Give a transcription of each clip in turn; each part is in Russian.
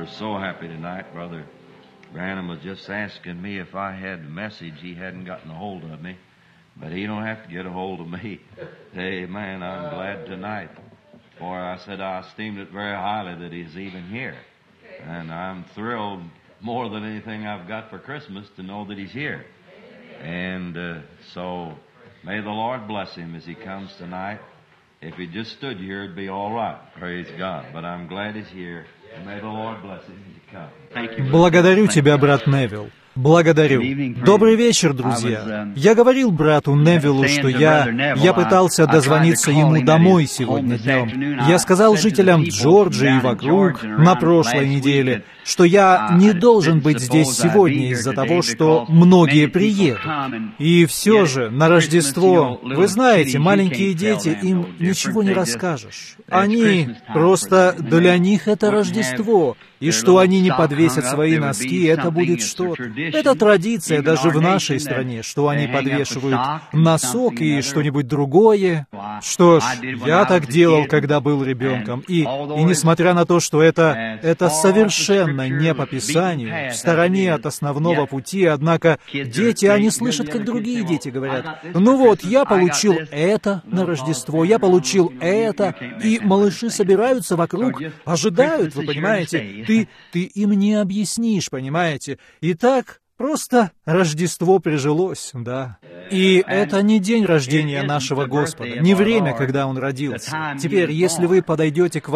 We're so happy tonight. Brother Branham was just asking me if I had a message. He hadn't gotten a hold of me, but he don't have to get a hold of me. Amen. I'm glad tonight. For I said I esteemed it very highly that he's even here. And I'm thrilled more than anything I've got for Christmas to know that he's here. And so may the Lord bless him as he comes tonight. If he just stood here, it'd be all right. Praise God. But I'm glad he's here. And may the Lord bless him as he comes. Thank you. Благодарю тебя, брат Невилл. Благодарю. Добрый вечер, друзья. Я говорил брату Невиллу, что я пытался дозвониться ему домой сегодня днем. Я сказал жителям Джорджии и вокруг на прошлой неделе, что я не должен быть здесь сегодня из-за того, что многие приедут. И все же на Рождество, вы знаете, маленькие дети, им ничего не расскажешь. Они просто, для них это Рождество. И что они не подвесят свои носки, это будет что-то. Это традиция даже в нашей стране, что они подвешивают носок и что-нибудь другое. Что ж, я так делал, когда был ребенком. И несмотря на то, что это совершенно не по Писанию, в стороне от основного пути, однако дети, они слышат, как другие дети говорят. Ну вот, я получил это на Рождество, я получил это, и малыши собираются вокруг, ожидают, вы понимаете. Ты им не объяснишь, понимаете? И так просто Рождество прижилось, да. И это не день рождения нашего Господа, не время, когда Он родился. Теперь, если вы подойдете к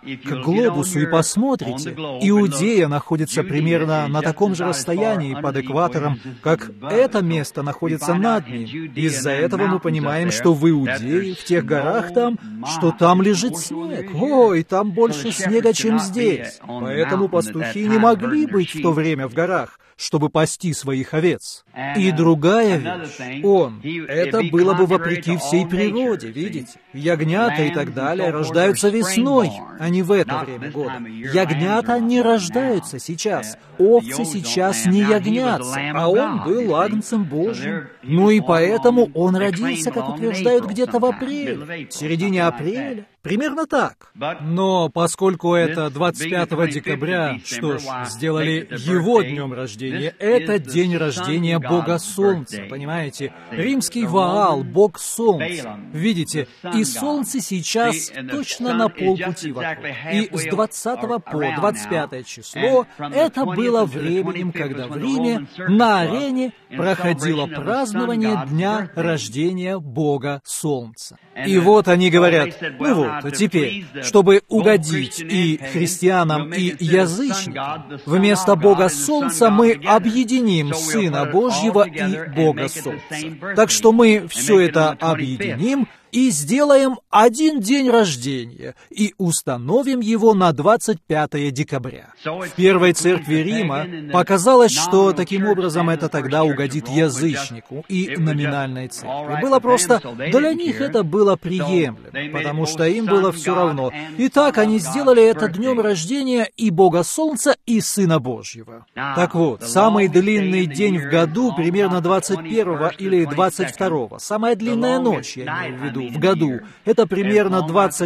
глобусу и посмотрите, Иудея находится примерно на таком же расстоянии под экватором, как это место находится над ним. Из-за этого мы понимаем, что в Иудее, в тех горах там, что там лежит снег. Ой, там больше снега, чем здесь. Поэтому пастухи не могли быть в то время в горах, чтобы пасти своих овец. И другая вещь, это было бы вопреки всей природе, видите? Ягнята и так далее рождаются весной, а не в это время года. Ягнята не рождаются сейчас, овцы сейчас не ягнятся, а он был агнцем Божьим. Ну и поэтому он родился, как утверждают, где-то в апреле, в середине апреля. Примерно так. Но поскольку это 25 декабря, что ж, сделали его днем рождения. Это день рождения Бога Солнца, понимаете? Римский Ваал, Бог Солнца. Видите, и Солнце сейчас точно на полпути вокруг. И с 20 по 25 число это было временем, когда в Риме на арене проходило празднование дня рождения Бога Солнца. И вот они говорят, ну вот, теперь, чтобы угодить и христианам, и язычникам, вместо Бога Солнца мы объединим Сына Божьего и Бога Солнца. Так что мы все это объединим и сделаем один день рождения и установим его на 25 декабря. В Первой Церкви Рима показалось, что таким образом это тогда угодит язычнику и номинальной церкви. Было просто, для них это было приемлемо, потому что им было все равно. И так они сделали это днем рождения и Бога Солнца, и Сына Божьего. Так вот, самый длинный день в году, примерно 21 или 22. Самая длинная ночь, я имею в виду, в году. Это примерно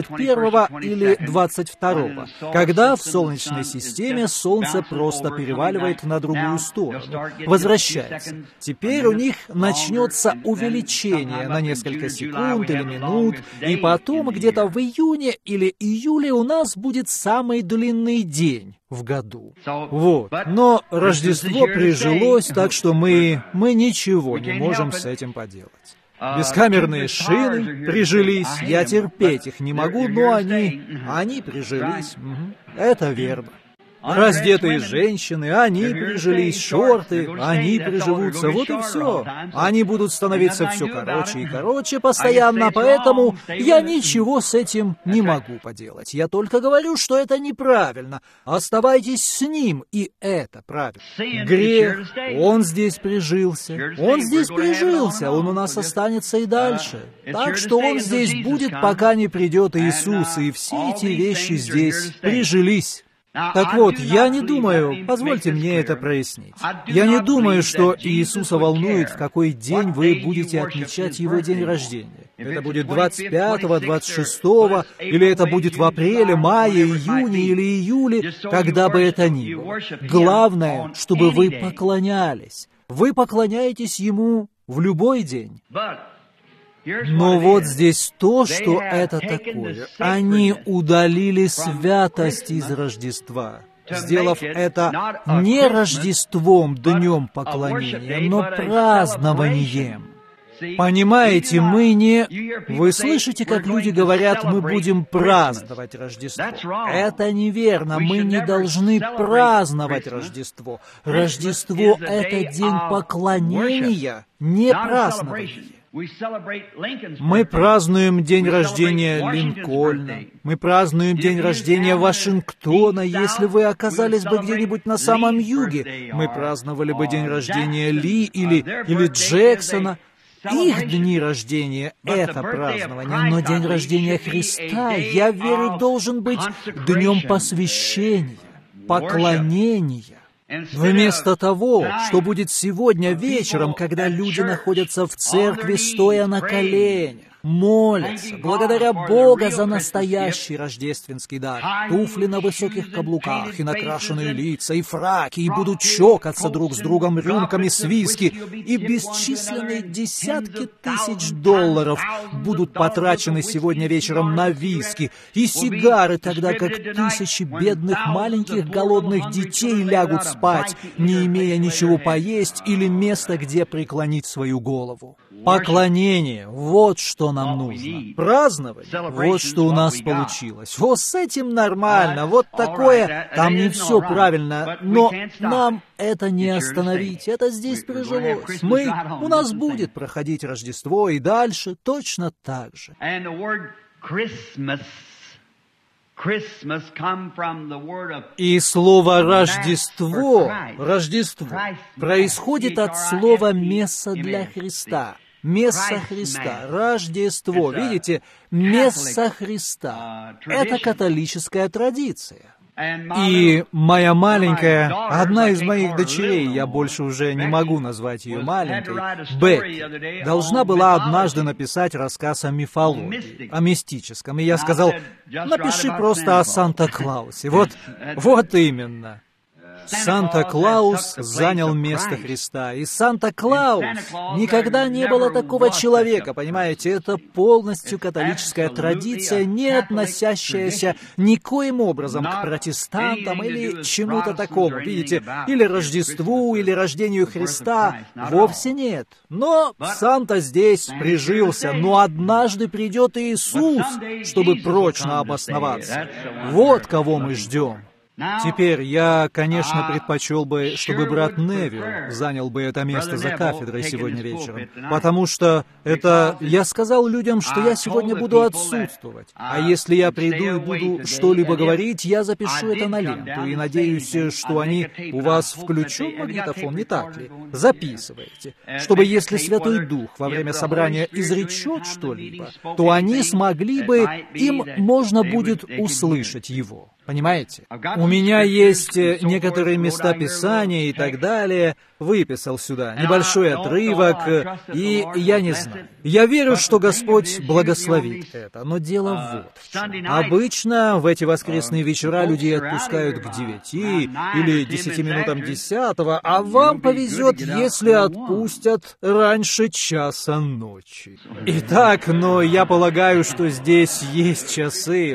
21 или 22, когда в Солнечной системе Солнце просто переваливает на другую сторону, возвращается. Теперь у них начнется увеличение на несколько секунд или минут, и потом где-то в июне или июле у нас будет самый длинный день в году. Вот. Но Рождество прижилось, так что мы ничего не можем с этим поделать. Бескамерные шины прижились, я терпеть их не могу, но они прижились. Это верно. Раздетые женщины, они прижились, шорты, они приживутся, вот и все. Они будут становиться все короче и короче постоянно, поэтому я ничего с этим не могу поделать. Я только говорю, что это неправильно. Оставайтесь с ним, и это правильно. Грех, он здесь прижился, он у нас останется и дальше. Так что он здесь будет, пока не придет Иисус, и все эти вещи здесь прижились. Так вот, я не думаю, позвольте мне это прояснить, я не думаю, что Иисуса волнует, в какой день вы будете отмечать Его день рождения. Это будет 25-го, 26-го, или это будет в апреле, мае, июне или июле, когда бы это ни было. Главное, чтобы вы поклонялись. Вы поклоняетесь Ему в любой день. Но вот здесь то, что это такое. Они удалили святость из Рождества, сделав это не Рождеством, днем поклонения, но празднованием. Понимаете, мы не... Вы слышите, как люди говорят, мы будем праздновать Рождество. Это неверно, мы не должны праздновать Рождество. Рождество — это день поклонения, не празднования. Мы празднуем день рождения Линкольна, мы празднуем день рождения Вашингтона, если вы оказались бы где-нибудь на самом юге. Мы праздновали бы день рождения Ли или Джексона. Их дни рождения — это празднование, но день рождения Христа, я верю, должен быть днем посвящения, поклонения. Вместо того, что будет сегодня вечером, когда люди находятся в церкви, стоя на коленях, молятся, благодаря Бога за настоящий рождественский дар, туфли на высоких каблуках, и накрашенные лица, и фраки, и будут чокаться друг с другом рюмками с виски, и бесчисленные десятки тысяч долларов будут потрачены сегодня вечером на виски и сигары, тогда как тысячи бедных маленьких голодных детей лягут спать, не имея ничего поесть или места, где преклонить свою голову. Поклонение — вот что нам нужно. Празднование — вот что у нас получилось. Вот с этим нормально, вот такое, там не все правильно, но нам это не остановить, это здесь прижилось. У нас будет проходить Рождество и дальше точно так же. И слово «Рождество» происходит от слова «месса для Христа». Месса Христа, Рождество. Видите, Месса Христа. Это католическая традиция. И моя маленькая, одна из моих дочерей, я больше уже не могу назвать ее маленькой, Бекки, должна была однажды написать рассказ о мифологии, о мистическом. И я сказал, напиши просто о Санта-Клаусе. Вот именно. Санта-Клаус занял место Христа. И Санта-Клаус никогда не было такого человека, понимаете? Это полностью католическая традиция, не относящаяся никоим образом к протестантам или чему-то такому, видите? Или Рождеству, или рождению Христа. Вовсе нет. Но Санта здесь прижился. Но однажды придет Иисус, чтобы прочно обосноваться. Вот кого мы ждем. Теперь я, конечно, предпочел бы, чтобы брат Невилл занял бы это место за кафедрой сегодня вечером, потому что я сказал людям, что я сегодня буду отсутствовать, а если я приду и буду что-либо говорить, я запишу это на ленту, и надеюсь, что у вас включен магнитофон, не так ли? Записывайте, чтобы если Святой Дух во время собрания изречет что-либо, то они смогли бы, им можно будет услышать его. Понимаете? У меня есть некоторые места Писания и так далее. Выписал сюда небольшой отрывок, и я не знаю. Я верю, что Господь благословит это, но дело вот в чем. Обычно в эти воскресные вечера людей отпускают к 9 или 10 минутам 10, а вам повезет, если отпустят раньше часа ночи. Итак, но я полагаю, что здесь есть часы.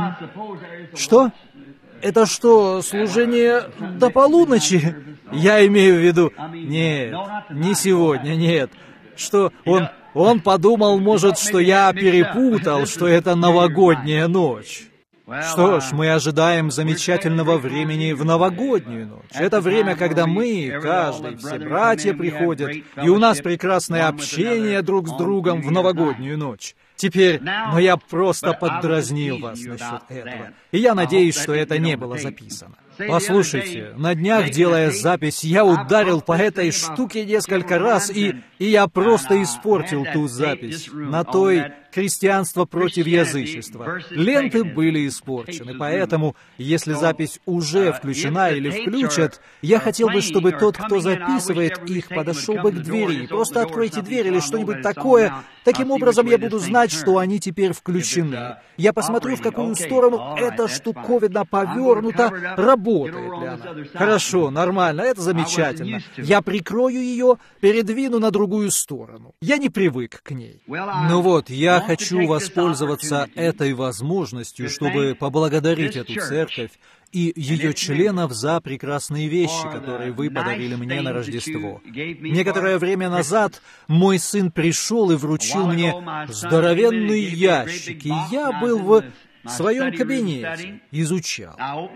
Что? Это что, служение до полуночи? Я имею в виду... Нет, не сегодня, нет. Что, он подумал, может, что я перепутал, что это новогодняя ночь. Что ж, мы ожидаем замечательного времени в новогоднюю ночь. Это время, когда мы, все братья приходят, и у нас прекрасное общение друг с другом в новогоднюю ночь. Теперь, но я просто поддразнил вас насчет этого, и я надеюсь, что это не было записано. Послушайте, на днях, делая запись, я ударил по этой штуке несколько раз, и я просто испортил ту запись на той «Христианство против язычества». Ленты были испорчены, поэтому, если запись уже включена или включат, я хотел бы, чтобы тот, кто записывает их, подошел бы к двери. Просто откройте дверь или что-нибудь такое. Таким образом, я буду знать, что они теперь включены. Я посмотрю, в какую сторону эта штуковина повернута, работает ли она. Хорошо, нормально, это замечательно. Я прикрою ее, передвину на другую сторону. Я не привык к ней. Ну вот, я хочу воспользоваться этой возможностью, чтобы поблагодарить эту церковь и ее членов за прекрасные вещи, которые вы подарили мне на Рождество. Некоторое время назад мой сын пришел и вручил мне здоровенный ящик, и я был в своем кабинете, изучал.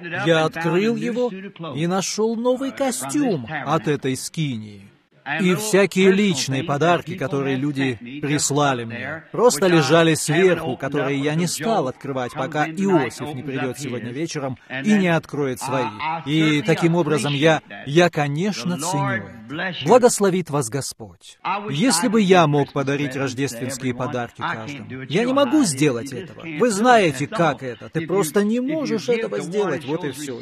Я открыл его и нашел новый костюм от этой скинии. И всякие личные подарки, которые люди прислали мне, просто лежали сверху, которые я не стал открывать, пока Иосиф не придет сегодня вечером и не откроет свои. И таким образом я, конечно, ценю. Благословит вас Господь. Если бы я мог подарить рождественские подарки каждому, я не могу сделать этого. Вы знаете, как это. Ты просто не можешь этого сделать, вот и все.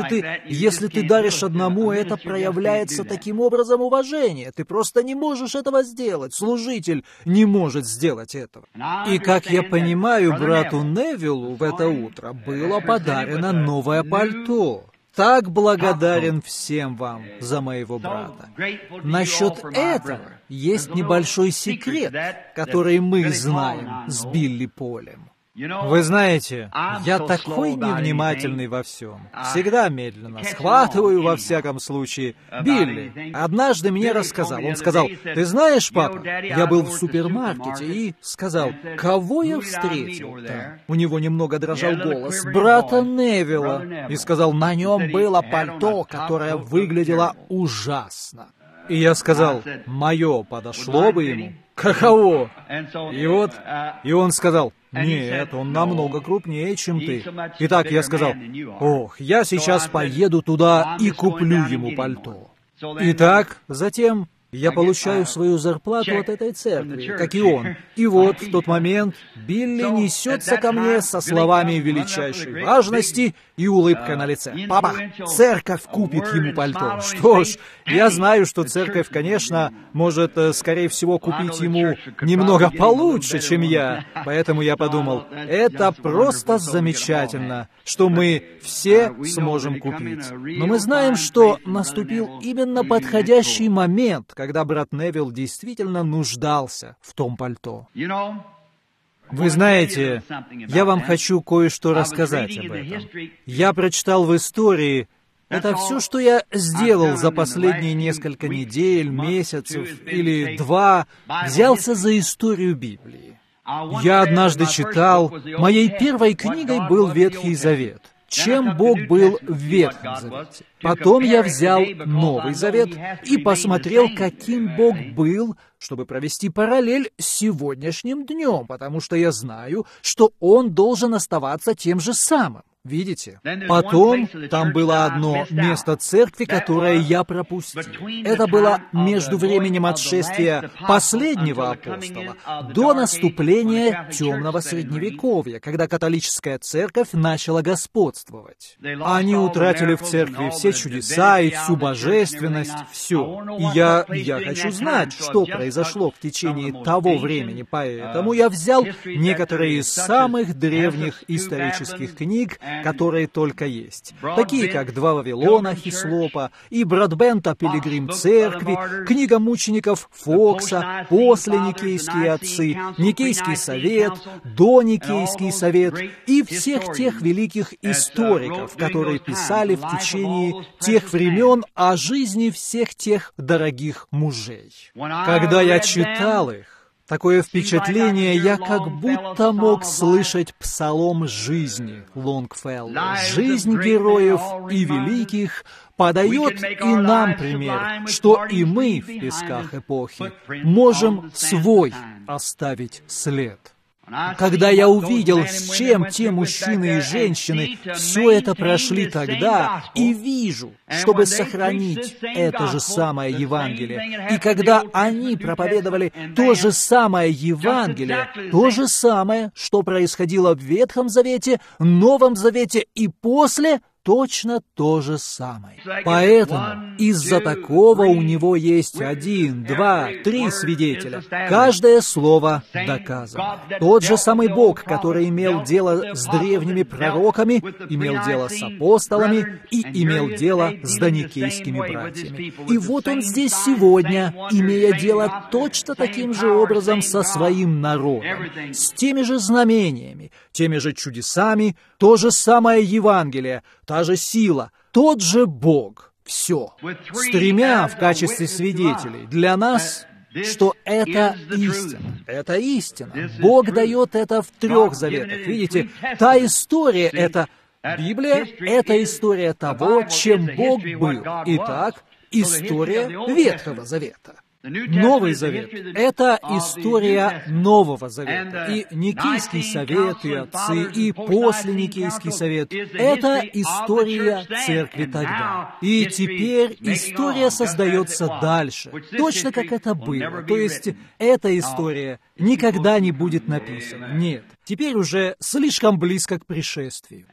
Если ты даришь одному, это проявляется таким образом уважением. Ты просто не можешь этого сделать. Служитель не может сделать этого. И, как я понимаю, брату Невиллу в это утро было подарено новое пальто. Так благодарен всем вам за моего брата. Насчет этого есть небольшой секрет, который мы знаем с Билли Полем. Вы знаете, я такой невнимательный во всем. Всегда медленно схватываю во всяком случае. Билли однажды мне рассказал. Он сказал: «Ты знаешь, папа, я был в супермаркете и сказал, кого я встретил там?» У него немного дрожал голос. Брата Невилла. И сказал, на нем было пальто, которое выглядело ужасно. И я сказал, мое подошло бы ему? Каково? И он сказал, нет, он намного крупнее, чем ты. Итак, я сказал, ох, я сейчас поеду туда и куплю ему пальто. Итак, затем я получаю свою зарплату от этой церкви, как и он. И вот в тот момент Билли несется ко мне со словами величайшей важности и улыбкой на лице. «Папа, церковь купит ему пальто». Что ж, я знаю, что церковь, конечно, может, скорее всего, купить ему немного получше, чем я. Поэтому я подумал, это просто замечательно, что мы все сможем купить. Но мы знаем, что наступил именно подходящий момент, когда брат Невилл действительно нуждался в том пальто. Вы знаете, я вам хочу кое-что рассказать об этом. Я прочитал в истории, это все, что я сделал за последние несколько недель, месяцев или 2, взялся за историю Библии. Я однажды читал, моей первой книгой был Ветхий Завет. Чем Бог был в Ветхом Завете. Потом я взял Новый Завет и посмотрел, каким Бог был, чтобы провести параллель с сегодняшним днем, потому что я знаю, что Он должен оставаться тем же самым. Видите? Потом там было одно место церкви, которое я пропустил. Это было между временем отшествия последнего апостола до наступления темного Средневековья, когда католическая церковь начала господствовать. Они утратили в церкви все чудеса и всю божественность, все. И я хочу знать, что произошло в течение того времени, поэтому я взял некоторые из самых древних исторических книг, которые только есть, такие как «Два Вавилона» Хислопа и «Брадбента Пилигрим Церкви», книга мучеников Фокса, «После Никейские отцы», «Никейский совет», «Доникейский совет» и всех тех великих историков, которые писали в течение тех времен о жизни всех тех дорогих мужей. Когда я читал их, такое впечатление, я как будто мог слышать псалом жизни Лонгфелло. Жизнь героев и великих подает и нам пример, что и мы в песках эпохи можем свой оставить след. Когда я увидел, с чем те мужчины и женщины все это прошли тогда, и вижу, чтобы сохранить это же самое Евангелие, и когда они проповедовали то же самое Евангелие, то же самое, что происходило в Ветхом Завете, Новом Завете и после, точно то же самое. Поэтому из-за такого у него есть 1, 2, 3 свидетеля. Каждое слово доказано. Тот же самый Бог, который имел дело с древними пророками, имел дело с апостолами и имел дело с доникейскими братьями. И вот он здесь сегодня, имея дело точно таким же образом со своим народом, с теми же знамениями, теми же чудесами, то же самое Евангелие, та же сила, тот же Бог. Все. С 3 в качестве свидетелей для нас, что это истина. Это истина. Бог дает это в 3 заветах. Видите, та история — это Библия, это история того, чем Бог был. Итак, история Ветхого Завета. Новый Завет — это история Нового Завета. И Никейский совет, и отцы, и после Никейский совет — это история церкви тогда. И теперь история создается дальше, точно как это было. То есть эта история никогда не будет написана. Нет, теперь уже слишком близко к пришествию.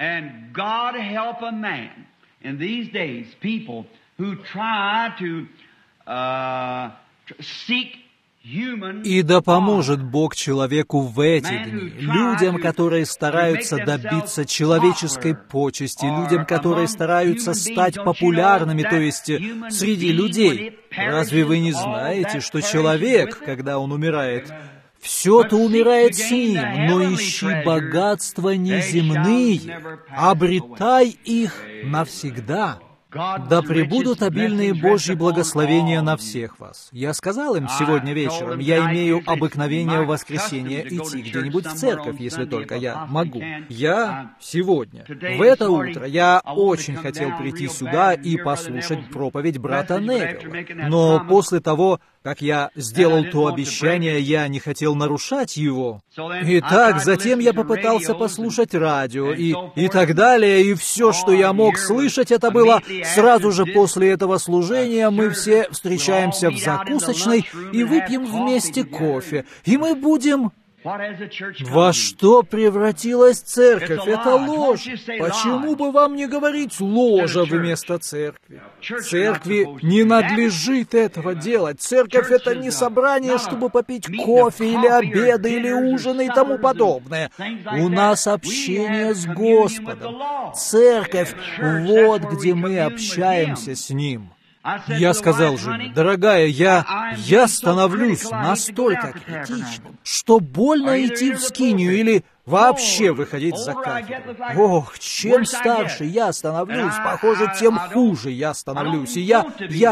И да поможет Бог человеку в эти дни, людям, которые стараются добиться человеческой почести, людям, которые стараются стать популярными, то есть среди людей. Разве вы не знаете, что человек, когда он умирает, все-то умирает с ним, но ищи богатства неземные, обретай их навсегда. Да пребудут обильные Божьи благословения на всех вас. Я сказал им сегодня вечером, я имею обыкновение в воскресенье идти где-нибудь в церковь, если только я могу. Я сегодня, в это утро, я очень хотел прийти сюда и послушать проповедь брата Невилла. Но после того, как я сделал то обещание, я не хотел нарушать его. Итак, затем я попытался послушать радио и так далее, и все, что я мог слышать, это было сразу же после этого служения мы все встречаемся в закусочной и выпьем вместе кофе, и мы будем... Во что превратилась церковь? Это ложь. Почему бы вам не говорить «ложа» вместо церкви? Церкви не надлежит этого делать. Церковь — это не собрание, чтобы попить кофе или обеды или ужины и тому подобное. У нас общение с Господом. Церковь — вот где мы общаемся с Ним. Я сказал жене, дорогая, я становлюсь настолько критичным, что больно идти в скинию или вообще выходить за кафедру. Ох, чем старше я становлюсь, похоже, тем хуже я становлюсь. И я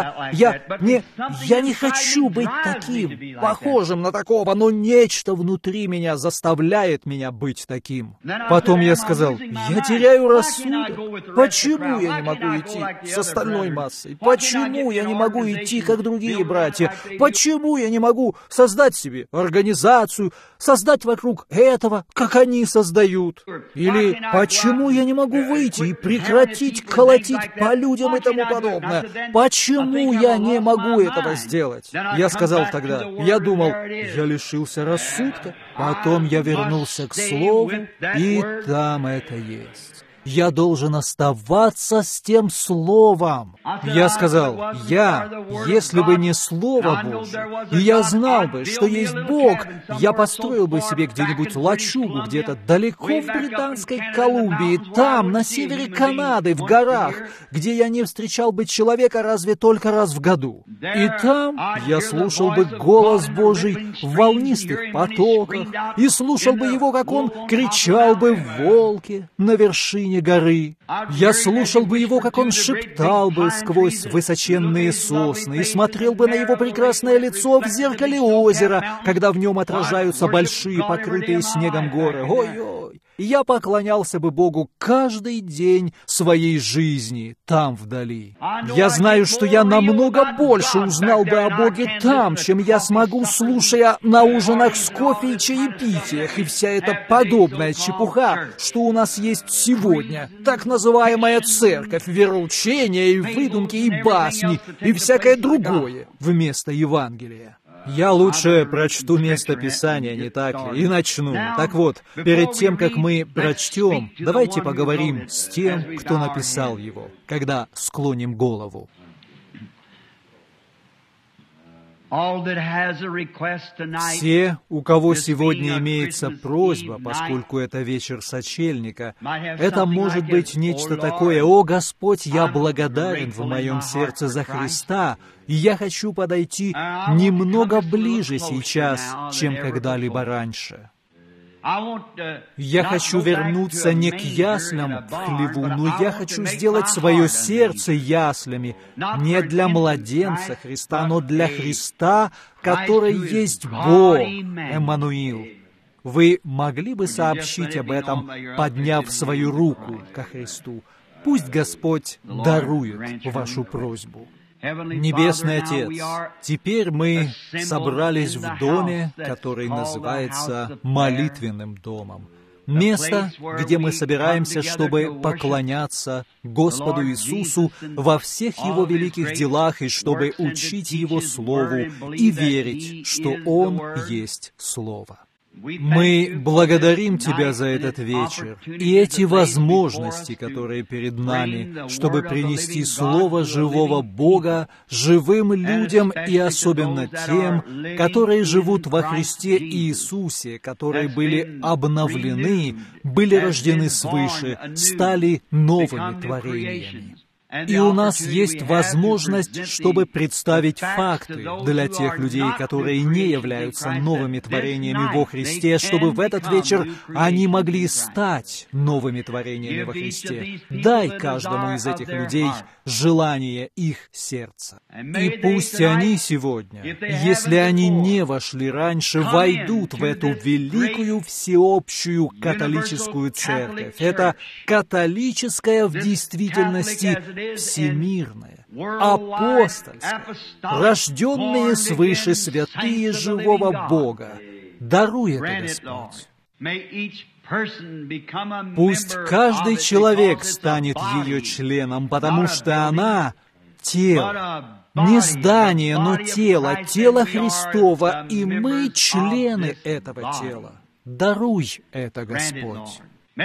не хочу быть таким, похожим на такого, но нечто внутри меня заставляет меня быть таким. Потом я сказал, я теряю рассудок. Почему я не могу идти с остальной массой? Почему я не могу идти, как другие братья? Почему я не могу создать себе организацию, создать вокруг этого, как они создают? Или почему я не могу выйти и прекратить колотить по людям и тому подобное? Почему я не могу этого сделать? Я сказал тогда, я думал, я лишился рассудка. Потом я вернулся к Слову, и там это есть. Я должен оставаться с тем Словом. Я сказал, если бы не Слово Божье, и я знал бы, что есть Бог, я построил бы себе где-нибудь лачугу, где-то далеко в Британской Колумбии, там, на севере Канады, в горах, где я не встречал бы человека разве только раз в году. И там я слушал бы голос Божий в волнистых потоках, и слушал бы его, как он кричал бы в волке на вершине горы. Я слушал бы его, как он шептал бы сквозь высоченные сосны, и смотрел бы на его прекрасное лицо в зеркале озера, когда в нем отражаются большие, покрытые снегом горы. Ой-ой! я поклонялся бы Богу каждый день своей жизни там вдали. Я знаю, что я намного больше узнал бы о Боге там, чем я смогу, слушая на ужинах с кофе и чаепитиях, и вся эта подобная чепуха, что у нас есть сегодня, так называемая церковь, вероучения и выдумки и басни, и всякое другое вместо Евангелия. Я лучше прочту место Писания, не так ли, и начну. Так вот, перед тем, как мы прочтем, давайте поговорим с тем, кто написал его, когда склоним голову. Все, у кого сегодня имеется просьба, поскольку это вечер сочельника, это может быть нечто такое: «О, Господь, я благодарен в моем сердце за Христа, и я хочу подойти немного ближе сейчас, чем когда-либо раньше». Я хочу вернуться не к яслям в хлеву, но я хочу сделать свое сердце яслями не для младенца Христа, но для Христа, который есть Бог, Эммануил. Вы могли бы сообщить об этом, подняв свою руку ко Христу? Пусть Господь дарует вашу просьбу. Небесный Отец, теперь мы собрались в доме, который называется молитвенным домом. Место, где мы собираемся, чтобы поклоняться Господу Иисусу во всех Его великих делах и чтобы учить Его Слову и верить, что Он есть Слово. Мы благодарим Тебя за этот вечер и эти возможности, которые перед нами, чтобы принести Слово живого Бога живым людям и особенно тем, которые живут во Христе Иисусе, которые были обновлены, были рождены свыше, стали новыми творениями. И у нас есть возможность, чтобы представить факты для тех людей, которые не являются новыми творениями во Христе, чтобы в этот вечер они могли стать новыми творениями во Христе. Дай каждому из этих людей желание их сердца. И пусть они сегодня, если они не вошли раньше, войдут в эту великую всеобщую католическую церковь. Это католическая в действительности всемирная, апостольская, рожденные свыше святые живого Бога. Даруй это, Господь. Пусть каждый человек станет ее членом, потому что она — тело. Не здание, но тело, тело Христово, и мы члены этого тела. Даруй это, Господь.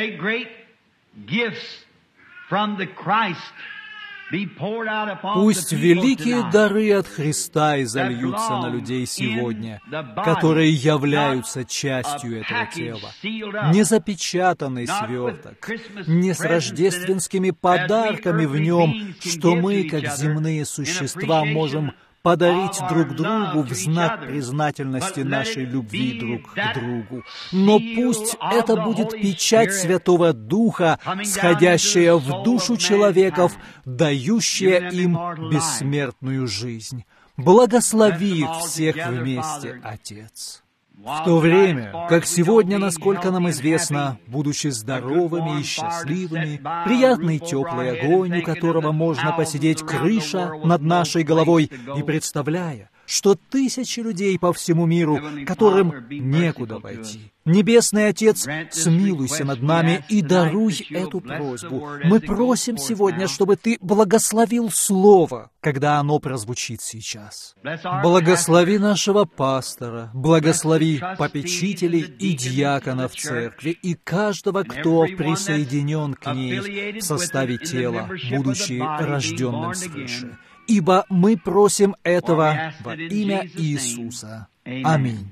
Пусть великие дары от Христа изольются на людей сегодня, которые являются частью этого тела. Не запечатанный сверток, не с рождественскими подарками в нем, что мы, как земные существа, можем подарить друг другу в знак признательности нашей любви друг к другу. Но пусть это будет печать Святого Духа, сходящая в душу человеков, дающая им бессмертную жизнь. Благослови их всех вместе, Отец. В то время, как сегодня, насколько нам известно, будучи здоровыми и счастливыми, приятный теплый огонь, у которого можно посидеть, крыша над нашей головой, и представляя, что тысячи людей по всему миру, которым некуда пойти. Небесный Отец, смилуйся над нами и даруй эту просьбу. Мы просим сегодня, чтобы Ты благословил Слово, когда оно прозвучит сейчас. Благослови нашего пастора, благослови попечителей и диаконов церкви и каждого, кто присоединен к ней в составе тела, будучи рожденным свыше. Ибо мы просим этого во имя Иисуса. Аминь.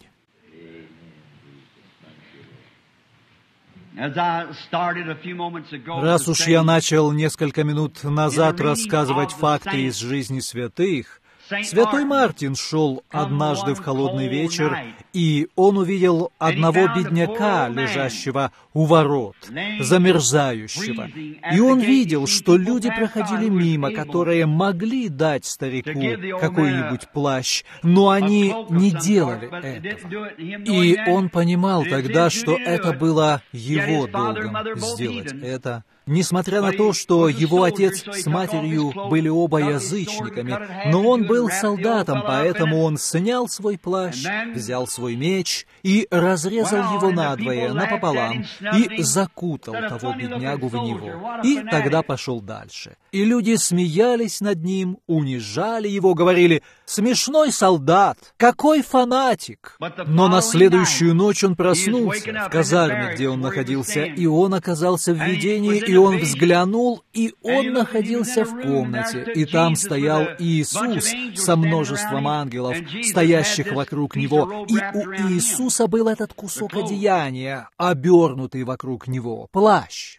Раз уж я начал несколько минут назад рассказывать факты из жизни святых, Святой Мартин шел однажды в холодный вечер, и он увидел одного бедняка, лежащего у ворот, замерзающего. И он видел, что люди проходили мимо, которые могли дать старику какой-нибудь плащ, но они не делали этого. И он понимал тогда, что это было его долгом сделать это. Несмотря на то, что его отец с матерью были оба язычниками, но он был солдатом, поэтому он снял свой плащ, взял свой меч и разрезал его надвое, напополам, и закутал того беднягу в него. И тогда пошел дальше. И люди смеялись над ним, унижали его, говорили: «Смешной солдат! Какой фанатик!» Но на следующую ночь он проснулся в казарме, где он находился, и он оказался в видении, и он взглянул, и он находился в комнате, и там стоял Иисус со множеством ангелов, стоящих вокруг него, и у Иисуса был этот кусок одеяния, обернутый вокруг него, плащ.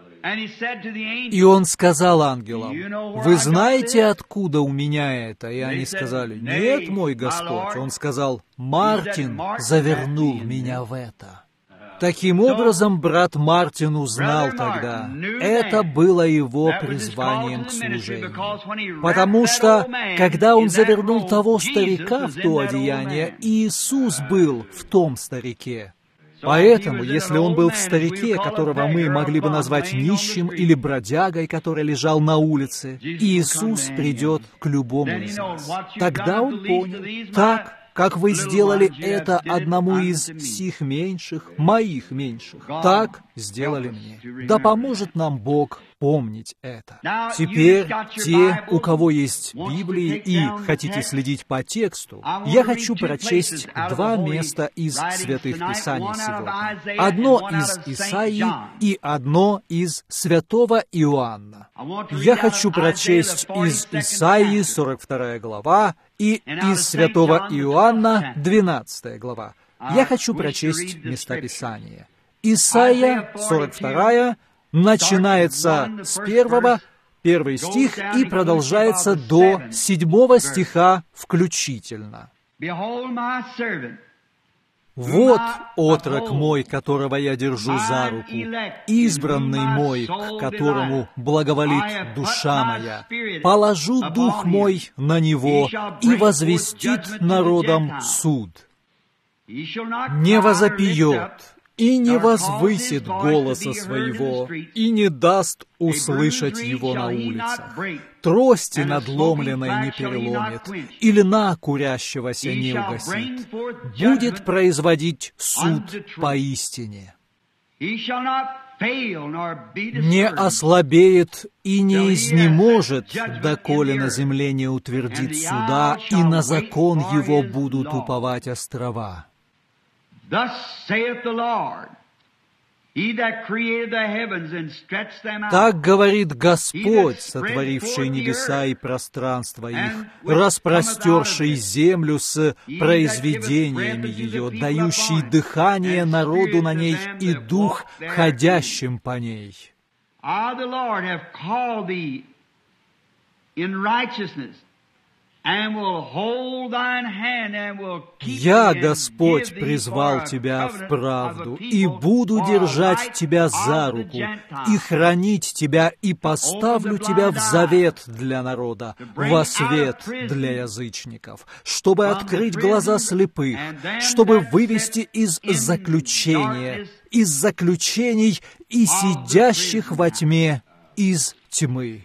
И он сказал ангелам: «Вы знаете, откуда у меня это?» И они сказали: «Нет, мой Господь». Он сказал: «Мартин завернул меня в это». Таким образом, брат Мартин узнал тогда, это было его призванием к служению. Потому что, когда он завернул того старика в то одеяние, Иисус был в том старике. Поэтому, если он был в старике, которого мы могли бы назвать нищим или бродягой, который лежал на улице, Иисус придет к любому из нас. Тогда он понял, так, как вы сделали это одному из сих меньших, моих меньших, так сделали мне. Да поможет нам Бог помнить это. Теперь те, у кого есть Библии и хотите следить по тексту, я хочу прочесть два места из Святых Писаний сегодня. Одно из Исаии и одно из Святого Иоанна. Я хочу прочесть из Исаии 42 глава и из Святого Иоанна 12 глава. Я хочу прочесть местописание. Исаия 42 начинается с 1 стих и продолжается до 7 стиха включительно. «Вот отрок мой, которого я держу за руку, избранный мой, к которому благоволит душа моя. Положу дух мой на него и возвестит народам суд. Не возопьет и не возвысит голоса своего, и не даст услышать его на улицах. Трости надломленной не переломит, и льна курящегося не угасит. Будет производить суд поистине. Не ослабеет и не изнеможет, доколе на земле не утвердит суда, и на закон его будут уповать острова. Так говорит Господь, сотворивший небеса и пространство их, распростерший землю с произведениями ее, дающий дыхание народу на ней и дух ходящим по ней. «Я, Господь, призвал тебя в правду, и буду держать тебя за руку, и хранить тебя, и поставлю тебя в завет для народа, во свет для язычников, чтобы открыть глаза слепых, чтобы вывести из заключения, из заключений и сидящих во тьме из тьмы».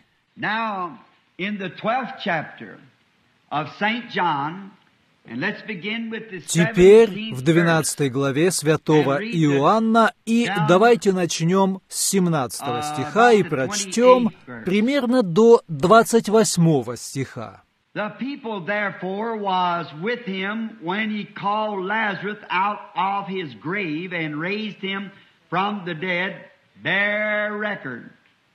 Теперь в 12 главе Святого Иоанна, и давайте начнем с 17 стиха и прочтем примерно до 28 стиха. The people therefore was with him when he called Lazarus out of his grave and raised him from the dead, bear record.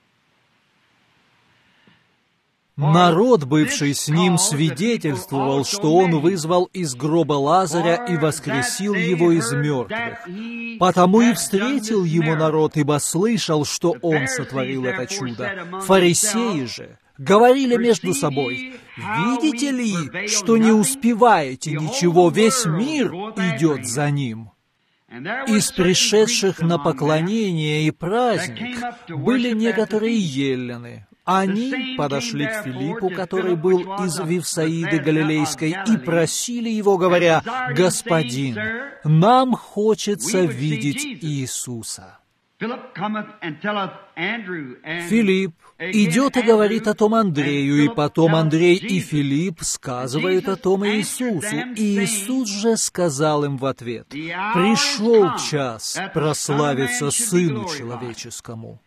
Народ, бывший с ним, свидетельствовал, что он вызвал из гроба Лазаря и воскресил его из мертвых. Потому и встретил ему народ, ибо слышал, что он сотворил это чудо. Фарисеи же говорили между собой: «Видите ли, что не успеваете ничего, весь мир идет за ним». Из пришедших на поклонение и праздник были некоторые еллины. Они подошли к Филиппу, который был из Вифсаиды Галилейской, и просили его, говоря: «Господин, нам хочется видеть Иисуса». Филипп идет и говорит о том Андрею, и потом Андрей и Филипп сказывают о том Иисусу. И Иисус же сказал им в ответ: «Пришел час прославиться Сыну Человеческому».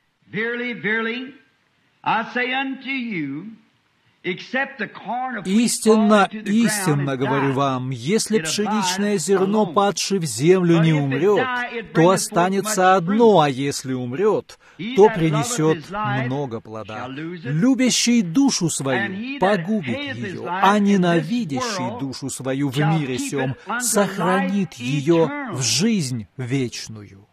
Истинно, истинно говорю вам, если пшеничное зерно, падшее в землю, не умрет, то останется одно, а если умрет, то принесет много плода. Любящий душу свою погубит ее, а ненавидящий душу свою в мире сем сохранит ее в жизнь вечную.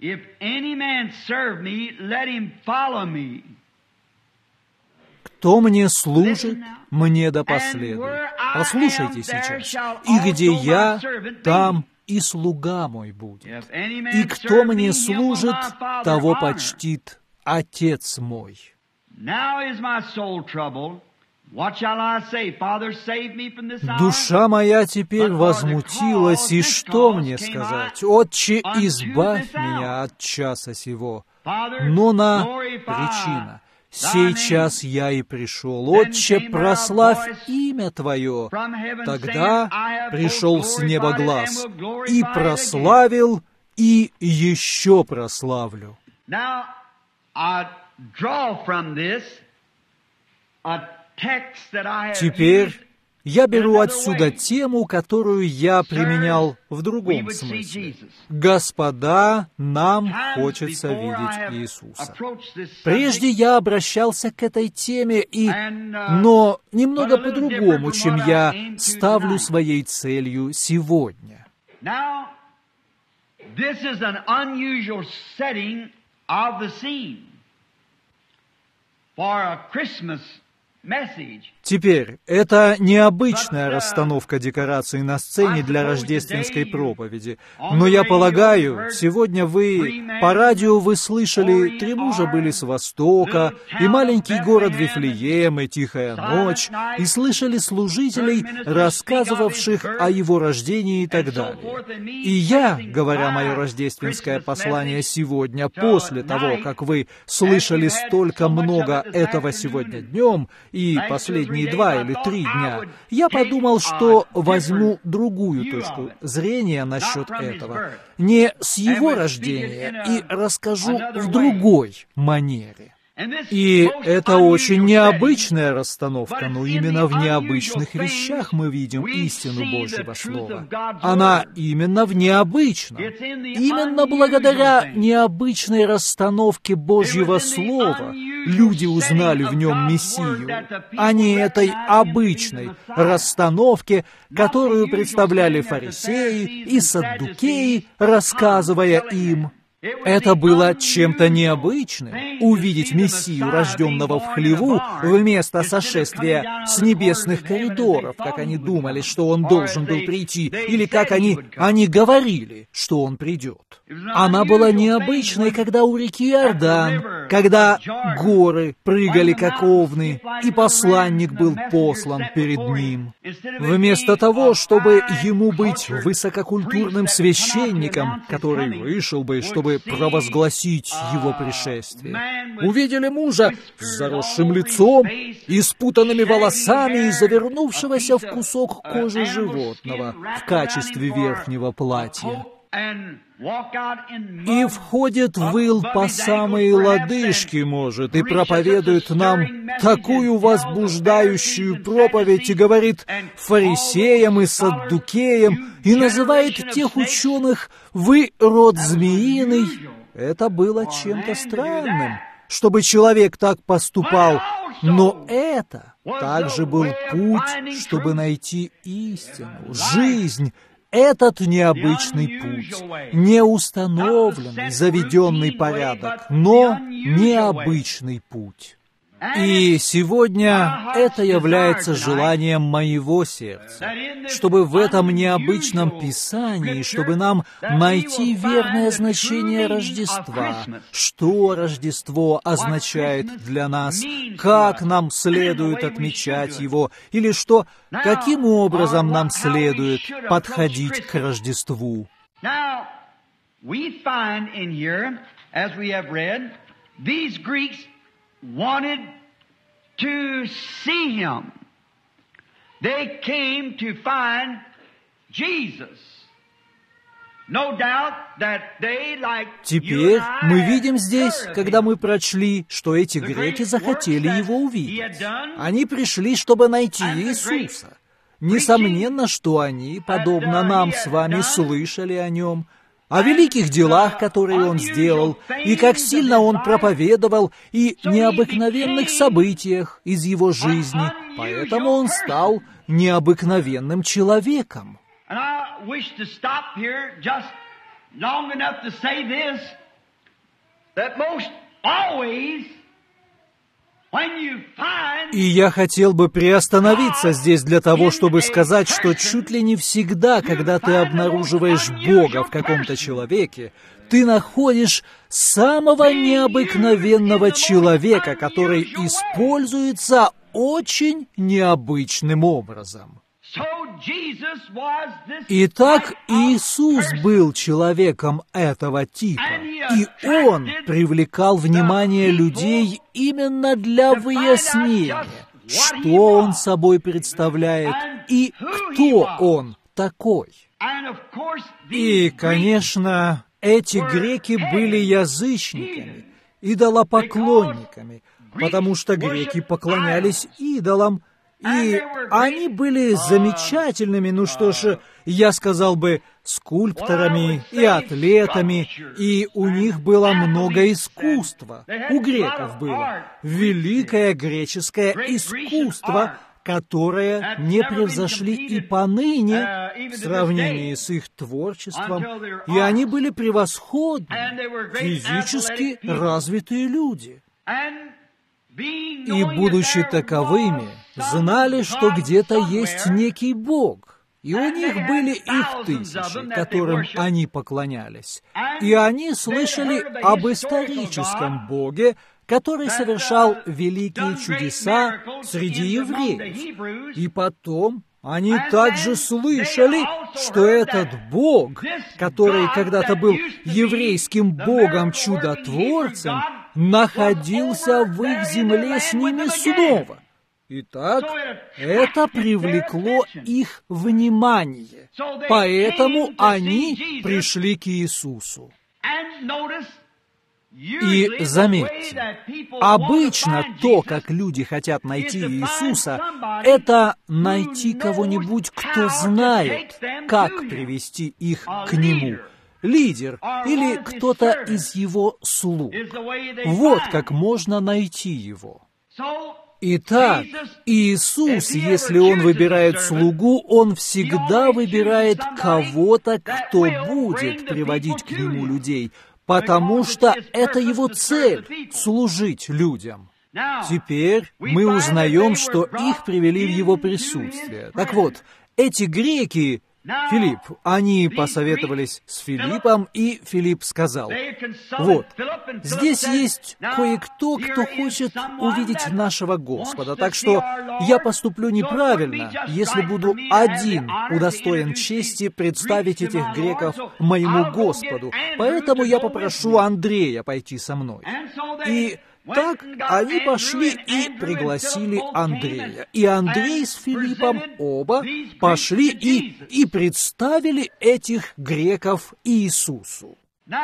Кто мне служит, мне да последует. Послушайте сейчас. «И где я, там и слуга мой будет. И кто мне служит, того почтит Отец мой». Душа моя теперь возмутилась, и что мне сказать? Отче, избавь меня от часа сего. Но на причина: сей час я и пришел. Отче, прославь имя Твое. Тогда пришел с неба глас, и прославил, и еще прославлю. Теперь я беру отсюда тему, которую я применял в другом смысле. «Господа, нам хочется видеть Иисуса». Прежде я обращался к этой теме, но немного по-другому, чем я ставлю своей целью сегодня. Теперь, это необычная расстановка декораций на сцене для рождественской проповеди. Но я полагаю, сегодня по радио вы слышали «Три мужа были с востока», и «Маленький город Вифлеем», и «Тихая ночь», и слышали служителей, рассказывавших о его рождении и так далее. И я, говоря мое рождественское послание сегодня, после того, как вы слышали столько много этого сегодня днем, и последние 2 или 3 дня, я подумал, что возьму другую точку зрения насчет этого, не с его рождения, и расскажу в другой манере. И это очень необычная расстановка, но именно в необычных вещах мы видим истину Божьего Слова. Она именно в необычном. Именно благодаря необычной расстановке Божьего Слова люди узнали в нем Мессию, а не этой обычной расстановке, которую представляли фарисеи и саддукеи, рассказывая им. Это было чем-то необычным — увидеть Мессию, рожденного в хлеву, вместо сошествия с небесных коридоров, как они думали, что он должен был прийти, или как они говорили, что он придет. Она была необычной, когда у реки Иордан, когда горы прыгали как овны, и посланник был послан перед ним. Вместо того, чтобы ему быть высококультурным священником, который вышел бы, чтобы провозгласить его пришествие. Увидели мужа с заросшим лицом и спутанными волосами и завернувшегося в кусок кожи животного в качестве верхнего платья. И входит выл по самые лодыжки, может, и проповедует нам такую возбуждающую проповедь и говорит фарисеям и саддукеям, и называет тех ученых «вы род змеиный». Это было чем-то странным, чтобы человек так поступал, но это также был путь, чтобы найти истину, жизнь. Этот необычный путь, неустановленный, заведенный порядок, но необычный путь. И сегодня это является желанием моего сердца, чтобы в этом необычном Писании, чтобы нам найти верное значение Рождества, что Рождество означает для нас, как нам следует отмечать его, или что, каким образом нам следует подходить к Рождеству. These Greeks wanted to see him. They came to find Jesus. No doubt that they, like Теперь мы видим здесь, когда мы прочли, что эти греки захотели его увидеть. Они пришли, чтобы найти Иисуса. Несомненно, что они, подобно нам с вами, слышали о нем, о великих делах, которые он сделал, и как сильно он проповедовал, и необыкновенных событиях из его жизни. Поэтому он стал необыкновенным человеком. И я хотел бы приостановиться здесь для того, чтобы сказать, что чуть ли не всегда, когда ты обнаруживаешь Бога в каком-то человеке, ты находишь самого необыкновенного человека, который используется очень необычным образом. Итак, Иисус был человеком этого типа, и Он привлекал внимание людей именно для выяснения, что Он собой представляет и кто Он такой. И, конечно, эти греки были язычниками, идолопоклонниками, потому что греки поклонялись идолам, и они были замечательными, я сказал бы, скульпторами и атлетами, и у них было много искусства. У греков было великое греческое искусство, которое не превзошли и поныне в сравнении с их творчеством, и они были превосходные, физически развитые люди. И, будучи таковыми, знали, что где-то есть некий Бог, и у них были их тысячи, которым они поклонялись. И они слышали об историческом Боге, который совершал великие чудеса среди евреев. И потом они также слышали, что этот Бог, который когда-то был еврейским Богом-чудотворцем, находился в их земле с ними снова. Итак, это привлекло их внимание. Поэтому они пришли к Иисусу. И заметьте, обычно то, как люди хотят найти Иисуса, это найти кого-нибудь, кто знает, как привести их к Нему. Лидер или кто-то из его слуг. Вот как можно найти его. Итак, Иисус, если Он выбирает слугу, Он всегда выбирает кого-то, кто будет приводить к Нему людей, потому что это Его цель — служить людям. Теперь мы узнаем, что их привели в Его присутствие. Так вот, эти греки, Филипп, они посоветовались с Филиппом, и Филипп сказал: вот, здесь есть кое-кто, кто хочет увидеть нашего Господа, так что я поступлю неправильно, если буду один удостоен чести представить этих греков моему Господу, поэтому я попрошу Андрея пойти со мной. И так они пошли и пригласили Андрея. И Андрей с Филиппом оба пошли и представили этих греков Иисусу.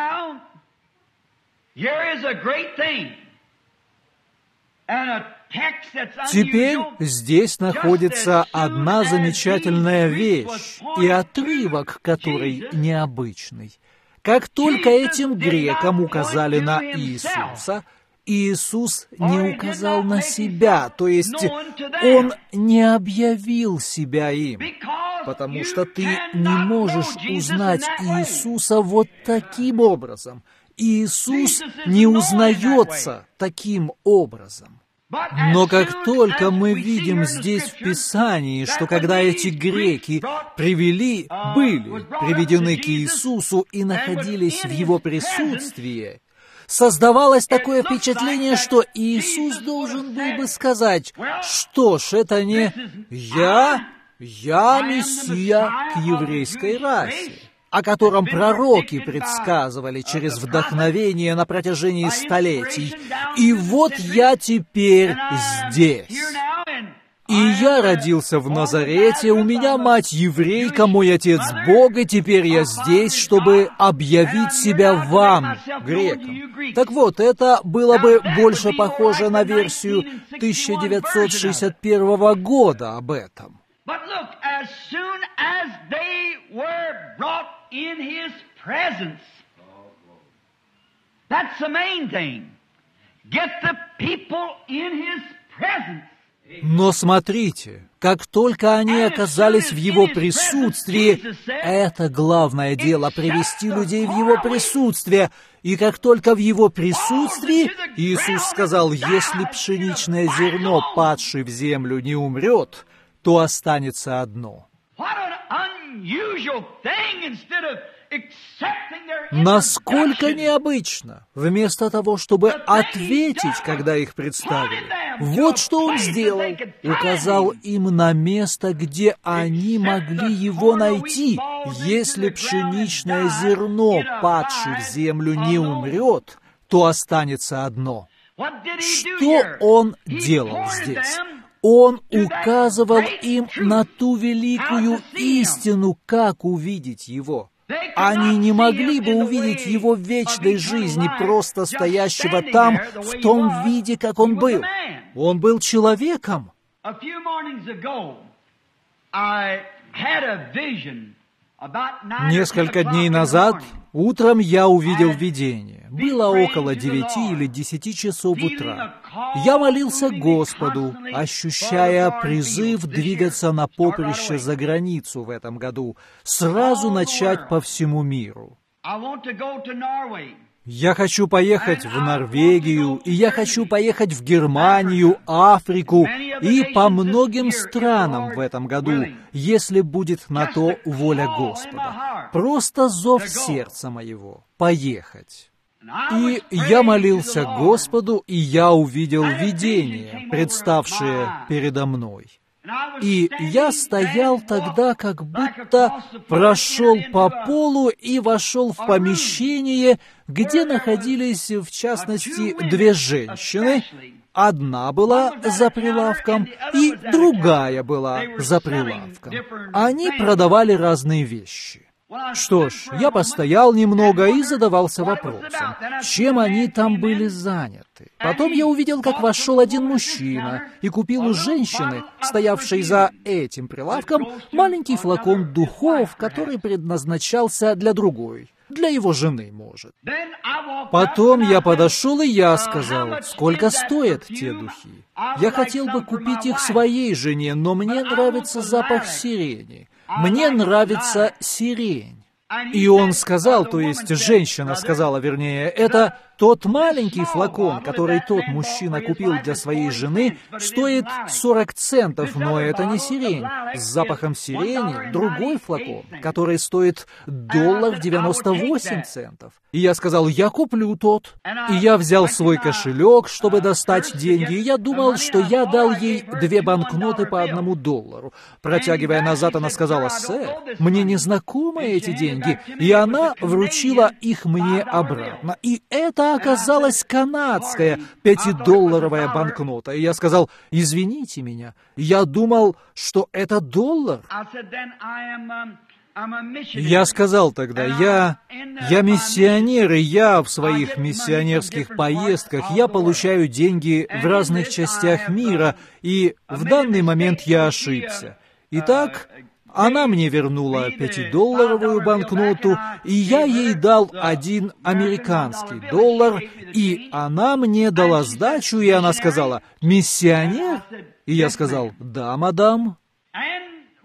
Теперь здесь находится одна замечательная вещь и отрывок, который необычный. Как только этим грекам указали на Иисуса, Иисус не указал на себя, то есть Он не объявил себя им, потому что ты не можешь узнать Иисуса вот таким образом. Иисус не узнается таким образом. Но как только мы видим здесь в Писании, что когда эти греки были приведены к Иисусу и находились в Его присутствии, создавалось такое впечатление, что Иисус должен был бы сказать: что ж, это не я Мессия к еврейской расе, о котором пророки предсказывали через вдохновение на протяжении столетий. И вот я теперь здесь. И я родился в Назарете, у меня мать еврейка, мой отец Бог, и теперь я здесь, чтобы объявить себя вам, грекам. Так вот, это было бы больше похоже на версию 1961 года об этом. In His presence. That's the main thing. Get the people in His presence. Но смотрите, как только они оказались в Его присутствии, это главное дело — привести людей в Его присутствие. И как только в Его присутствии, Иисус сказал: если пшеничное зерно, падшее в землю, не умрет, то останется одно. Насколько необычно! Вместо того, чтобы ответить, когда их представили, вот что Он сделал. Указал им на место, где они могли Его найти. Если пшеничное зерно, падшее в землю, не умрет, то останется одно. Что Он делал здесь? Он указывал им на ту великую истину, как увидеть Его. Они не могли бы увидеть Его в вечной жизни, просто стоящего там, в том виде, как Он был. Он был человеком. Несколько дней назад утром я увидел видение. Было около 9 или 10 часов утра. Я молился Господу, ощущая призыв двигаться на поприще за границу в этом году, сразу начать по всему миру. Я хочу поехать в Норвегию, и я хочу поехать в Германию, Африку и по многим странам в этом году, если будет на то воля Господа. Просто зов сердца моего — поехать. И я молился Господу, и я увидел видение, представшее передо мной. И я стоял тогда, как будто прошел по полу и вошел в помещение, где находились, в частности, 2 женщины. Одна была за прилавком, и другая была за прилавком. Они продавали разные вещи. Что ж, я постоял немного и задавался вопросом, чем они там были заняты. Потом я увидел, как вошел один мужчина и купил у женщины, стоявшей за этим прилавком, маленький флакон духов, который предназначался для другой. Для его жены, может. Потом я подошел, и я сказал: сколько стоят те духи? Я хотел бы купить их своей жене, но мне нравится запах сирени. Мне нравится сирень. И он сказал, то есть женщина сказала, вернее, это тот маленький флакон, который тот мужчина купил для своей жены, стоит 40 центов, но это не сирень. С запахом сирени другой флакон, который стоит $1.98. И я сказал: я куплю тот. И я взял свой кошелек, чтобы достать деньги, и я думал, что я дал ей 2 банкноты по $1. Протягивая назад, она сказала: сэр, мне не знакомы эти деньги. И она вручила их мне обратно. И это оказалась канадская 5-долларовая банкнота. И я сказал: извините меня, я думал, что это $1. Я сказал тогда: я миссионер, и я в своих миссионерских поездках, я получаю деньги в разных частях мира, и в данный момент я ошибся. Итак, она мне вернула 5-долларовую банкноту, и я ей дал 1 американский доллар, и она мне дала сдачу, и она сказала: миссионер? И я сказал: да, мадам.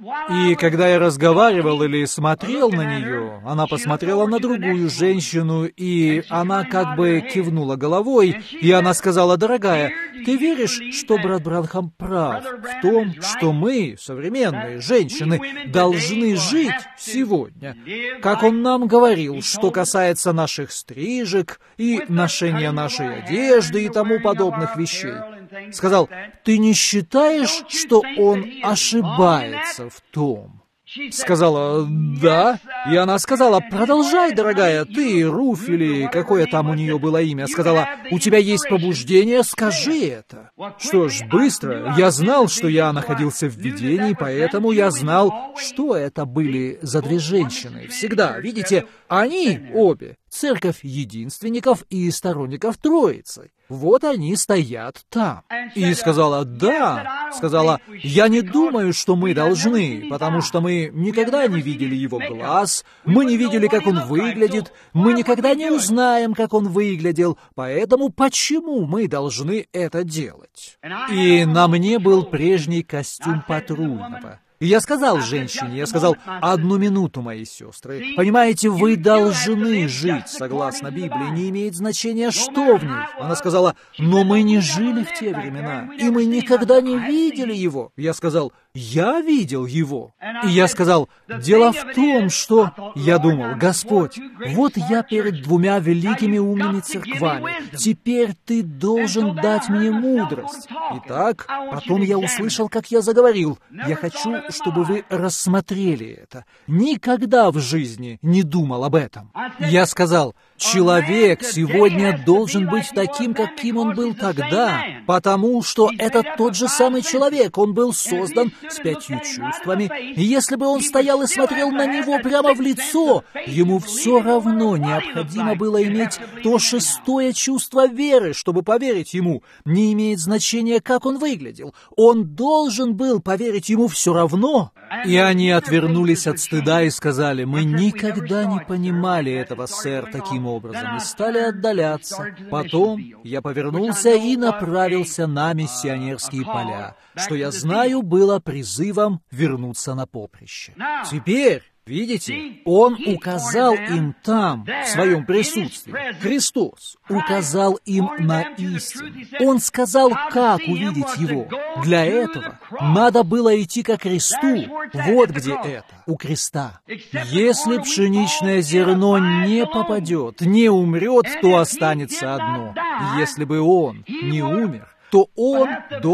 И когда я разговаривал или смотрел на нее, она посмотрела на другую женщину, и она как бы кивнула головой, и она сказала: «Дорогая, ты веришь, что брат Бранхам прав в том, что мы, современные женщины, должны жить сегодня, как он нам говорил, что касается наших стрижек и ношения нашей одежды и тому подобных вещей?» Сказал: «Ты не считаешь, что он ошибается в том?» Сказала: «Да». И она сказала: «Продолжай, дорогая, ты, Руф, или какое там у нее было имя». Сказала: «У тебя есть побуждение, скажи это». Что ж, быстро. Я знал, что я находился в видении, поэтому я знал, что это были за две женщины. Всегда, видите, они обе, церковь единственников и сторонников Троицы. Вот они стоят там. И сказала: «Да». Сказала: «Я не думаю, что мы должны, потому что мы никогда не видели его глаз, мы не видели, как он выглядит, мы никогда не узнаем, как он выглядел, поэтому почему мы должны это делать?» И на мне был прежний костюм патрульного. И я сказал женщине, «1 минуту, мои сестры. Понимаете, вы должны жить, согласно Библии, не имеет значения, что в ней». Она сказала: «Но мы не жили в те времена, и мы никогда не видели его». Я сказал: «Я видел его». И я сказал: «Дело в том, что...» Я думал: «Господь, вот я перед 2 великими умными церквами. Теперь ты должен дать мне мудрость». Итак, потом я услышал, как я заговорил: «Я хочу, чтобы вы рассмотрели это. Никогда в жизни не думал об этом». Я сказал: «Человек сегодня должен быть таким, каким он был тогда, потому что это тот же самый человек. Он был создан с 5 чувствами, и если бы он стоял и смотрел на него прямо в лицо, ему все равно необходимо было иметь то 6-е чувство веры, чтобы поверить ему. Не имеет значения, как он выглядел. Он должен был поверить ему все равно». И они отвернулись от стыда и сказали: «Мы никогда не понимали этого, сэр, таким образом», и стали отдаляться. Потом я повернулся и направился на миссионерские поля, что, я знаю, было призывом вернуться на поприще. Теперь, видите, Он указал им там, в своем присутствии. Христос указал им на истину. Он сказал, как увидеть Его. Для этого надо было идти ко кресту. Вот где это, у креста. Если пшеничное зерно не попадет, не умрет, то останется одно. Если бы он не умер, то он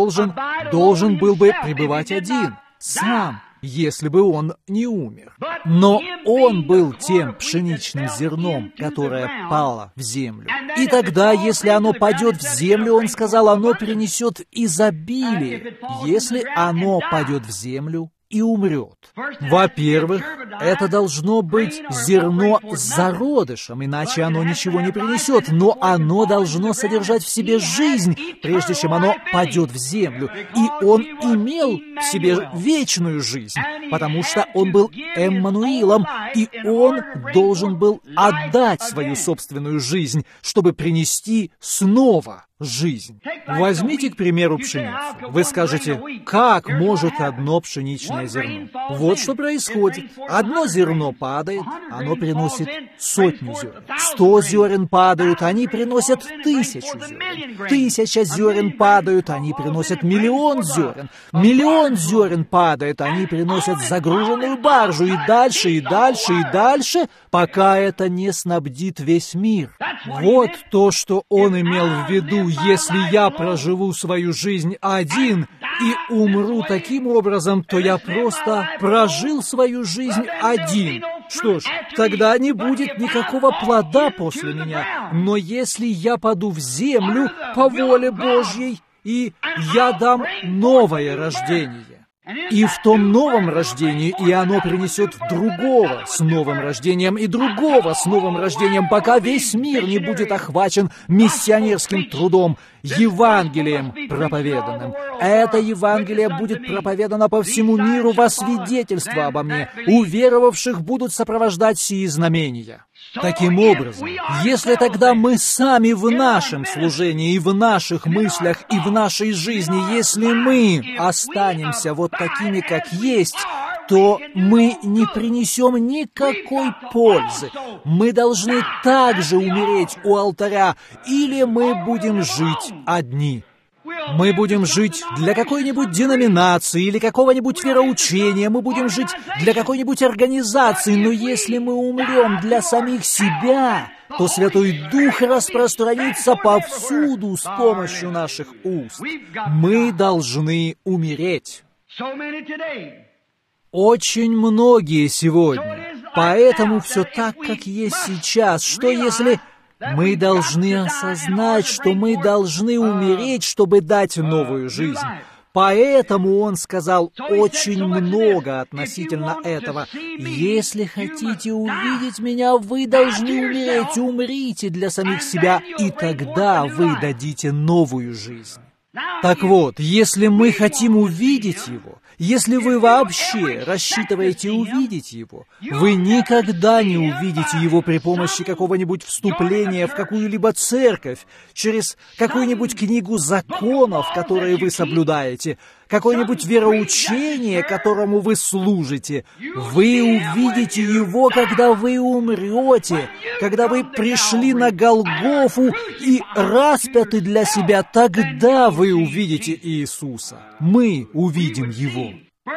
должен был бы пребывать один, сам, если бы он не умер. Но он был тем пшеничным зерном, которое пало в землю. И тогда, если оно падет в землю, он сказал, оно принесет изобилие. Если оно падет в землю и умрет. Во-первых, это должно быть зерно с зародышем, иначе оно ничего не принесет, но оно должно содержать в себе жизнь, прежде чем оно падет в землю. И он имел в себе вечную жизнь, потому что он был Эммануилом, и он должен был отдать свою собственную жизнь, чтобы принести снова жизнь. Возьмите, к примеру, пшеницу. Вы скажете, как может одно пшеничное зерно? Вот что происходит. Одно зерно падает, оно приносит 100 зерен. 100 зерен падают, они приносят 1000 зерен. 1000 зерен падают, они приносят 1 000 000 зерен. 1 000 000 зерен падает, они приносят загруженную баржу, и дальше, и дальше, и дальше, пока это не снабдит весь мир. Вот то, что он имел в виду. Если я проживу свою жизнь один и умру таким образом, то я просто прожил свою жизнь один. Что ж, тогда не будет никакого плода после меня. Но если я паду в землю по воле Божьей, и я дам новое рождение, и в том новом рождении, и оно принесет другого с новым рождением, и другого с новым рождением, пока весь мир не будет охвачен миссионерским трудом, Евангелием проповеданным. Это Евангелие будет проповедано по всему миру во свидетельство обо мне. Уверовавших будут сопровождать сии знамения. Таким образом, если тогда мы сами в нашем служении, и в наших мыслях, и в нашей жизни, если мы останемся вот такими, как есть, то мы не принесем никакой пользы. Мы должны также умереть у алтаря, или мы будем жить одни. Мы будем жить для какой-нибудь деноминации или какого-нибудь вероучения, мы будем жить для какой-нибудь организации, но если мы умрем для самих себя, то Святой Дух распространится повсюду с помощью наших уст. Мы должны умереть. Очень многие сегодня. Поэтому все так, как есть сейчас. Что если мы должны осознать, что мы должны умереть, чтобы дать новую жизнь? Поэтому он сказал очень много относительно этого. Если хотите увидеть меня, вы должны умереть. Умрите для самих себя, и тогда вы дадите новую жизнь. Так вот, если мы хотим увидеть Его, если вы вообще рассчитываете увидеть Его, вы никогда не увидите Его при помощи какого-нибудь вступления в какую-либо церковь, через какую-нибудь книгу законов, которые вы соблюдаете, какое-нибудь вероучение, которому вы служите. Вы увидите Его, когда вы умрете, когда вы пришли на Голгофу и распяты для себя, тогда вы увидите Иисуса. Мы увидим Его.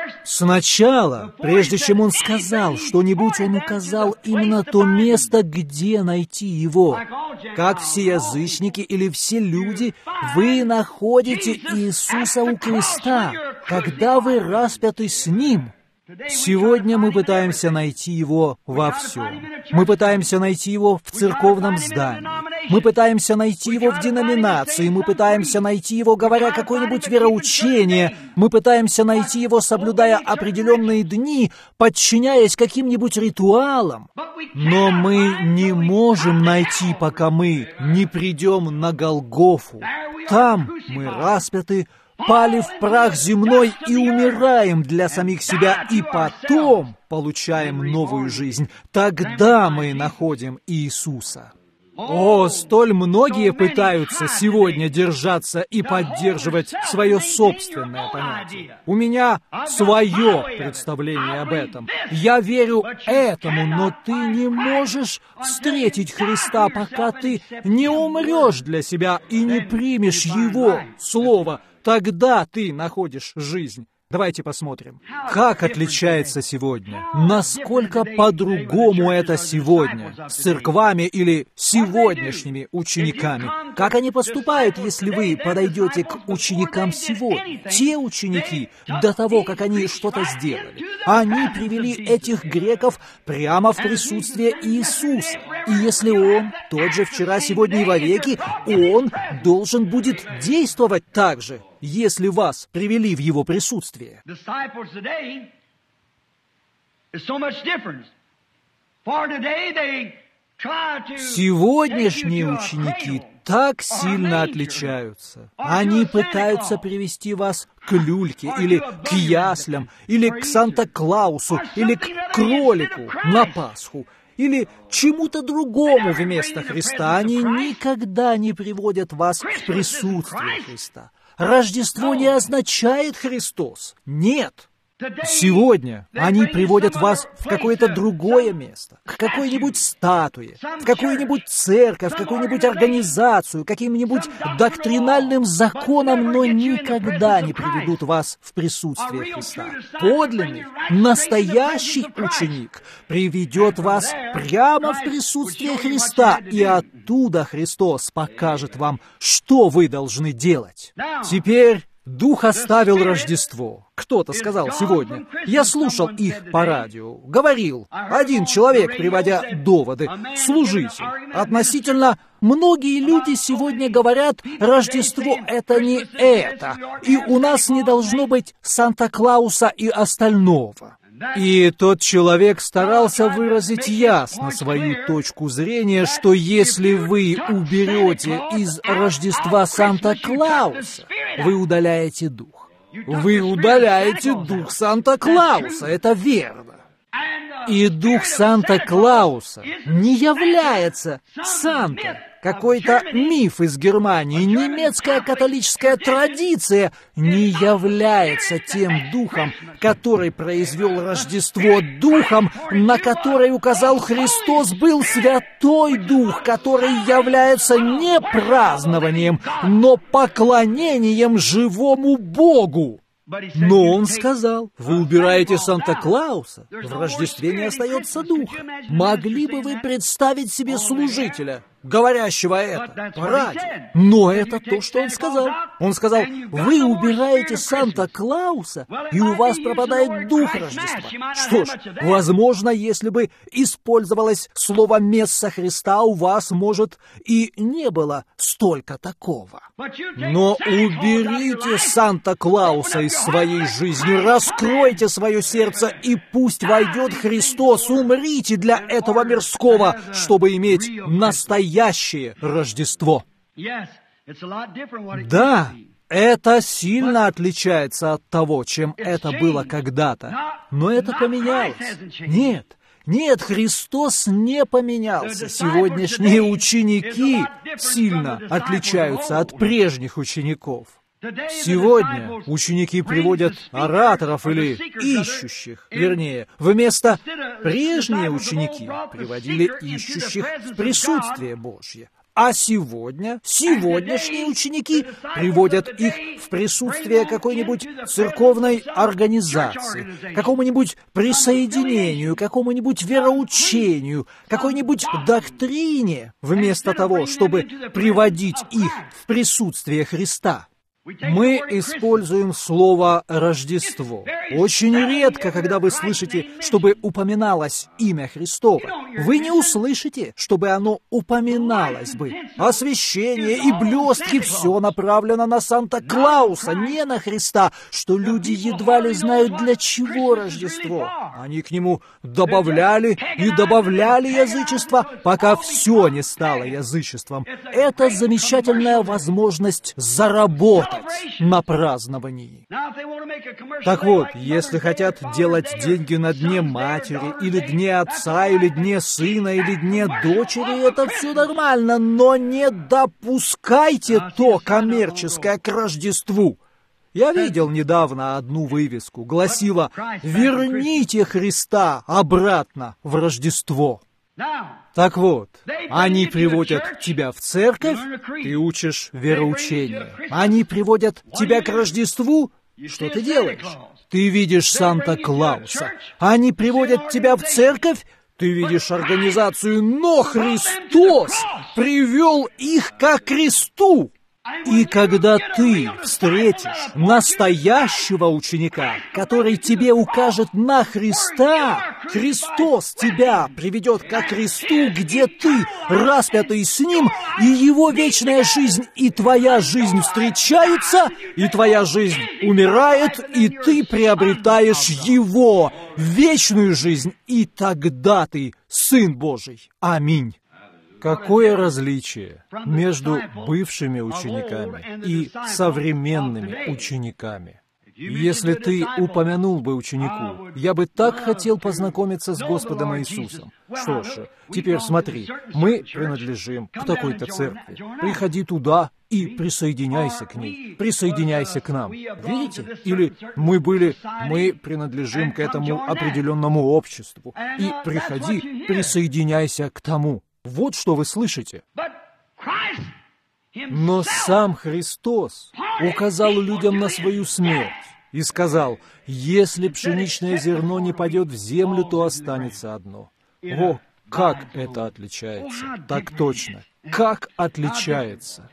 Сначала, прежде чем Он сказал что-нибудь, Он указал именно то место, где найти Его. Как все язычники или все люди, вы находите Иисуса у креста, когда вы распяты с Ним. Сегодня мы пытаемся найти Его во всем. Мы пытаемся найти Его в церковном здании. Мы пытаемся найти Его в деноминации. Мы пытаемся найти Его, говоря какое-нибудь вероучение. Мы пытаемся найти Его, соблюдая определенные дни, подчиняясь каким-нибудь ритуалам. Но мы не можем найти, пока мы не придем на Голгофу. Там мы распяты, пали в прах земной и умираем для самих себя, и потом получаем новую жизнь. Тогда мы находим Иисуса. О, столь многие пытаются сегодня держаться и поддерживать свое собственное понятие. У меня свое представление об этом. Я верю этому, но ты не можешь встретить Христа, пока ты не умрешь для себя и не примешь Его Слово. Тогда ты находишь жизнь. Давайте посмотрим, как отличается сегодня, насколько по-другому это сегодня, с церквами или сегодняшними учениками. Как они поступают, если вы подойдете к ученикам сегодня? Те ученики, до того, как они что-то сделали, они привели этих греков прямо в присутствие Иисуса. И если Он тот же вчера, сегодня и вовеки, Он должен будет действовать так же, если вас привели в Его присутствие. Сегодняшние ученики так сильно отличаются. Они пытаются привести вас к люльке, или к яслям, или к Санта-Клаусу, или к кролику на Пасху, или чему-то другому вместо Христа. Они никогда не приводят вас в присутствие Христа. Рождество не означает Христос. Нет. Сегодня они приводят вас в какое-то другое место, к какой-нибудь статуе, в какую-нибудь церковь, в какую-нибудь организацию, каким-нибудь доктринальным законам, но никогда не приведут вас в присутствие Христа. Подлинный, настоящий ученик приведет вас прямо в присутствие Христа, и оттуда Христос покажет вам, что вы должны делать. Теперь Дух оставил Рождество. Кто-то сказал сегодня. Я слушал их по радио. Говорил один человек, приводя доводы, служитель. Относительно многие люди сегодня говорят, Рождество — это не это, и у нас не должно быть Санта-Клауса и остального. И тот человек старался выразить ясно свою точку зрения, что если вы уберете из Рождества Санта-Клауса, вы удаляете дух. Вы удаляете дух Санта-Клауса, это верно. И дух Санта-Клауса не является Сантой. какой-то миф из Германии, немецкая католическая традиция не является тем духом, который произвел Рождество. Духом, на который указал Христос, был Святой Дух, который является не празднованием, но поклонением живому Богу. Но он сказал: вы убираете Санта-Клауса, в Рождестве не остается духа. Могли бы вы представить себе служителя, говорящего это по радио? Но это то, что он сказал. Он сказал: вы убираете Санта-Клауса, и у вас пропадает дух Рождества. Что ж, возможно, если бы использовалось слово «месса Христа», у вас, может, и не было столько такого. Но уберите Санта-Клауса из своей жизни, раскройте свое сердце, и пусть войдет Христос. Умрите для этого мирского, чтобы иметь настоящее Рождество. Да, это сильно отличается от того, чем это было когда-то. Но это поменялось. Нет, Христос не поменялся. Сегодняшние ученики сильно отличаются от прежних учеников. Сегодня ученики приводят ораторов или ищущих, вернее, вместо прежние ученики приводили ищущих в присутствие Божье. А сегодняшние ученики приводят их в присутствие какой-нибудь церковной организации, какому-нибудь присоединению, какому-нибудь вероучению, какой-нибудь доктрине, вместо того, чтобы приводить их в присутствие Христа. Мы используем слово «Рождество». Очень редко, когда вы слышите, чтобы упоминалось имя Христово. Вы не услышите, чтобы оно упоминалось бы. Освещение и блестки — все направлено на Санта-Клауса, не на Христа, что люди едва ли знают, для чего Рождество. Они к нему добавляли и добавляли язычество, пока все не стало язычеством. Это замечательная возможность заработать на праздновании. Так вот, если хотят делать деньги на Дне Матери, или Дне Отца, или Дне Сына, или Дне Дочери, это все нормально, но не допускайте то коммерческое к Рождеству. Я видел недавно одну вывеску, гласила: «Верните Христа обратно в Рождество». Так вот, они приводят тебя в церковь, ты учишь вероучение. Они приводят тебя к Рождеству, что ты делаешь? Ты видишь Санта-Клауса. Они приводят тебя в церковь, ты видишь организацию, но Христос привел их ко кресту. И когда ты встретишь настоящего ученика, который тебе укажет на Христа, Христос тебя приведет ко кресту, где ты распятый с Ним, и Его вечная жизнь и твоя жизнь встречаются, и твоя жизнь умирает, и ты приобретаешь Его вечную жизнь, и тогда ты Сын Божий. Аминь. Какое различие между бывшими учениками и современными учениками? Если ты упомянул бы ученику: «Я бы так хотел познакомиться с Господом Иисусом». Что ж, теперь смотри, мы принадлежим к такой-то церкви. Приходи туда и присоединяйся к ней. Присоединяйся к нам. Видите? Или мы принадлежим к этому определенному обществу. И приходи, присоединяйся к тому. Вот что вы слышите. Но сам Христос указал людям на свою смерть и сказал: «Если пшеничное зерно не падет в землю, то останется одно». О, как это отличается! Так точно. Как отличается!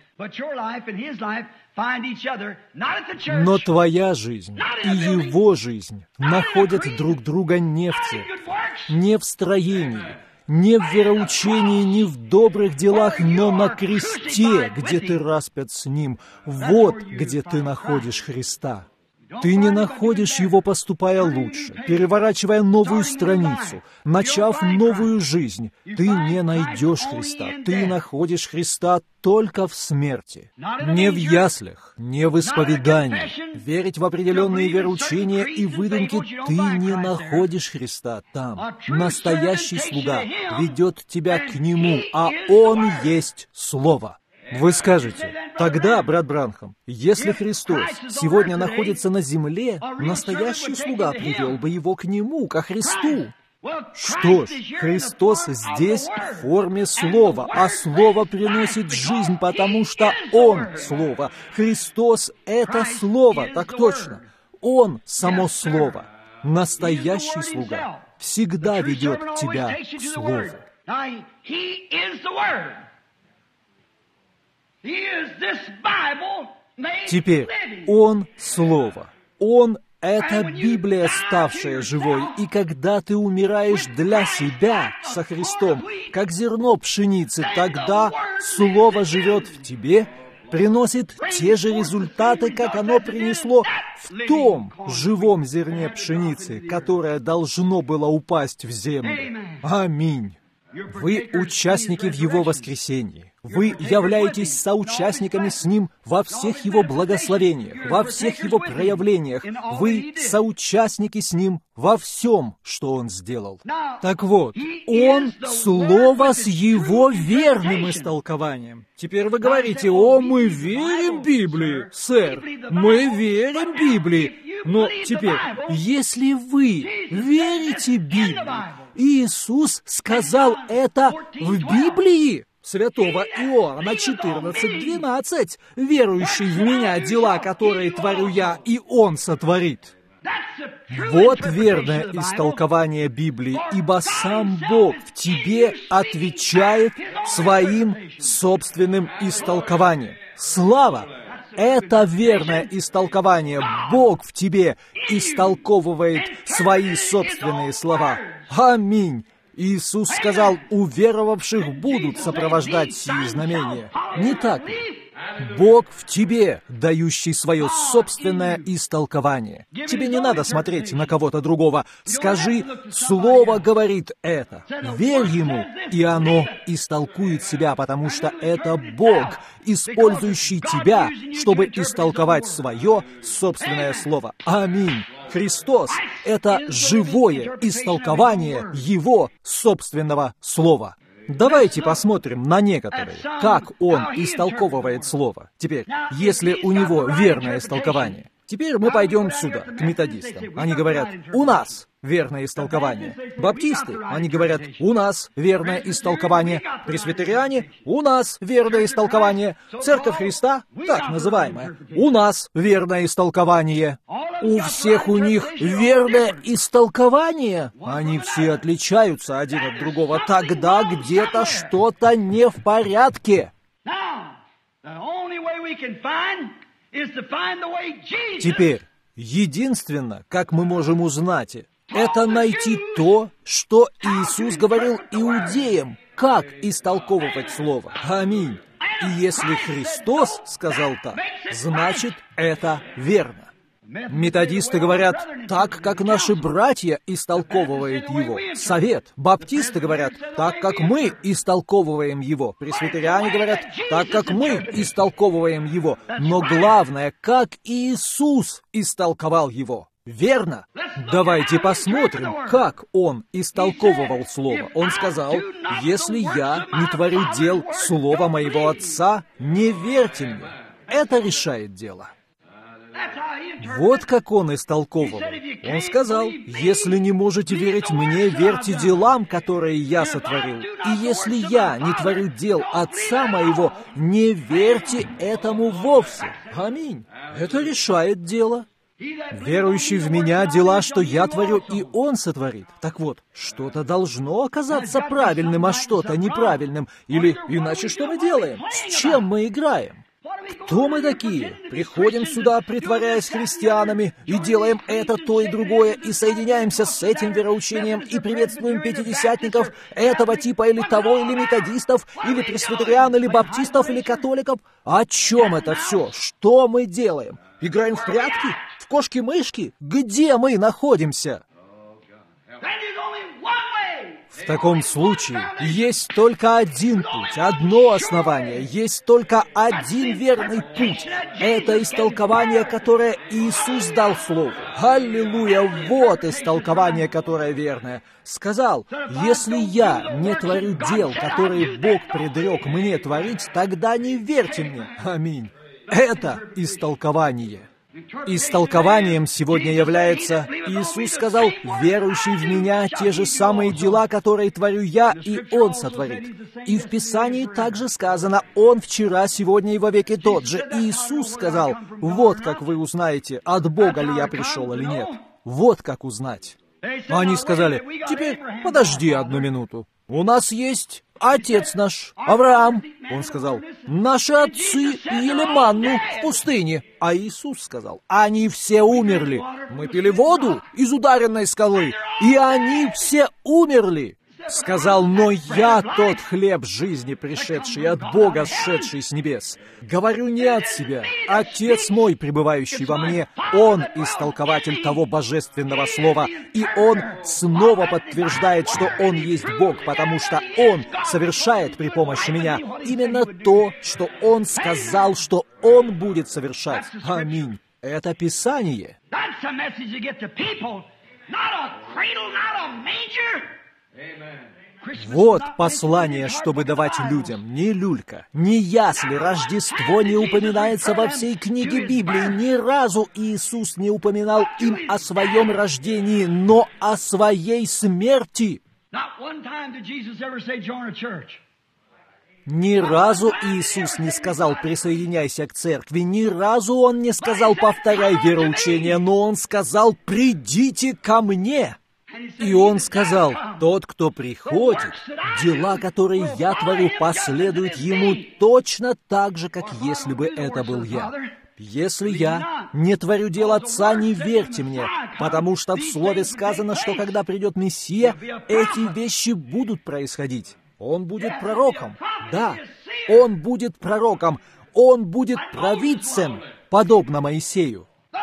Но твоя жизнь и его жизнь находят друг друга не в церкви, не в строении, не в вероучении, не в добрых делах, но на кресте, где ты распят с Ним. Вот где ты находишь Христа. Ты не находишь Его, поступая лучше, переворачивая новую страницу, начав новую жизнь. Ты не найдешь Христа. Ты находишь Христа только в смерти. Не в яслях, не в исповедании. Верить в определенные вероучения и выдумки ты не находишь Христа там. Настоящий слуга ведет тебя к Нему, а Он есть Слово. Вы скажете, тогда, брат Бранхам, если Христос сегодня находится на земле, настоящий слуга привел бы его к Нему, ко Христу. Что ж, Христос здесь в форме Слова, а Слово приносит жизнь, потому что Он Слово. Христос — это Слово, так точно. Он — само Слово. Настоящий слуга всегда ведет тебя к Слову. Теперь Он — Слово. Он — это Библия, ставшая живой. И когда ты умираешь для себя со Христом, как зерно пшеницы, тогда Слово живет в тебе, приносит те же результаты, как оно принесло в том живом зерне пшеницы, которое должно было упасть в землю. Аминь. Вы участники в Его воскресении. Вы являетесь соучастниками с Ним во всех Его благословениях, во всех Его проявлениях. Вы соучастники с Ним во всем, что Он сделал. Так вот, Он — Слово с Его верным истолкованием. Теперь вы говорите: «О, мы верим Библии, сэр, мы верим Библии». Но теперь, если вы верите Библии, Иисус сказал это в Библии, святого Иоанна 14:12, «Верующий в Меня, дела, которые творю Я, и Он сотворит». Вот верное истолкование Библии, ибо сам Бог в тебе отвечает своим собственным истолкованием. Слава! Это верное истолкование. Бог в тебе истолковывает свои собственные слова. Аминь. Иисус сказал: уверовавших будут сопровождать сии знамения. Не так ли? Бог в тебе, дающий свое собственное истолкование. Тебе не надо смотреть на кого-то другого. Скажи: Слово говорит это. Верь Ему, и оно истолкует себя, потому что это Бог, использующий тебя, чтобы истолковать свое собственное Слово. Аминь. Христос — это живое истолкование Его собственного Слова. Давайте посмотрим на некоторые, как Он истолковывает Слово. Теперь, если у Него верное истолкование. Теперь мы пойдем сюда, к методистам. Они говорят: у нас верное истолкование. Баптисты, они говорят: у нас верное истолкование. Пресвитериане, у нас верное истолкование. Церковь Христа, так называемая, у нас верное истолкование. У всех у них верное истолкование. Они все отличаются один от другого. Тогда где-то что-то не в порядке. Теперь, единственно, как мы можем узнать, это найти то, что Иисус говорил иудеям, как истолковывать Слово. Аминь. И если Христос сказал так, значит, это верно. Методисты говорят: так, как наши братья истолковывают его. Совет. Баптисты говорят: так, как мы истолковываем его. Пресвитериане говорят: так, как мы истолковываем его. Но главное, как Иисус истолковал его. Верно? Давайте посмотрим, как Он истолковывал Слово. Он сказал: если я не творю дел Слова моего Отца, не верьте мне. Это решает дело. Вот как Он истолковывал. Он сказал: если не можете верить мне, верьте делам, которые я сотворил. И если я не творю дел Отца моего, не верьте этому вовсе. Аминь. Это решает дело. Верующий в Меня, дела, что я творю, и Он сотворит. Так вот, что-то должно оказаться правильным, а что-то неправильным. Или иначе что мы делаем? С чем мы играем? Кто мы такие? Приходим сюда, притворяясь христианами, и делаем это, то и другое, и соединяемся с этим вероучением, и приветствуем пятидесятников этого типа, или того, или методистов, или пресвитериан, или баптистов, или католиков. О чем это все? Что мы делаем? Играем в прятки? В кошки-мышки? Где мы находимся? В таком случае есть только один путь, одно основание, есть только один верный путь. Это истолкование, которое Иисус дал Слову. Аллилуйя! Вот истолкование, которое верное. Сказал, если я не творю дел, которые Бог предрек мне творить, тогда не верьте мне. Аминь. Это истолкование. Истолкованием сегодня является, Иисус сказал, верующий в Меня, те же самые дела, которые творю Я, и Он сотворит. И в Писании также сказано, Он вчера, сегодня и вовеки тот же. Иисус сказал, вот как вы узнаете, от Бога ли Я пришел или нет. Вот как узнать. Они сказали, теперь подожди одну минуту. У нас есть отец наш, Авраам. Он сказал, наши отцы ели манну в пустыне. А Иисус сказал, они все умерли. Мы пили воду из ударенной скалы, и они все умерли. Сказал, но я тот хлеб жизни, пришедший от Бога, сшедший с небес. Говорю не от себя. Отец мой, пребывающий во мне, Он истолкователь того божественного слова, и Он снова подтверждает, что Он есть Бог, потому что Он совершает при помощи меня именно то, что Он сказал, что Он будет совершать. Аминь. Это Писание. Вот послание, чтобы давать людям. Не люлька, не ясли, Рождество не упоминается во всей книге Библии. Ни разу Иисус не упоминал им о своем рождении, но о своей смерти. Ни разу Иисус не сказал «присоединяйся к церкви», ни разу Он не сказал «повторяй вероучение», но Он сказал «придите ко мне». И Он сказал, тот, кто приходит, дела, которые я творю, последуют ему точно так же, как если бы это был я. Если я не творю дел Отца, не верьте мне, потому что в Слове сказано, что когда придет Мессия, эти вещи будут происходить. Он будет пророком. Да, Он будет пророком. Он будет провидцем, подобно Моисею.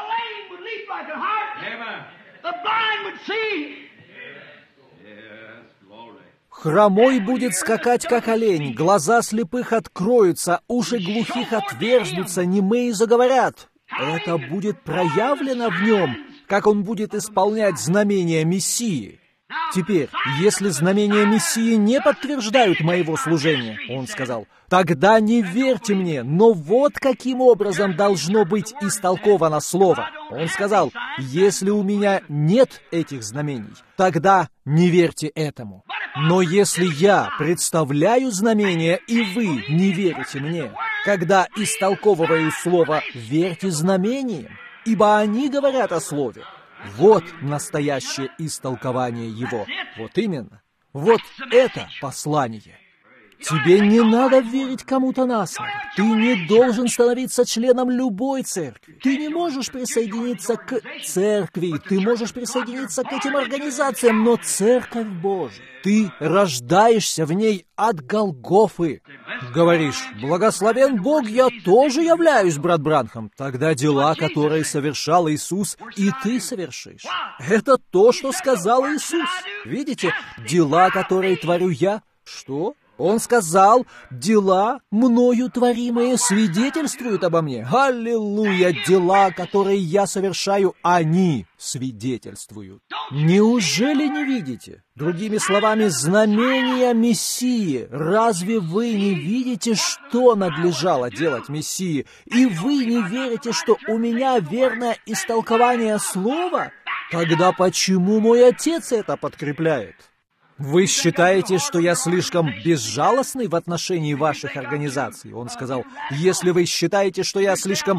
Хромой будет скакать, как олень, глаза слепых откроются, уши глухих отверзнутся, немые заговорят. Это будет проявлено в нем, как он будет исполнять знамения Мессии. Теперь, если знамения Мессии не подтверждают моего служения, он сказал, тогда не верьте мне, но вот каким образом должно быть истолковано слово. Он сказал, если у меня нет этих знамений, тогда не верьте этому. Но если я представляю знамения, и вы не верите мне, когда истолковываю слово, верьте знамениям, ибо они говорят о слове. Вот настоящее истолкование его. Вот именно. Вот это послание. Тебе не надо верить кому-то на слово. Ты не должен становиться членом любой церкви. Ты не можешь присоединиться к церкви. Ты можешь присоединиться к этим организациям, но Церковь Божия. Ты рождаешься в ней от Голгофы. Говоришь, благословен Бог, я тоже являюсь, брат Бранхам. Тогда дела, которые совершал Иисус, и ты совершишь. Это то, что сказал Иисус. Видите, дела, которые творю я. Что? Он сказал, дела, мною творимые, свидетельствуют обо мне. Аллилуйя! Дела, которые я совершаю, они свидетельствуют. Неужели не видите? Другими словами, знамения Мессии. Разве вы не видите, что надлежало делать Мессии? И вы не верите, что у меня верное истолкование слова? Тогда почему мой Отец это подкрепляет? Вы считаете, что я слишком безжалостный в отношении ваших организаций? Он сказал, если вы считаете, что я слишком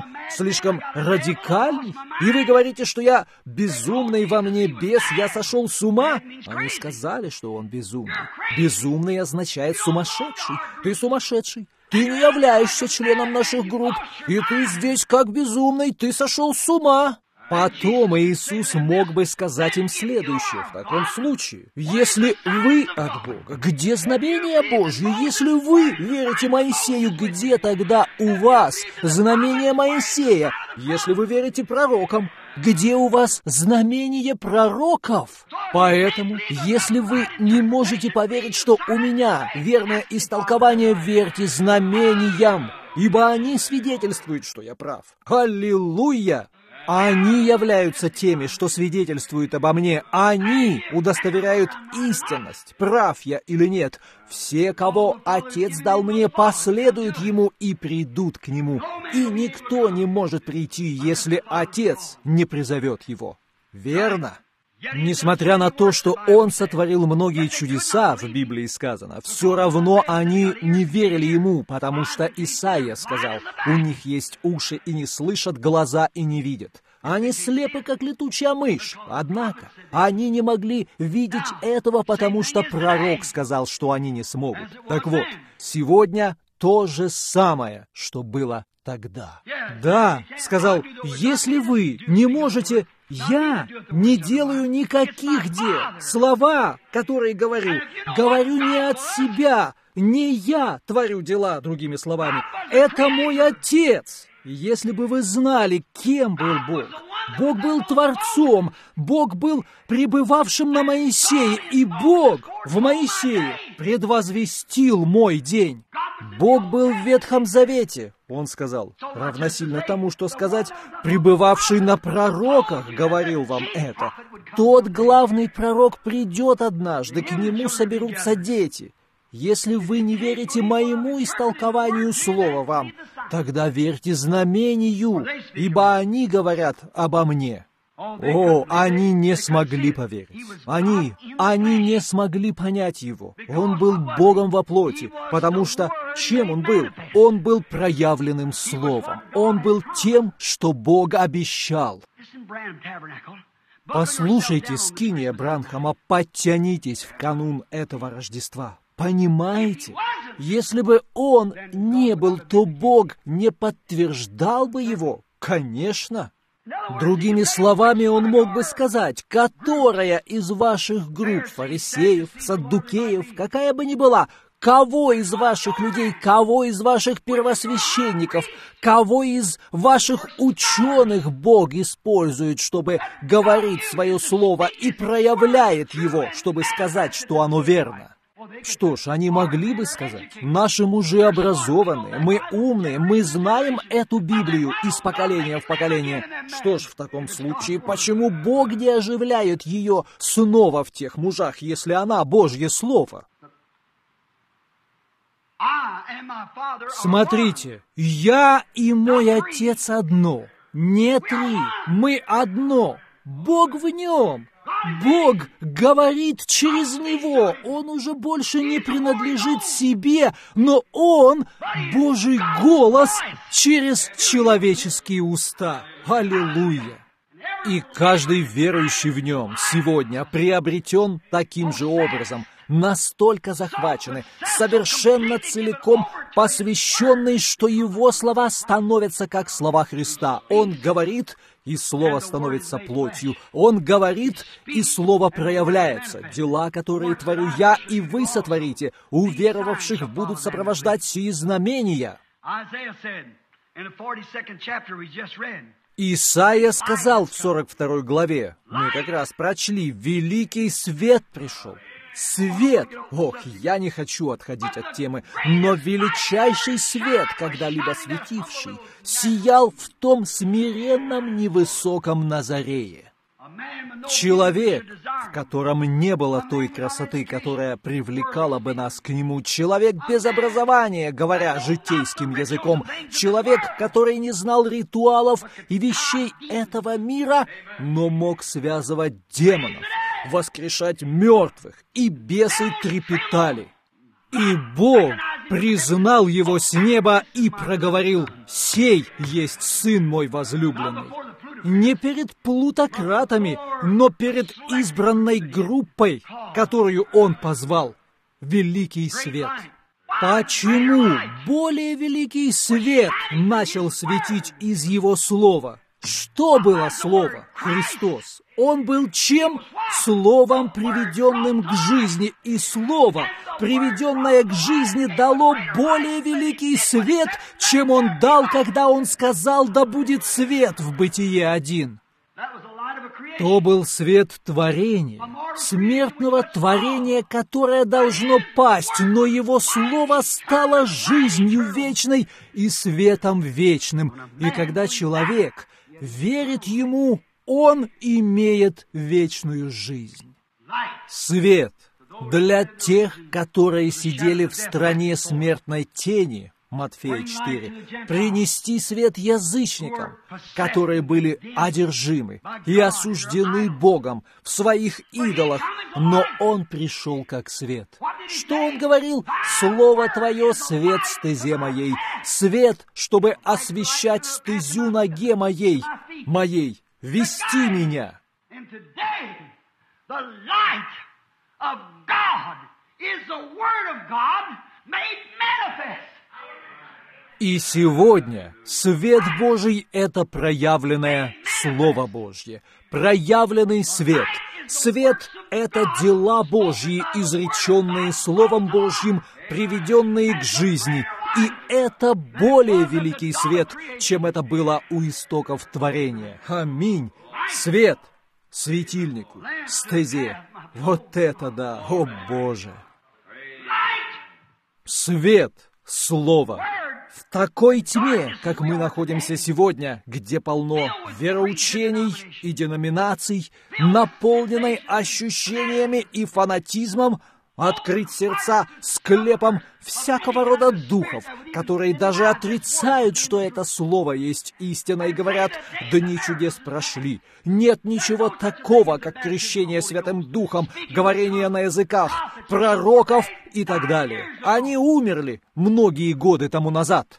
радикальный, и вы говорите, что я безумный во мне бес, я сошел с ума. Они сказали, что он безумный. Безумный означает сумасшедший. Ты сумасшедший. ты не являешься членом наших групп, и ты здесь как безумный, ты сошел с ума». Потом Иисус мог бы сказать им следующее: в таком случае, если вы от Бога, где знамение Божье? Если вы верите Моисею, где тогда у вас знамение Моисея? Если вы верите пророкам, где у вас знамение пророков? Поэтому, если вы не можете поверить, что у меня верное истолкование, верьте знамениям, ибо они свидетельствуют, что я прав. Аллилуйя! Они являются теми, что свидетельствуют обо мне. Они удостоверяют истинность, прав я или нет. Все, кого Отец дал мне, последуют Ему и придут к Нему. И никто не может прийти, если Отец не призовет его. Верно? Несмотря на то, что Он сотворил многие чудеса, в Библии сказано, все равно они не верили Ему, потому что Исаия сказал: «У них есть уши и не слышат, глаза и не видят. Они слепы, как летучая мышь». Однако они не могли видеть этого, потому что пророк сказал, что они не смогут. Так вот, сегодня то же самое, что было тогда. Да, сказал, если вы не можете... Я не делаю никаких дел. Слова, которые говорю не от себя. Не я творю дела, другими словами. Это мой Отец. Если бы вы знали, кем был Бог. Бог был Творцом, Бог был пребывавшим на Моисее, и Бог в Моисее предвозвестил мой день. Бог был в Ветхом Завете, Он сказал, равносильно тому, что сказать, пребывавший на пророках говорил вам это. Тот главный пророк придет однажды, к нему соберутся дети. Если вы не верите моему истолкованию слова вам, тогда верьте знамению, ибо они говорят обо мне. О, они не смогли поверить. Они не смогли понять его. Он был Богом во плоти, потому что чем он был? Он был проявленным словом. Он был тем, что Бог обещал. Послушайте, скиния Бранхама, подтянитесь в канун этого Рождества. Понимаете? Если бы он не был, то Бог не подтверждал бы его. Конечно. Другими словами, он мог бы сказать, которая из ваших групп, фарисеев, саддукеев, какая бы ни была, кого из ваших людей, кого из ваших первосвященников, кого из ваших ученых Бог использует, чтобы говорить свое слово и проявляет его, чтобы сказать, что оно верно. Что ж, они могли бы сказать, наши мужи образованные, мы умные, мы знаем эту Библию из поколения в поколение. Что ж, в таком случае, почему Бог не оживляет ее снова в тех мужах, если она Божье Слово? Смотрите, я и мой Отец одно, не три, мы одно, Бог в нем. Бог говорит через него. Он уже больше не принадлежит себе, но он — Божий голос через человеческие уста. Аллилуйя! И каждый верующий в нем сегодня приобретен таким же образом, настолько захвачены, совершенно целиком посвященный, что его слова становятся как слова Христа. Он говорит, и Слово становится плотью. Он говорит, и Слово проявляется. Дела, которые творю я, и вы сотворите, уверовавших будут сопровождать сии знамения. Исаия сказал в 42 главе, мы как раз прочли, «Великий свет пришел». Свет! Ох, я не хочу отходить от темы, но величайший свет, когда-либо светивший, сиял в том смиренном невысоком Назарее. Человек, в котором не было той красоты, которая привлекала бы нас к нему. Человек без образования, говоря житейским языком. Человек, который не знал ритуалов и вещей этого мира, но мог связывать демонов, воскрешать мертвых, и бесы трепетали. И Бог признал его с неба и проговорил: «Сей есть Сын мой возлюбленный». Не перед плутократами, но перед избранной группой, которую он позвал. Великий свет. Почему более великий свет начал светить из Его Слова? Что было Слово? Христос. Он был чем? Словом, приведенным к жизни. И Слово, приведенное к жизни, дало более великий свет, чем Он дал, когда Он сказал: «Да будет свет» в Бытие 1. То был свет творения, смертного творения, которое должно пасть, но Его Слово стало жизнью вечной и светом вечным. И когда человек верит Ему, он имеет вечную жизнь. Свет для тех, которые сидели в стране смертной тени, Матфея 4, принести свет язычникам, которые были одержимы и осуждены Богом в своих идолах, но Он пришел как свет. Что Он говорил? «Слово Твое — свет стезе моей, свет, чтобы освещать стезю ноге моей, вести меня». И сегодня свет Божий — это проявленное Слово Божье, проявленный свет. Свет — это дела Божьи, изреченные Словом Божьим, приведенные к жизни. И это более великий свет, чем это было у истоков творения. Аминь. Свет светильнику, стезе. Вот это да, о Боже! Свет Слова. В такой тьме, как мы находимся сегодня, где полно вероучений и деноминаций, наполненной ощущениями и фанатизмом, открыть сердца склепом всякого рода духов, которые даже отрицают, что это слово есть истина, и говорят: дни чудес прошли, нет ничего такого, как крещение Святым Духом, говорение на языках, пророков и так далее. Они умерли многие годы тому назад.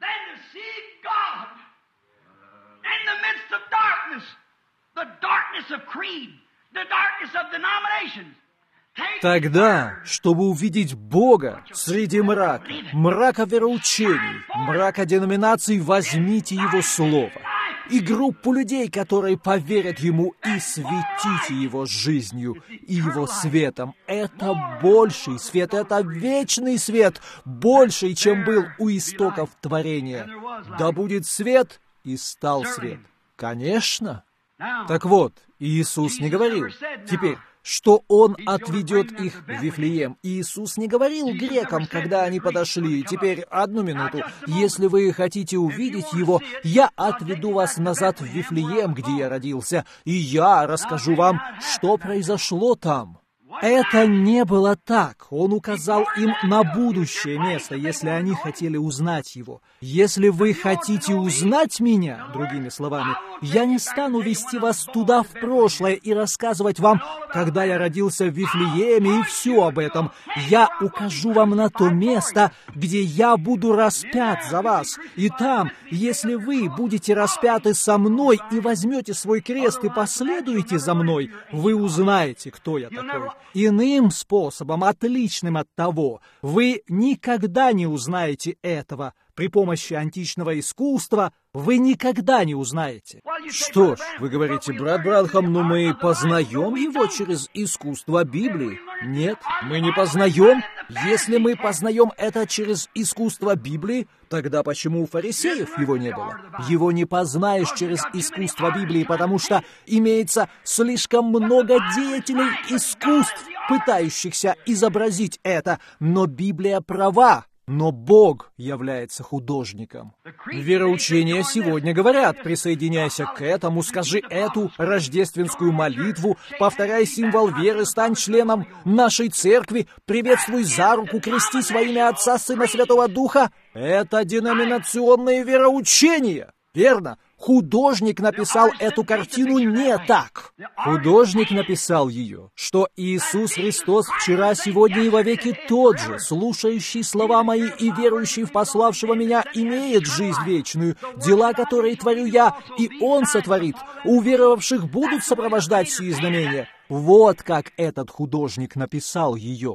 Тогда, чтобы увидеть Бога среди мрака вероучений, мрака деноминаций, возьмите Его Слово и группу людей, которые поверят Ему, и светите Его жизнью и Его светом. Это больший свет, это вечный свет, больший, чем был у истоков творения. Да будет свет, и стал свет. Конечно. Так вот, Иисус не говорил теперь, что Он отведет их в Вифлеем. Иисус не говорил грекам, когда они подошли: теперь, одну минуту, если вы хотите увидеть Его, я отведу вас назад в Вифлеем, где я родился, и я расскажу вам, что произошло там. Это не было так. Он указал им на будущее место, если они хотели узнать Его. Если вы хотите узнать Меня, другими словами, я не стану вести вас туда в прошлое и рассказывать вам, когда я родился в Вифлееме и все об этом. Я укажу вам на то место, где я буду распят за вас. И там, если вы будете распяты со мной и возьмете свой крест и последуете за мной, вы узнаете, кто я такой. Иным способом, отличным от того, вы никогда не узнаете этого. При помощи античного искусства вы никогда не узнаете. Что ж, вы говорите: брат Бранхам, но мы познаем его через искусство Библии. Нет, мы не познаем. Если мы познаем это через искусство Библии, тогда почему у фарисеев его не было? Его не познаешь через искусство Библии, потому что имеется слишком много деятелей искусств, пытающихся изобразить это. Но Библия права. Но Бог является художником. Вероучения сегодня говорят: присоединяйся к этому, скажи эту рождественскую молитву, повторяй символ веры, стань членом нашей церкви, приветствуй за руку, крестись во имя Отца, Сына, Святого Духа. Это деноминационные вероучения, верно? Художник написал эту картину не так. Художник написал ее, что Иисус Христос вчера, сегодня и вовеки тот же, слушающий слова мои и верующий в пославшего меня, имеет жизнь вечную, дела, которые творю я, и Он сотворит. Уверовавших будут сопровождать сии знамения. Вот как этот художник написал ее.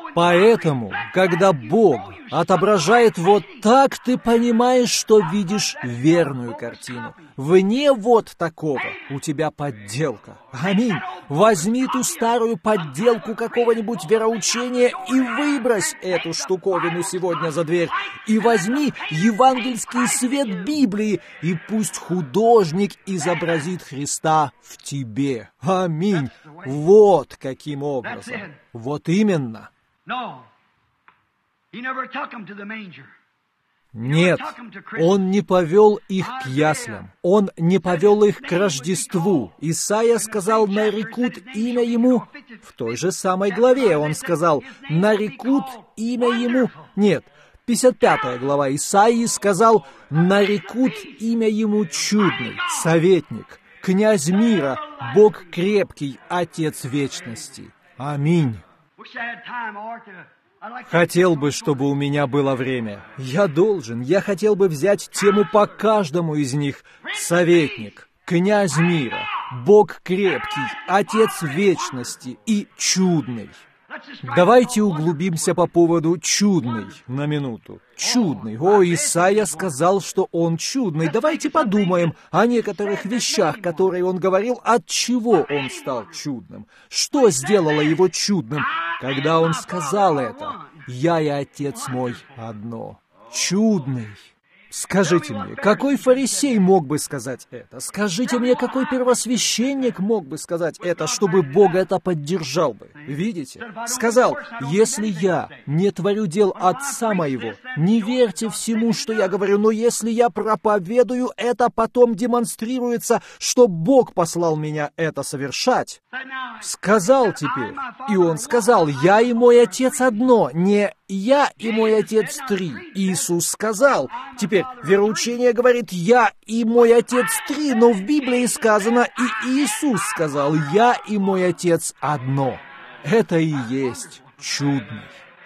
Поэтому, когда Бог отображает вот так, ты понимаешь, что видишь верную картину. Вне вот такого у тебя подделка. Аминь. Возьми ту старую подделку какого-нибудь вероучения и выбрось эту штуковину сегодня за дверь. И возьми евангельский свет Библии, и пусть художник изобразит Христа в тебе. Аминь. Вот каким образом. Вот именно. Нет, он не повел их к яслям, он не повел их к Рождеству. Исайя сказал, нарекут имя ему. В той же самой главе он сказал, нарекут имя ему. Нет, 55 глава Исаии сказал, нарекут имя ему чудный, советник, князь мира, Бог крепкий, Отец вечности. Аминь. Хотел бы, чтобы у меня было время. Я хотел бы взять тему по каждому из них. Советник, князь мира, Бог крепкий, Отец вечности и чудный. Давайте углубимся по поводу чудный на минуту. Чудный. О, Исайя сказал, что он чудный. Давайте подумаем о некоторых вещах, которые он говорил, от чего он стал чудным. Что сделало его чудным, когда он сказал это? «Я и Отец мой одно». Чудный. Скажите мне, какой фарисей мог бы сказать это? Скажите мне, какой первосвященник мог бы сказать это, чтобы Бог это поддержал бы? Видите? Сказал, если я не творю дел Отца моего, не верьте всему, что я говорю, но если я проповедую, это потом демонстрируется, что Бог послал меня это совершать. Сказал теперь, и он сказал, я и мой Отец одно, не я и мой Отец три. Иисус сказал, теперь вероучение говорит, я и мой Отец три, но в Библии сказано, и Иисус сказал, я и мой Отец одно. Это и есть чудный.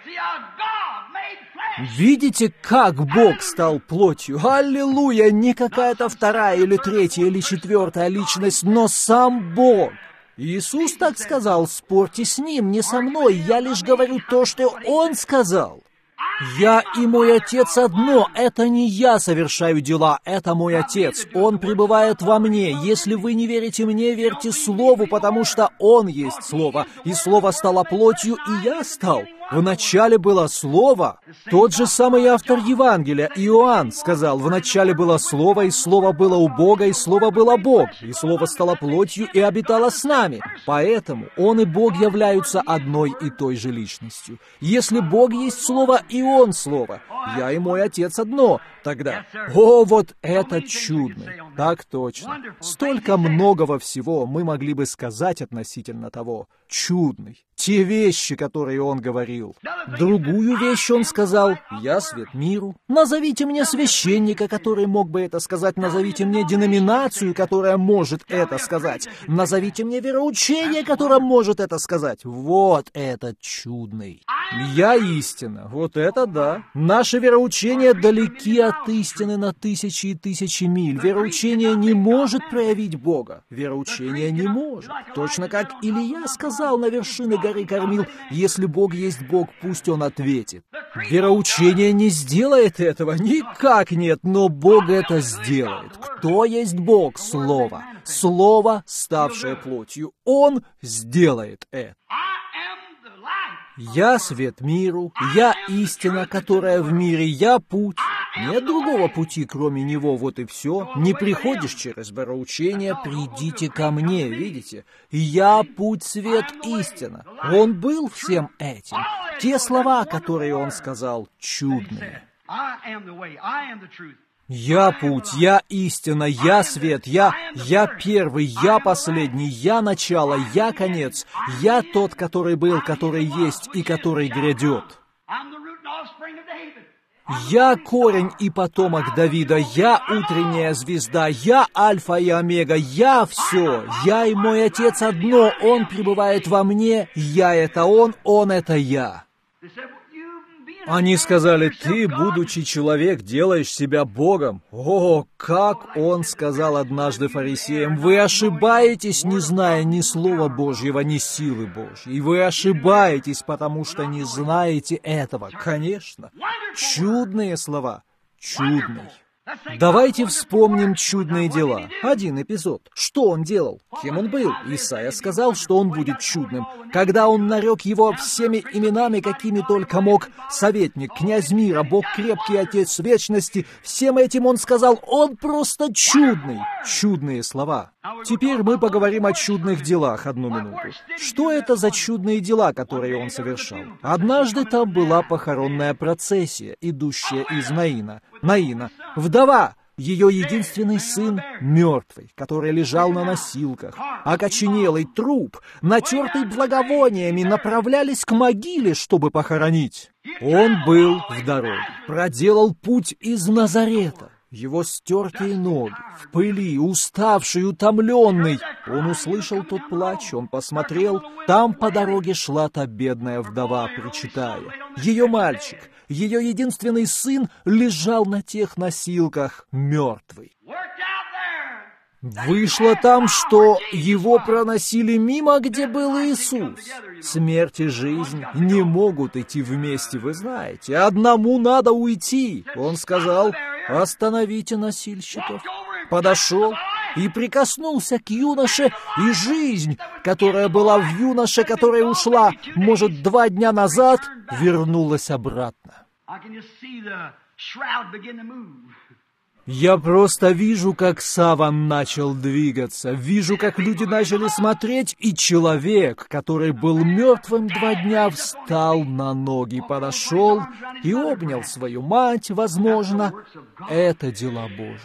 Видите, как Бог стал плотью? Аллилуйя! Не какая-то вторая или третья или четвертая личность, но сам Бог. Иисус так сказал, спорьте с Ним, не со мной, я лишь говорю то, что Он сказал. Я и мой Отец одно, это не я совершаю дела, это мой Отец, Он пребывает во мне. Если вы не верите мне, верьте Слову, потому что Он есть Слово, и Слово стало плотью, и я стал. Вначале было Слово. Тот же самый автор Евангелия, Иоанн, сказал, вначале было Слово, и Слово было у Бога, и Слово было Бог, и Слово стало плотью и обитало с нами. Поэтому Он и Бог являются одной и той же личностью. Если Бог есть Слово, и Он Слово, я и мой Отец одно, тогда, о, вот это чудный. Так точно. Столько многого всего мы могли бы сказать относительно того. Чудный. Те вещи, которые Он говорил. Другую вещь Он сказал, я свет миру. Назовите мне священника, который мог бы это сказать. Назовите мне деноминацию, которая может это сказать. Назовите мне вероучение, которое может это сказать. Вот это чудный. Я истина. Вот это да. Наши вероучения далеки от истины на тысячи и тысячи миль. Вероучение не может проявить Бога. Вероучение не может. Точно как Илия сказал на вершине горы Кормил, если Бог есть Бог, пусть Он ответит. Вероучение не сделает этого, никак нет, но Бог это сделает. Кто есть Бог? Слово. Слово, ставшее плотью. Он сделает это. Я свет миру, я истина, которая в мире, я путь. Нет другого пути, кроме Него, вот и все. Не приходишь через вероучение, придите ко мне, видите? Я путь, свет, истина. Он был всем этим. Те слова, которые Он сказал, чудные. Я путь, я истина, я свет, я первый, я последний, я начало, я конец, я тот, который был, который есть и который грядет. Я корень и потомок Давида, я утренняя звезда, я альфа и омега, я все, я и мой Отец одно, Он пребывает во мне, я это Он это я. Они сказали: «Ты, будучи человек, делаешь себя Богом». О, как он сказал однажды фарисеям: «Вы ошибаетесь, не зная ни Слова Божьего, ни силы Божьей. Вы ошибаетесь, потому что не знаете этого». Конечно, чудные слова, чудный. Давайте вспомним чудные дела. Один эпизод. Что он делал? Кем он был? Исайя сказал, что он будет чудным. Когда он нарек его всеми именами, какими только мог: советник, князь мира, Бог крепкий, Отец вечности, всем этим он сказал: он просто чудный. Чудные слова. Теперь мы поговорим о чудных делах одну минуту. Что это за чудные дела, которые он совершал? Однажды там была похоронная процессия, идущая из Наина. Наина, вдова, ее единственный сын, мертвый, который лежал на носилках. Окоченелый труп, натертый благовониями, направлялись к могиле, чтобы похоронить. Он был в дороге, проделал путь из Назарета. Его стертые ноги, в пыли, уставший, утомленный. Он услышал тот плач, он посмотрел. Там по дороге шла та бедная вдова, причитая. Ее мальчик, ее единственный сын, лежал на тех носилках, мертвый. Вышло там, что его проносили мимо, где был Иисус. Смерть и жизнь не могут идти вместе, вы знаете. Одному надо уйти. Он сказал: «Остановите носильщиков». Подошел и прикоснулся к юноше, и жизнь, которая была в юноше, которая ушла, может, 2 дня назад, вернулась обратно. Я просто вижу, как саван начал двигаться, вижу, как люди начали смотреть, и человек, который был мертвым 2 дня, встал на ноги, подошел и обнял свою мать, возможно. Это дела Божьи.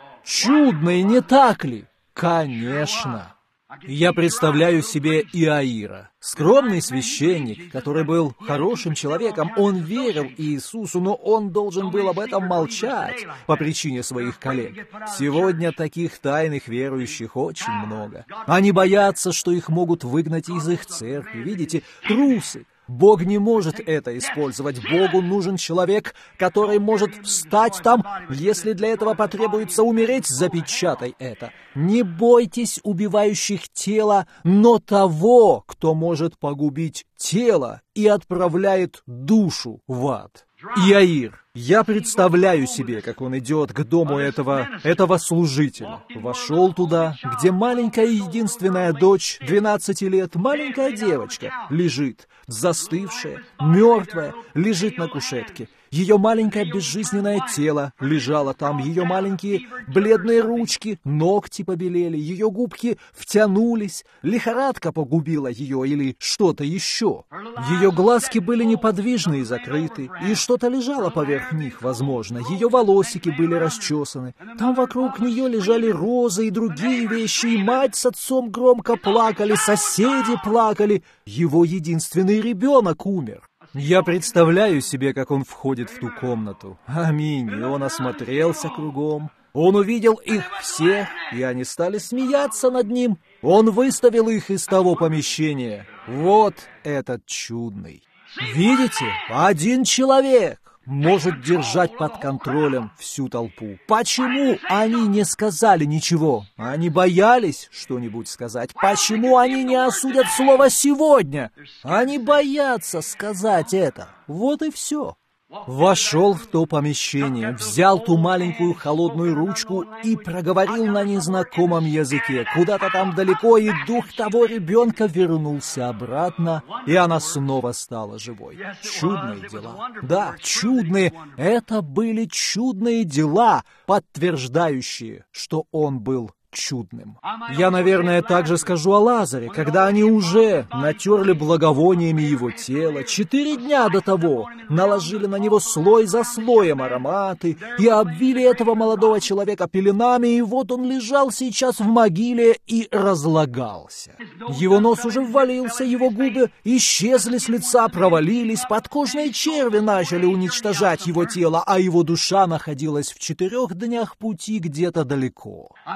Чудные, не так ли? Конечно. Я представляю себе Иаира, скромный священник, который был хорошим человеком. Он верил Иисусу, но он должен был об этом молчать по причине своих коллег. Сегодня таких тайных верующих очень много. Они боятся, что их могут выгнать из их церкви. Видите, трусы. Бог не может это использовать. Богу нужен человек, который может встать там. Если для этого потребуется умереть, запечатай это. Не бойтесь убивающих тело, но того, кто может погубить тело и отправляет душу в ад. Иаир. Я представляю себе, как он идет к дому этого служителя. Вошел туда, где маленькая единственная дочь, 12 лет, маленькая девочка, лежит, застывшая, мертвая, лежит на кушетке. Ее маленькое безжизненное тело лежало там, ее маленькие бледные ручки, ногти побелели, ее губки втянулись, лихорадка погубила ее или что-то еще. Ее глазки были неподвижны и закрыты, и что-то лежало поверх них, возможно. Ее волосики были расчесаны. Там вокруг нее лежали розы и другие вещи, и мать с отцом громко плакали, соседи плакали. Его единственный ребенок умер. Я представляю себе, как он входит в ту комнату. Аминь. И он осмотрелся кругом. Он увидел их всех, и они стали смеяться над ним. Он выставил их из того помещения. Вот этот чудный. Видите? Один человек может держать под контролем всю толпу. Почему они не сказали ничего? Они боялись что-нибудь сказать. Почему они не осудят слово «сегодня»? Они боятся сказать это. Вот и все. Вошел в то помещение, взял ту маленькую холодную ручку и проговорил на незнакомом языке. Куда-то там далеко, и дух того ребенка вернулся обратно, и она снова стала живой. Чудные дела. Да, чудные. Это были чудные дела, подтверждающие, что он был чудным. Я, наверное, также скажу о Лазаре, когда они уже натерли благовониями его тело, 4 дня до того наложили на него слой за слоем ароматы и обвили этого молодого человека пеленами, и вот он лежал сейчас в могиле и разлагался. Его нос уже ввалился, его губы исчезли с лица, провалились, подкожные черви начали уничтожать его тело, а его душа находилась в 4 днях пути где-то далеко. Я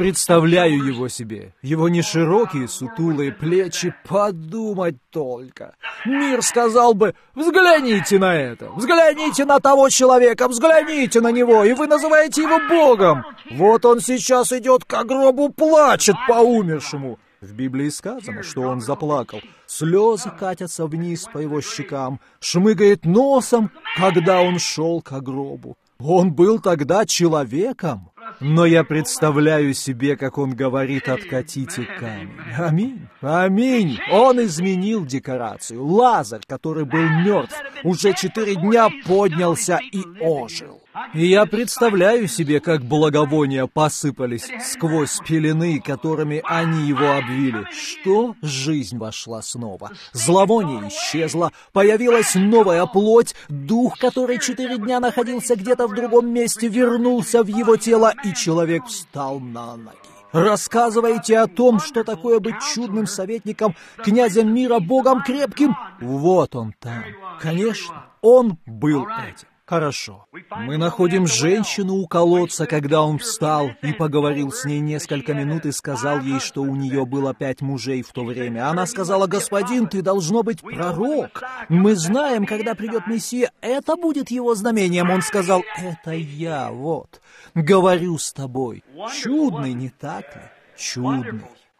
представляю его себе. Его неширокие сутулые плечи, подумать только. Мир сказал бы: взгляните на это, взгляните на того человека, взгляните на него, и вы называете его Богом. Вот он сейчас идет к гробу, плачет по умершему. В Библии сказано, что он заплакал. Слезы катятся вниз по его щекам, шмыгает носом, когда он шел к гробу. Он был тогда человеком. Но я представляю себе, как он говорит: откатите камень. Аминь, аминь. Он изменил декорацию. Лазарь, который был мертв, уже 4 дня поднялся и ожил. И я представляю себе, как благовония посыпались сквозь пелены, которыми они его обвили. Что? Жизнь вошла снова. Зловоние исчезло, появилась новая плоть, дух, который 4 дня находился где-то в другом месте, вернулся в его тело, и человек встал на ноги. Рассказываете о том, что такое быть чудным советником, князем мира, Богом крепким? Вот он там. Конечно, он был этим. Хорошо. Мы находим женщину у колодца, когда он встал и поговорил с ней несколько минут и сказал ей, что у нее было 5 мужей в то время. Она сказала: господин, ты должно быть пророк. Мы знаем, когда придет Мессия, это будет его знамением. Он сказал: это я, вот, говорю с тобой. Чудный, не так ли? Чудный.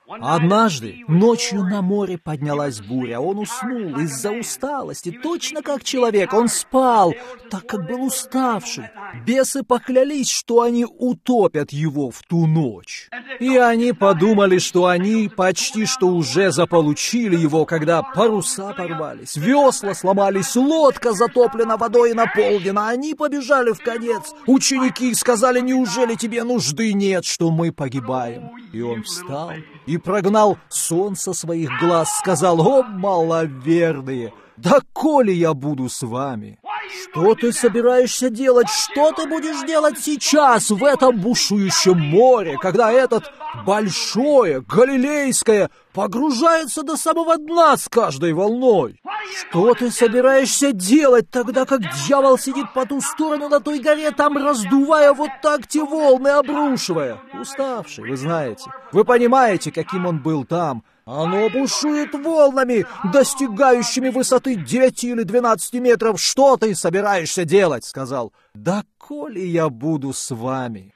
Однажды ночью на море поднялась буря. Он уснул из-за усталости, точно как человек. Он спал, так как был уставший. Бесы поклялись, что они утопят его в ту ночь. И они подумали, что они почти что уже заполучили его, когда паруса порвались, весла сломались, лодка затоплена водой и наполнена. Они побежали в конец. Ученики сказали: неужели тебе нужды нет, что мы погибаем? И он встал и прогнал сон со своих глаз, сказал: о, маловерные, доколе я буду с вами? Что ты собираешься делать? Что ты будешь делать сейчас в этом бушующем море, когда этот большое, галилейское, погружается до самого дна с каждой волной? Что ты собираешься делать тогда, как дьявол сидит по ту сторону на той горе, там раздувая вот так те волны, обрушивая? Уставший, вы знаете. Вы понимаете, каким он был там. Оно бушует волнами, достигающими высоты 9 или 12 метров. Что ты собираешься делать? Сказал: доколе я буду с вами.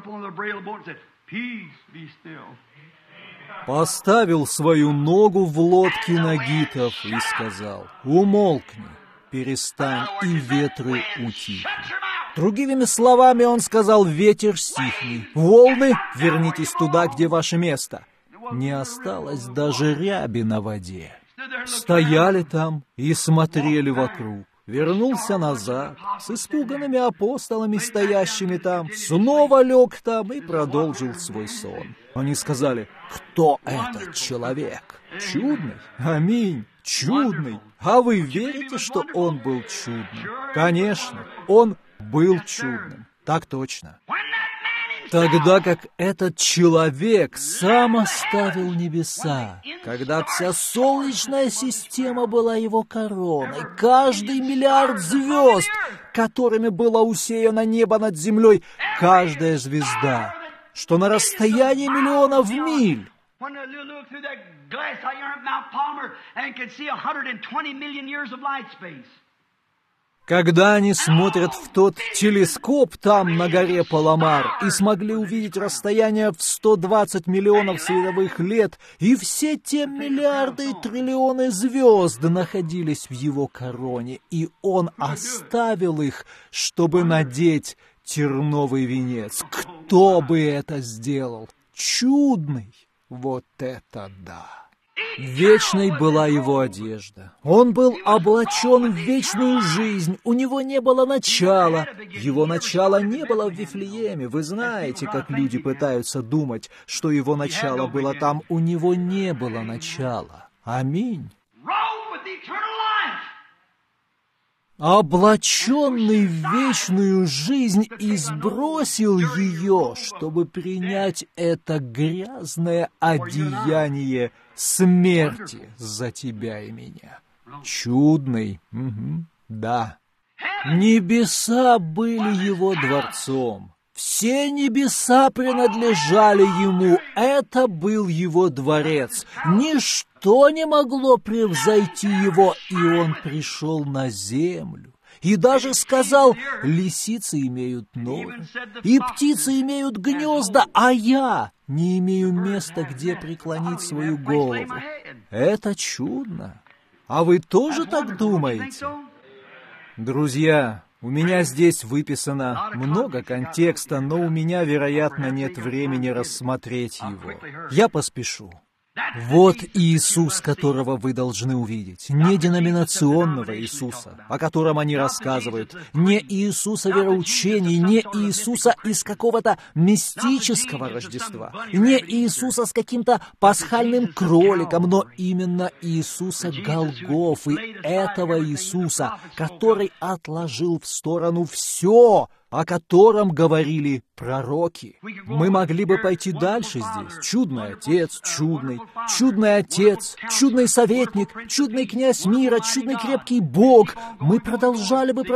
Поставил свою ногу в лодке нагитов и сказал: умолкни, перестань, и ветры утихли. Другими словами, он сказал: ветер стихни, волны, вернитесь туда, где ваше место. Не осталось даже ряби на воде. Стояли там и смотрели вокруг. Вернулся назад с испуганными апостолами, стоящими там, снова лег там и продолжил свой сон. Они сказали: кто этот человек? Чудный? Аминь, чудный. А вы верите, что он был чудным? Конечно, он был чудным. Так точно. Тогда как этот человек сам оставил небеса, когда вся солнечная система была его короной, каждый миллиард звезд, которыми было усеяно небо над землей, каждая звезда, что на расстоянии миллионов миль. Когда они смотрят в тот телескоп там на горе Паламар и смогли увидеть расстояние в 120 миллионов световых лет, и все те миллиарды и триллионы звезд находились в его короне, и он оставил их, чтобы надеть терновый венец. Кто бы это сделал? Чудный! Вот это да! Вечной была его одежда. Он был облачен в вечную жизнь. У него не было начала. Его начала не было в Вифлееме. Вы знаете, как люди пытаются думать, что его начало было там. У него не было начала. Аминь. Облаченный в вечную жизнь, и сбросил ее, чтобы принять это грязное одеяние смерти за тебя и меня. Чудный, да. Небеса были его дворцом. Все небеса принадлежали ему, это был его дворец. Ничто не могло превзойти его, и он пришел на землю. И даже сказал, лисицы имеют норы, и птицы имеют гнезда, а я не имею места, где преклонить свою голову. Это чудно. А вы тоже так думаете? Друзья, у меня здесь выписано много контекста, но у меня, вероятно, нет времени рассмотреть его. Я поспешу. Вот Иисус, которого вы должны увидеть. Не деноминационного Иисуса, о котором они рассказывают. Не Иисуса вероучений, не Иисуса из какого-то мистического Рождества. Не Иисуса с каким-то пасхальным кроликом, но именно Иисуса Голгофы, этого Иисуса, который отложил в сторону все, о котором говорили пророки. Мы могли бы пойти дальше здесь. Чудный отец, чудный отец, чудный советник, чудный князь мира, чудный крепкий Бог. Мы продолжали бы,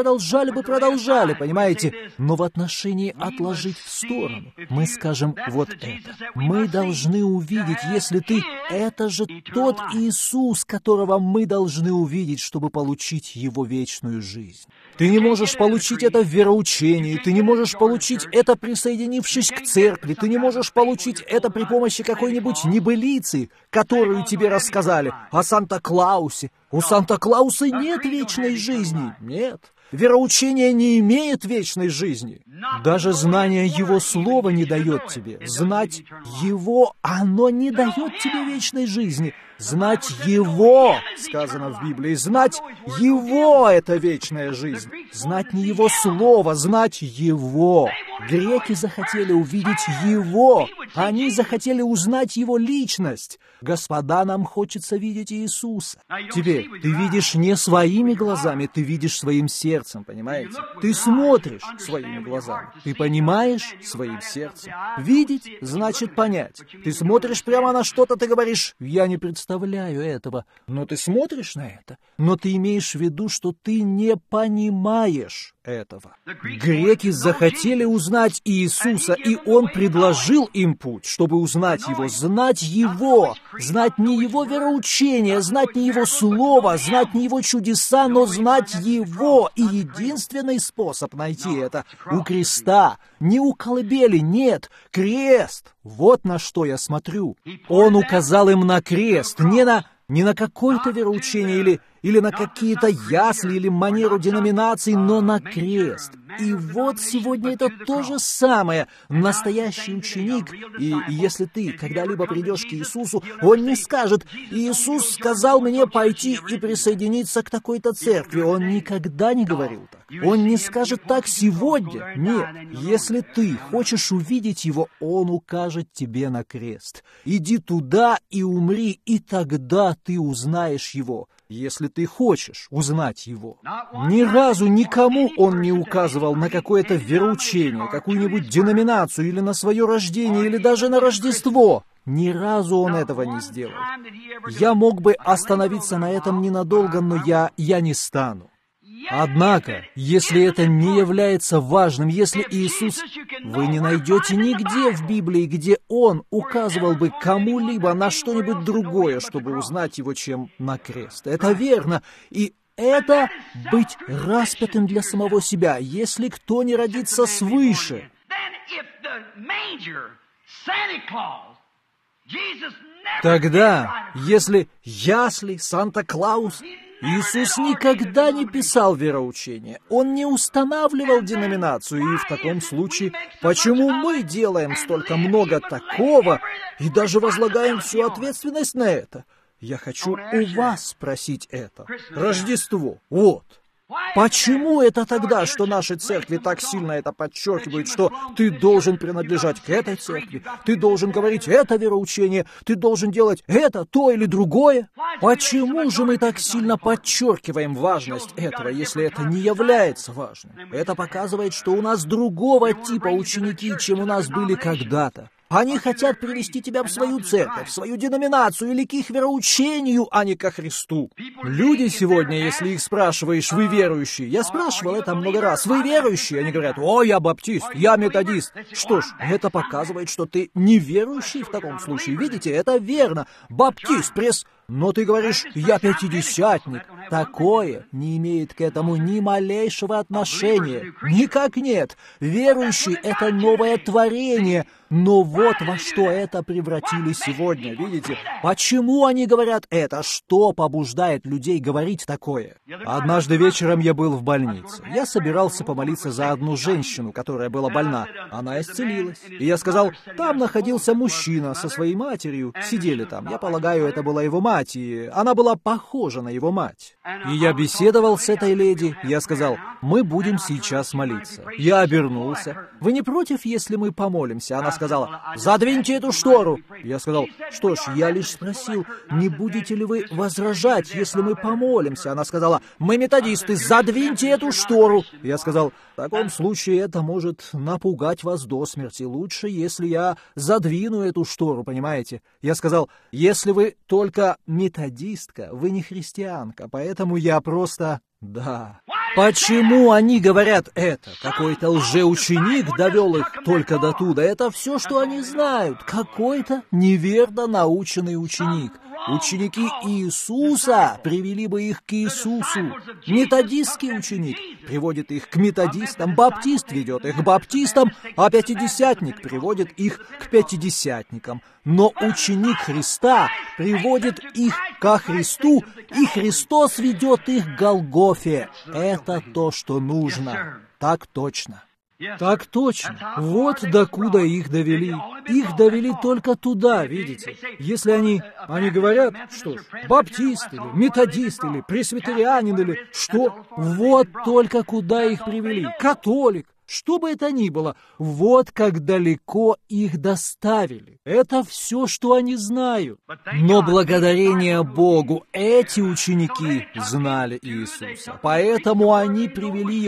понимаете? Но в отношении отложить в сторону, мы скажем вот это. Мы должны увидеть, если ты, это же тот Иисус, которого мы должны увидеть, чтобы получить его вечную жизнь. Ты не можешь получить это в вероучении, ты не можешь получить это, присоединившись к церкви, ты не можешь получить это при помощи какой-нибудь небылицы, которую тебе рассказали о Санта-Клаусе. У Санта-Клауса нет вечной жизни, нет. Вероучение не имеет вечной жизни. Даже знание Его Слова не дает тебе. Знать Его, оно не дает тебе вечной жизни. Знать Его, сказано в Библии, знать Его — это вечная жизнь. Знать не Его Слово, знать Его. Греки захотели увидеть Его. Они захотели узнать Его личность. Господа, нам хочется видеть Иисуса. Теперь, ты видишь не своими глазами, ты видишь своим сердцем, понимаете? Ты смотришь своими глазами, ты понимаешь своим сердцем. Видеть значит понять. Ты смотришь прямо на что-то, ты говоришь, я не представляю этого. Но ты смотришь на это, но ты имеешь в виду, что ты не понимаешь этого. Греки захотели узнать Иисуса, и Он предложил им путь, чтобы узнать Его, знать Его, знать не Его вероучение, знать не Его Слово, знать не Его чудеса, но знать Его. И единственный способ найти это у креста, не у колыбели, нет, крест. Вот на что я смотрю. Он указал им на крест, не на какое-то вероучение или на какие-то ясли или манеру деноминаций, но на крест. И вот сегодня это то же самое. Настоящий ученик, и если ты когда-либо придешь к Иисусу, он не скажет, «Иисус сказал мне пойти и присоединиться к такой-то церкви». Он никогда не говорил так. Он не скажет так сегодня. Нет. Если ты хочешь увидеть Его, Он укажет тебе на крест. Иди туда и умри, и тогда ты узнаешь Его. Если ты хочешь узнать Его. Ни разу никому Он не указывал на какое-то вероучение, какую-нибудь деноминацию, или на свое рождение, или даже на Рождество. Ни разу Он этого не сделал. Я мог бы остановиться на этом ненадолго, но я не стану. Однако, если это не является важным, если Иисус... Вы не найдете нигде в Библии, где Он указывал бы кому-либо на что-нибудь другое, чтобы узнать Его, чем на крест. Это верно. И это быть распятым для самого себя, если кто не родится свыше. Тогда, если ясли, Санта-Клаус... Иисус никогда не писал вероучение, Он не устанавливал деноминацию, и в таком случае, почему мы делаем столько много такого и даже возлагаем всю ответственность на это? Я хочу у вас спросить это. Рождество, вот. Почему это тогда, что наши церкви так сильно это подчеркивают, что ты должен принадлежать к этой церкви, ты должен говорить это вероучение, ты должен делать это, то или другое? Почему же мы так сильно подчеркиваем важность этого, если это не является важным? Это показывает, что у нас другого типа ученики, чем у нас были когда-то. Они хотят привести тебя в свою церковь, в свою деноминацию или к их вероучению, а не ко Христу. Люди сегодня, если их спрашиваешь, вы верующие, я спрашивал это много раз, вы верующие? Они говорят, о, я баптист, я методист. Что ж, это показывает, что ты неверующий в таком случае. Видите, это верно. Баптист, но ты говоришь, я пятидесятник. Такое не имеет к этому ни малейшего отношения. Никак нет. Верующий — это новое творение. Но вот во что это превратили сегодня, видите? Почему они говорят это? Что побуждает людей говорить такое? Однажды вечером я был в больнице. Я собирался помолиться за одну женщину, которая была больна. Она исцелилась. И я сказал, там находился мужчина со своей матерью. Сидели там. Я полагаю, это была его мать, и она была похожа на его мать. И я беседовал с этой леди. Я сказал, мы будем сейчас молиться. Я обернулся. Вы не против, если мы помолимся? Она сказала, задвиньте эту штору. Я сказал, что ж, я лишь спросил, не будете ли вы возражать, если мы помолимся? Она сказала, мы методисты, задвиньте эту штору. Я сказал, в таком случае это может напугать вас до смерти. Лучше, если я задвину эту штору, понимаете? Я сказал, если вы только методистка, вы не христианка, поэтому я просто... Да. Почему они говорят это? Какой-то лжеученик довел их только до туда. Это все, что они знают. Какой-то неверно наученный ученик. Ученики Иисуса привели бы их к Иисусу. Методистский ученик приводит их к методистам, баптист ведет их к баптистам, а пятидесятник приводит их к пятидесятникам. Но ученик Христа приводит их ко Христу, и Христос ведет их к Голгофе. Это то, что нужно. Так точно. Так точно. Вот докуда их довели. Их довели только туда, видите. Если они говорят, что ж, баптист или методист или пресвитерианин или что, вот только куда их привели. Католик. Что бы это ни было, вот как далеко их доставили. Это все, что они знают. Но благодарение Богу эти ученики знали Иисуса. Поэтому они привели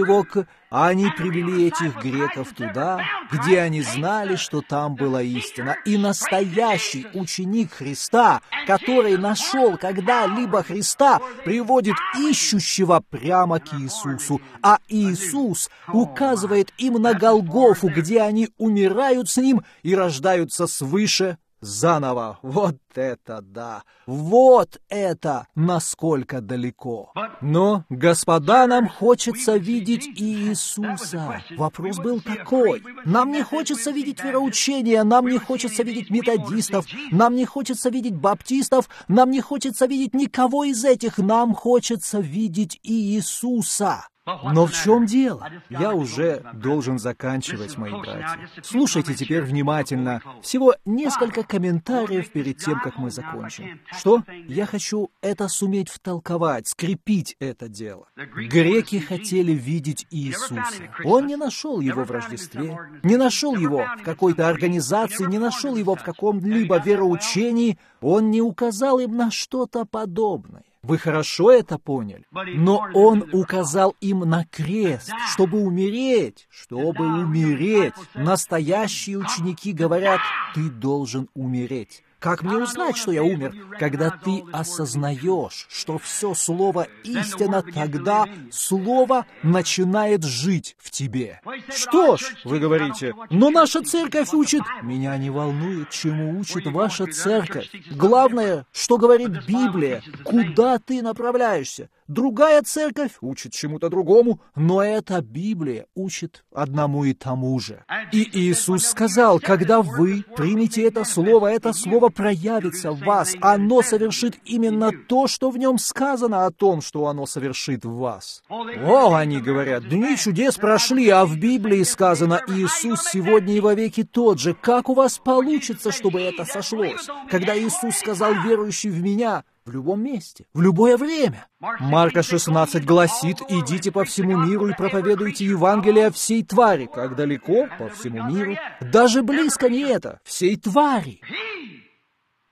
этих греков туда, где они знали, что там была истина. И настоящий ученик Христа, который нашел когда-либо Христа, приводит ищущего прямо к Иисусу. А Иисус указывает им на Голгофу, где они умирают с Ним и рождаются свыше заново. Вот это да! Вот это насколько далеко! Но, господа, нам хочется видеть Иисуса. Вопрос был такой. Нам не хочется видеть вероучения, нам не хочется видеть методистов, нам не хочется видеть баптистов, нам не хочется видеть никого из этих, нам хочется видеть Иисуса. Но в чем дело? Я уже должен заканчивать, мои братья. Слушайте теперь внимательно. Всего несколько комментариев перед тем, как мы закончим. Что? Я хочу это суметь втолковать, скрепить это дело. Греки хотели видеть Иисуса. Он не нашел его в Рождестве, не нашел его в какой-то организации, не нашел его в каком-либо вероучении. Он не указал им на что-то подобное. Вы хорошо это поняли? Но он указал им на крест, чтобы умереть. Настоящие ученики говорят, ты должен умереть. Как мне узнать, что я умер? Когда ты осознаешь, что все слово истина, тогда слово начинает жить в тебе. Что ж, вы говорите, но наша церковь учит. Меня не волнует, чему учит ваша церковь. Главное, что говорит Библия, куда ты направляешься. Другая церковь учит чему-то другому, но эта Библия учит одному и тому же. И Иисус сказал, когда вы примете это слово проявится в вас, оно совершит именно то, что в нем сказано о том, что оно совершит в вас. О, они говорят, дни чудес прошли, а в Библии сказано, Иисус сегодня и вовеки тот же. Как у вас получится, чтобы это сошлось? Когда Иисус сказал, верующий в Меня, в любом месте, в любое время. Марка 16 гласит, идите по всему миру и проповедуйте Евангелие всей твари. Как далеко? По всему миру. Даже близко не это. Всей твари.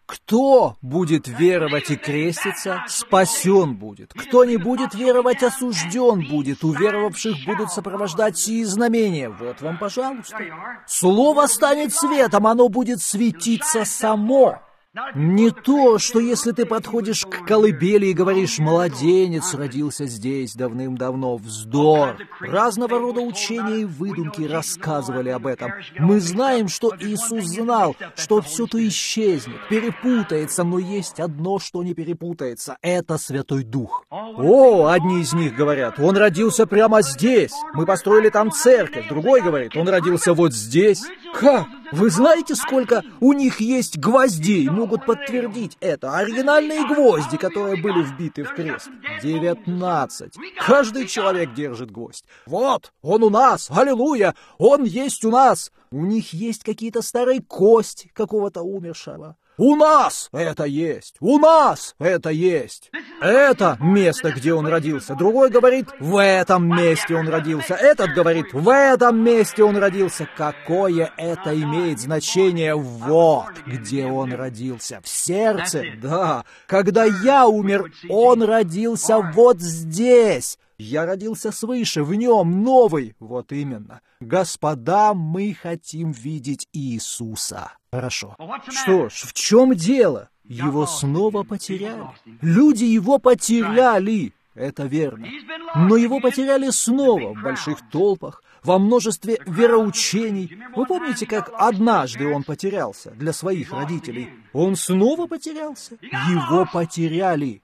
Кто будет веровать и креститься, спасен будет. Кто не будет веровать, осужден будет. У веровавших будут сопровождать сии знамения. Вот вам, пожалуйста. Слово станет светом, оно будет светиться само. Не то, что если ты подходишь к колыбели и говоришь: «Младенец родился здесь давным-давно», вздор. Разного рода учения и выдумки рассказывали об этом. Мы знаем, что Иисус знал, что все то исчезнет, перепутается, но есть одно, что не перепутается — это Святой Дух. О, одни из них говорят: «Он родился прямо здесь, мы построили там церковь», другой говорит: «Он родился вот здесь». Как? Вы знаете, сколько у них есть гвоздей? Могут подтвердить это. Оригинальные гвозди, которые были вбиты в крест. 19. Каждый человек держит гвоздь. Вот, он у нас, аллилуйя, он есть у нас. У них есть какие-то старые кости какого-то умершего. У нас это есть, у нас это есть. Это место, где он родился. Другой говорит: в этом месте он родился. Этот говорит: в этом месте он родился. Какое это имеет значение? Вот где он родился. В сердце, да. Когда я умер, он родился вот здесь. Я родился свыше, в нем новый. Вот именно. Господа, мы хотим видеть Иисуса. Хорошо. Что ж, в чем дело? Его снова потеряли. Люди его потеряли. Это верно. Но его потеряли снова в больших толпах, во множестве вероучений. Вы помните, как однажды он потерялся для своих родителей? Он снова потерялся. Его потеряли.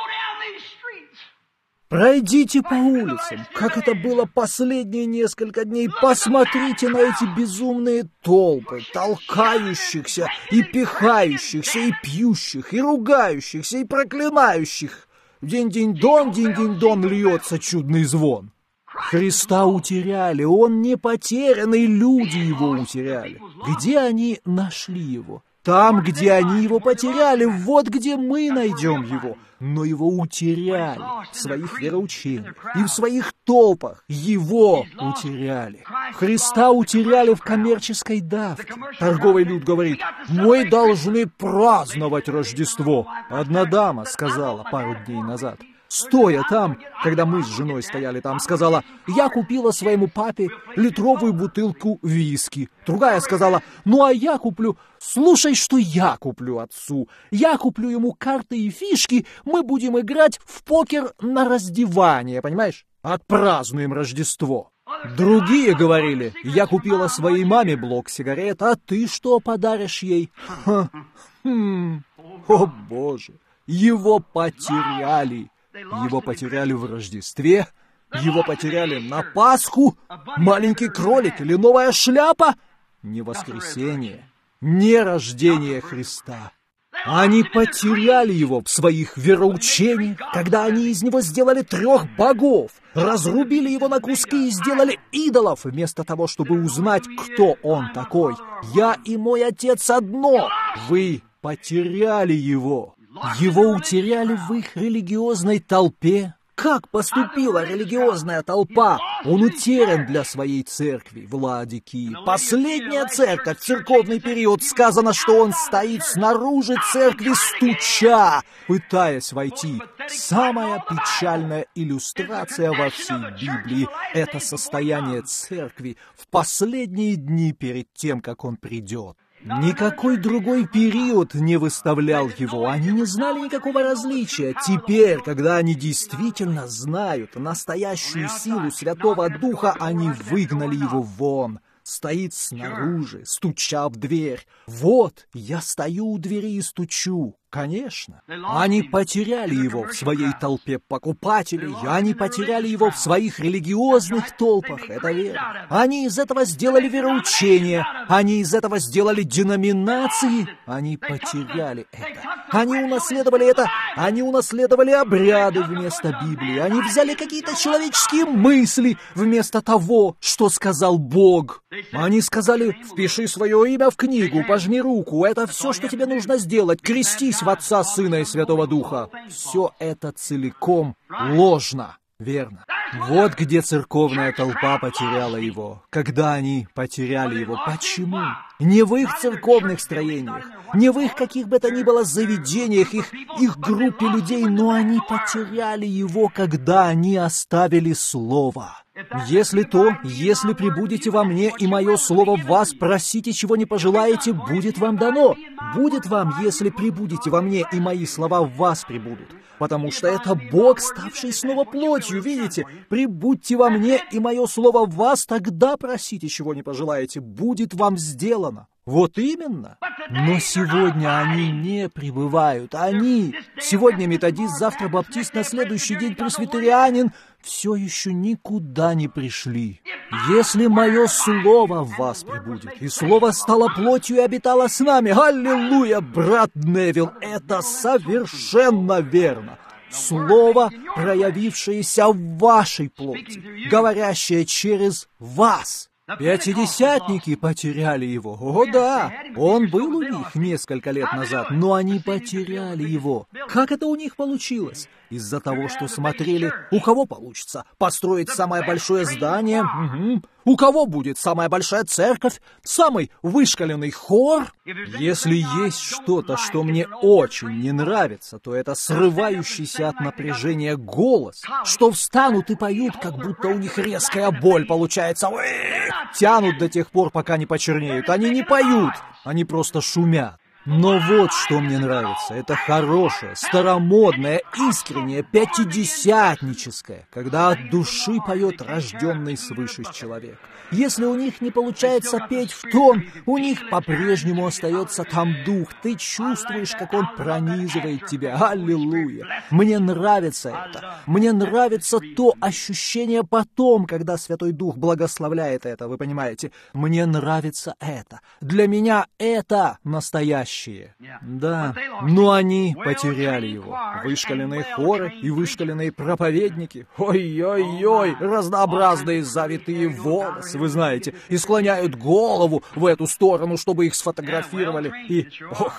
Пройдите по улицам, как это было последние несколько дней. Посмотрите на эти безумные толпы, толкающихся и пихающихся, и пьющих, и ругающихся, и проклинающих. Динь-динь-дон, динь-динь-дон, льется чудный звон. Христа утеряли, он не потерянный, люди его утеряли. Где они нашли его? Там, где они его потеряли, вот где мы найдем его. Но его утеряли в своих вероучениях и в своих толпах. Его утеряли. Христа утеряли в коммерческой давке. Торговый люд говорит: «Мы должны праздновать Рождество». Одна дама сказала пару дней назад, стоя там, когда мы с женой стояли там, сказала: «Я купила своему папе литровую бутылку виски». Другая сказала: «Ну а я куплю...» «Слушай, что я куплю отцу. Я куплю ему карты и фишки, мы будем играть в покер на раздевание, понимаешь? Отпразднуем Рождество». Другие говорили: «Я купила своей маме блок сигарет, а ты что подаришь ей?» О, Боже! Его потеряли. Его потеряли в Рождестве, его потеряли на Пасху. Маленький кролик или новая шляпа? Не воскресение, не рождение Христа. Они потеряли его в своих вероучениях, когда они из него сделали 3 богов, разрубили его на куски и сделали идолов, вместо того, чтобы узнать, кто он такой. Я и мой Отец одно. Вы потеряли его. Его утеряли в их религиозной толпе. Как поступила религиозная толпа? Он утерян для своей церкви в Ладикии. Последняя церковь в церковный период, сказано, что он стоит снаружи церкви, стуча, пытаясь войти. Самая печальная иллюстрация во всей Библии — это состояние церкви в последние дни перед тем, как он придет. Никакой другой период не выставлял его, они не знали никакого различия. Теперь, когда они действительно знают настоящую силу Святого Духа, они выгнали его вон. Стоит снаружи, стуча в дверь. Вот, я стою у двери и стучу. Конечно. Они потеряли его в своей толпе покупателей, они потеряли его в своих религиозных толпах, это верно. Они из этого сделали вероучение, они из этого сделали деноминации, они потеряли это. Они унаследовали это, они унаследовали обряды вместо Библии, они взяли какие-то человеческие мысли вместо того, что сказал Бог. Они сказали: «Впиши свое имя в книгу, пожми руку, это все, что тебе нужно сделать, крестись в Отца, Сына и Святого Духа». Все это целиком ложно, верно. Вот где церковная толпа потеряла его. Когда они потеряли его. Почему? Не в их церковных строениях, не в их каких бы то ни было заведениях, их группе людей, но они потеряли его, когда они оставили Слово. Если прибудете во мне, и мое слово в вас, просите, чего не пожелаете, будет вам дано. Будет вам, если прибудете во мне, и мои слова в вас прибудут. Потому что это Бог, ставший снова плотью, видите? Прибудьте во мне, и мое слово в вас, тогда просите, чего не пожелаете, будет вам сделано. Вот именно. Но сегодня они не пребывают. Сегодня методист, завтра баптист, на следующий день пресвитерианин, все еще никуда не пришли. Если мое слово в вас пребудет, и слово стало плотью и обитало с нами, аллилуйя, брат Невилл, это совершенно верно. Слово, проявившееся в вашей плоти, говорящее через вас. Пятидесятники потеряли его. О, да, он был у них несколько лет назад, но они потеряли его. Как это у них получилось? Из-за того, что смотрели, у кого получится построить самое большое здание, у кого будет самая большая церковь, самый вышкаленный хор. Если есть что-то, что мне очень не нравится, то это срывающийся от напряжения голос, что встанут и поют, как будто у них резкая боль получается. Тянут до тех пор, пока не почернеют. Они не поют, они просто шумят. Но вот что мне нравится. Это хорошее, старомодное, искреннее, пятидесятническое, когда от души поет рожденный свыше человек. Если у них не получается петь в тон, у них по-прежнему остается там дух. Ты чувствуешь, как он пронизывает тебя. Аллилуйя! Мне нравится это. Мне нравится то ощущение потом, когда Святой Дух благословляет это, вы понимаете? Мне нравится это. Для меня это настоящее. Да, но они потеряли его. Вышкаленные хоры и вышкаленные проповедники. Ой-ой-ой, разнообразные завитые волосы, вы знаете, и склоняют голову в эту сторону, чтобы их сфотографировали. И,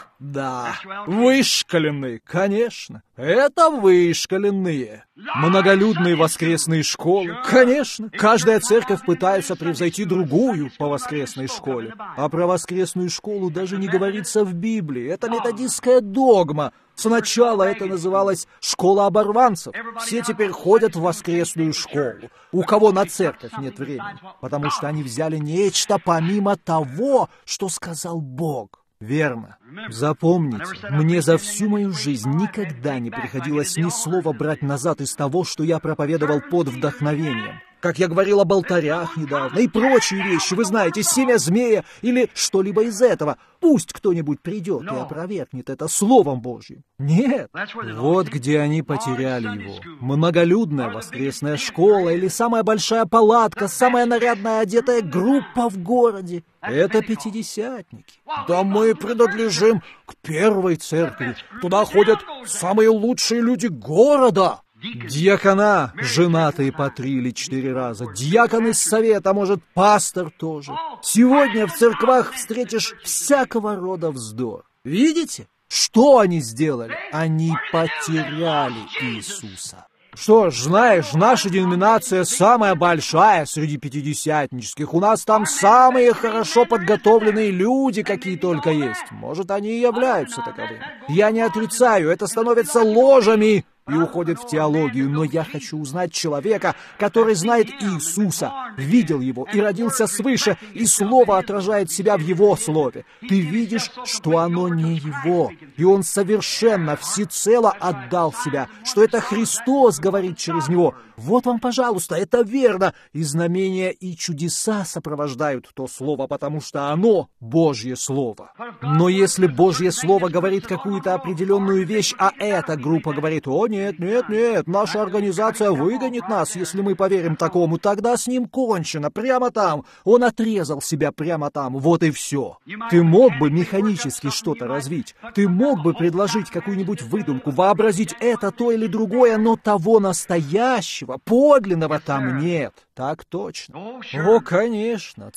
да, вышкаленные, конечно, это вышкаленные. Многолюдные воскресные школы, конечно, каждая церковь пытается превзойти другую по воскресной школе. А про воскресную школу даже не говорится в Библии, это методистская догма. Сначала это называлось «школа оборванцев». Все теперь ходят в воскресную школу. У кого на церковь нет времени, потому что они взяли нечто помимо того, что сказал Бог. Верно. Запомните, мне за всю мою жизнь никогда не приходилось ни слова брать назад из того, что я проповедовал под вдохновением. Как я говорил об алтарях недавно, и прочие вещи, вы знаете, семя змея или что-либо из этого. Пусть кто-нибудь придет и опровергнет это Словом Божьим. Нет, вот где они потеряли его. Многолюдная воскресная школа или самая большая палатка, самая нарядная одетая группа в городе. Это пятидесятники. Да мы принадлежим к первой церкви. Туда ходят самые лучшие люди города. Диакона, женатые по 3 или 4 раза, диакон из совета, может, пастор тоже. Сегодня в церквах встретишь всякого рода вздор. Видите, что они сделали? Они потеряли Иисуса. Что ж, знаешь, наша деноминация самая большая среди пятидесятнических. У нас там самые хорошо подготовленные люди, какие только есть. Может, они и являются таковыми. Я не отрицаю, это становится ложами и уходит в теологию, но я хочу узнать человека, который знает Иисуса, видел Его и родился свыше, и Слово отражает себя в Его Слове. Ты видишь, что оно не Его, и Он совершенно, всецело отдал себя, что это Христос говорит через Него. Вот вам, пожалуйста, это верно, и знамения и чудеса сопровождают то Слово, потому что оно Божье Слово. Но если Божье Слово говорит какую-то определенную вещь, а эта группа говорит: «О, нет, наша организация выгонит нас, если мы поверим такому», тогда с ним кончено, прямо там. Он отрезал себя прямо там, вот и все. Ты мог бы механически что-то развить, ты мог бы предложить какую-нибудь выдумку, вообразить это, то или другое, но того настоящего, подлинного там нет. Так точно. О, конечно.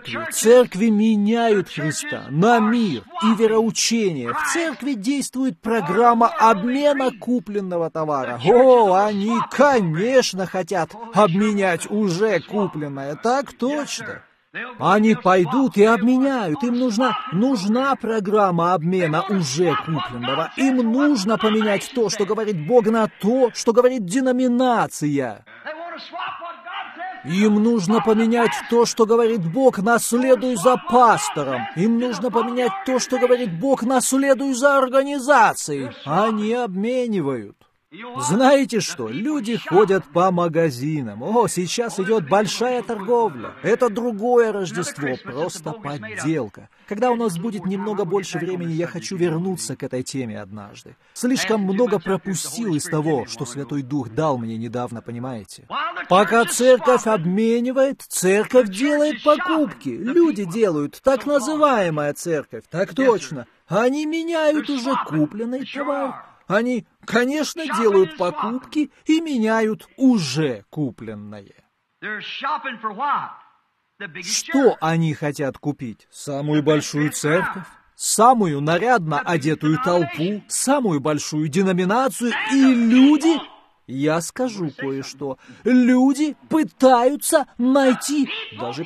Церкви меняют Христа на мир и вероучение. В церкви действует программа обмена купленного этого товара. О, они, конечно, хотят обменять уже купленное. Так точно. Они пойдут и обменяют. Им нужна программа обмена уже купленного. Им нужно поменять то, что говорит Бог, на то, что говорит деноминация. Им нужно поменять то, что говорит Бог, наследуй за пастором. Им нужно поменять то, что говорит Бог, наследуй за организацией. Они обменивают. Знаете что? Люди ходят по магазинам. О, сейчас идет большая торговля. Это другое Рождество, просто подделка. Когда у нас будет немного больше времени, я хочу вернуться к этой теме однажды. Слишком много пропустил из того, что Святой Дух дал мне недавно, понимаете? Пока церковь обменивает, церковь делает покупки. Люди делают, так называемая церковь. Так точно. Они меняют уже купленный товар. Они, конечно, делают покупки и меняют уже купленное. Что они хотят купить? Самую большую церковь? Самую нарядно одетую толпу? Самую большую деноминацию? И люди... Я скажу кое-что. Люди пытаются найти, даже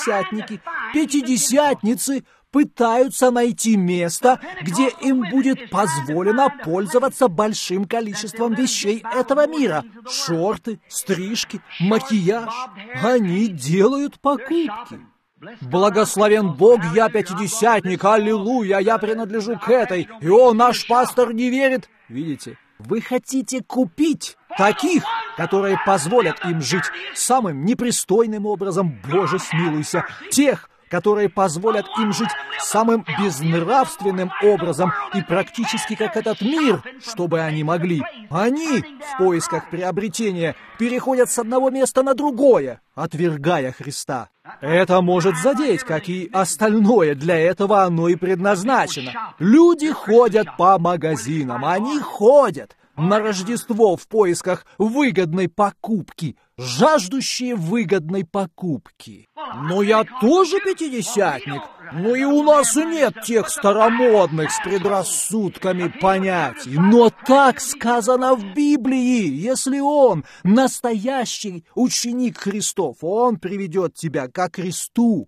пятидесятницы пытаются найти место, где им будет позволено пользоваться большим количеством вещей этого мира. Шорты, стрижки, макияж. Они делают покупки. Благословен Бог, я пятидесятник, аллилуйя, я принадлежу к этой. И о, наш пастор не верит. Видите? Вы хотите купить таких, которые позволят им жить самым непристойным образом, Боже, смилуйся, тех, которые позволят им жить самым безнравственным образом и практически как этот мир, чтобы они могли. Они в поисках приобретения переходят с одного места на другое, отвергая Христа. Это может задеть, как и остальное, для этого оно и предназначено. Люди ходят по магазинам, они ходят на Рождество в поисках выгодной покупки, жаждущие выгодной покупки. Но я тоже пятидесятник, но и у нас нет тех старомодных с предрассудками понятий. Но так сказано в Библии, если он настоящий ученик Христов, он приведет тебя ко Христу.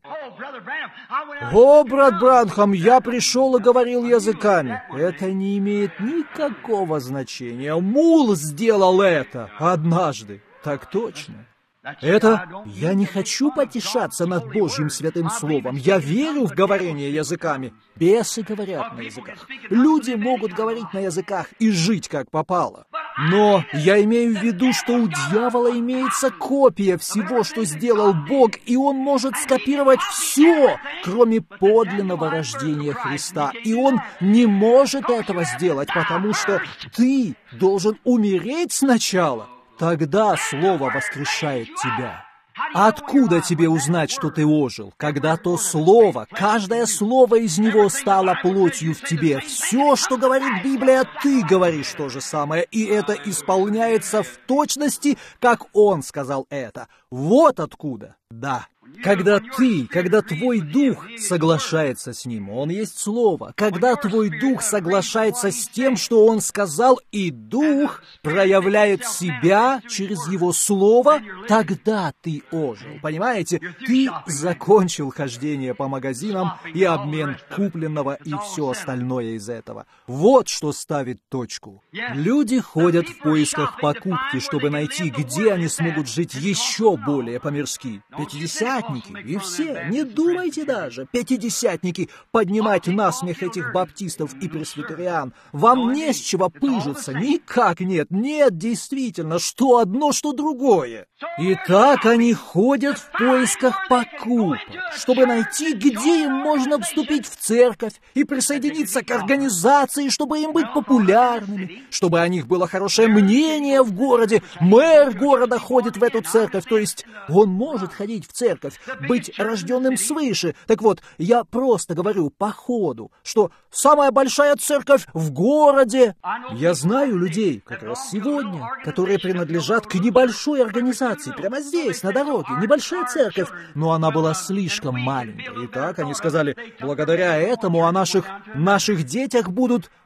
О, брат Бранхам, я пришел и говорил языками. Это не имеет никакого значения. Мул сделал это однажды. Так точно. Это я не хочу потешаться над Божьим святым словом. Я верю в говорение языками. Бесы говорят на языках. Люди могут говорить на языках и жить как попало. Но я имею в виду, что у дьявола имеется копия всего, что сделал Бог, и он может скопировать все, кроме подлинного рождения Христа. И он не может этого сделать, потому что ты должен умереть сначала. Тогда Слово воскрешает тебя. Откуда тебе узнать, что ты ожил? Когда то Слово, каждое слово из него стало плотью в тебе. Все, что говорит Библия, ты говоришь то же самое, и это исполняется в точности, как он сказал это. Вот откуда. Да. Когда твой дух соглашается с ним, он есть Слово. Когда твой дух соглашается с тем, что он сказал, и дух проявляет себя через его Слово, тогда ты ожил. Понимаете? Ты закончил хождение по магазинам и обмен купленного и все остальное из этого. Вот что ставит точку. Люди ходят в поисках покупки, чтобы найти, где они смогут жить еще более по-мирски. Пятидесятники и все, не думайте даже, пятидесятники, поднимать насмех этих баптистов и пресвитериан. Вам не с чего пыжиться, никак нет, действительно, что одно, что другое. И так они ходят в поисках покупок, чтобы найти, где им можно вступить в церковь и присоединиться к организации, чтобы им быть популярными, чтобы о них было хорошее мнение в городе. Мэр города ходит в эту церковь, то есть он может ходить в церковь, быть рожденным свыше. Так вот, я просто говорю по ходу, что самая большая церковь в городе. Я знаю людей, как раз сегодня, которые принадлежат к небольшой организации, прямо здесь, на дороге, небольшая церковь, но она была слишком маленькая. И так они сказали, благодаря этому о наших детях будут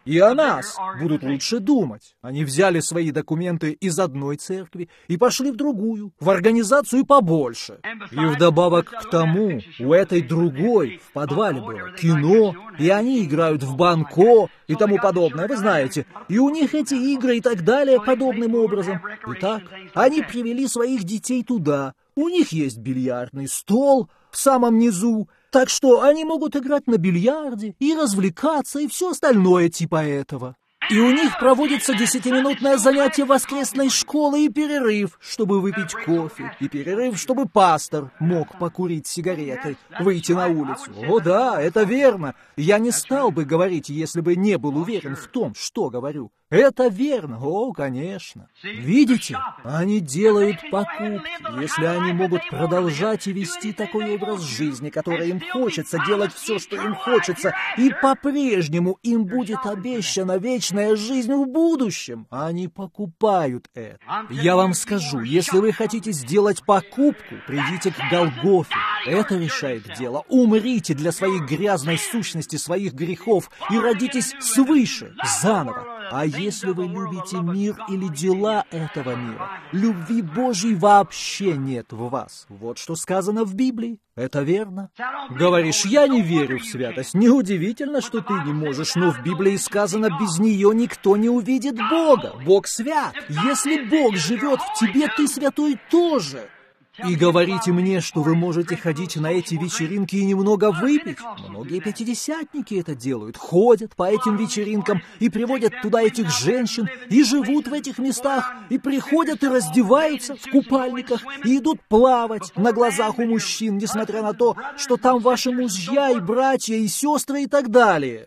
и о нас будут лучше думать. Они взяли свои документы из одной церкви и пошли в другую, в организацию побольше. И вдобавок к тому, у этой другой в подвале было кино, и они играют в банко и тому подобное, вы знаете. И у них эти игры и так далее подобным образом. Итак, они привели своих детей туда. У них есть бильярдный стол в самом низу, так что они могут играть на бильярде и развлекаться, и все остальное типа этого. И у них проводится 10-минутное занятие воскресной школы и перерыв, чтобы выпить кофе, и перерыв, чтобы пастор мог покурить сигаретой, выйти на улицу. О да, это верно. Я не стал бы говорить, если бы не был уверен в том, что говорю. Это верно, о, конечно. Видите, они делают покупки. Если они могут продолжать и вести такой образ жизни, который им хочется, делать все, что им хочется, и по-прежнему им будет обещана вечная жизнь в будущем, они покупают это. Я вам скажу, если вы хотите сделать покупку, придите к Голгофе. Это решает дело. Умрите для своей грязной сущности, своих грехов, и родитесь свыше, заново. А если вы любите мир или дела этого мира, любви Божьей вообще нет в вас. Вот что сказано в Библии. Это верно. Говоришь, я не верю в святость. Неудивительно, что ты не можешь, но в Библии сказано, без нее никто не увидит Бога. Бог свят. Если Бог живет в тебе, ты святой тоже. И говорите мне, что вы можете ходить на эти вечеринки и немного выпить. Многие пятидесятники это делают, ходят по этим вечеринкам и приводят туда этих женщин, и живут в этих местах, и приходят и раздеваются в купальниках, и идут плавать на глазах у мужчин, несмотря на то, что там ваши мужья и братья, и сестры и так далее.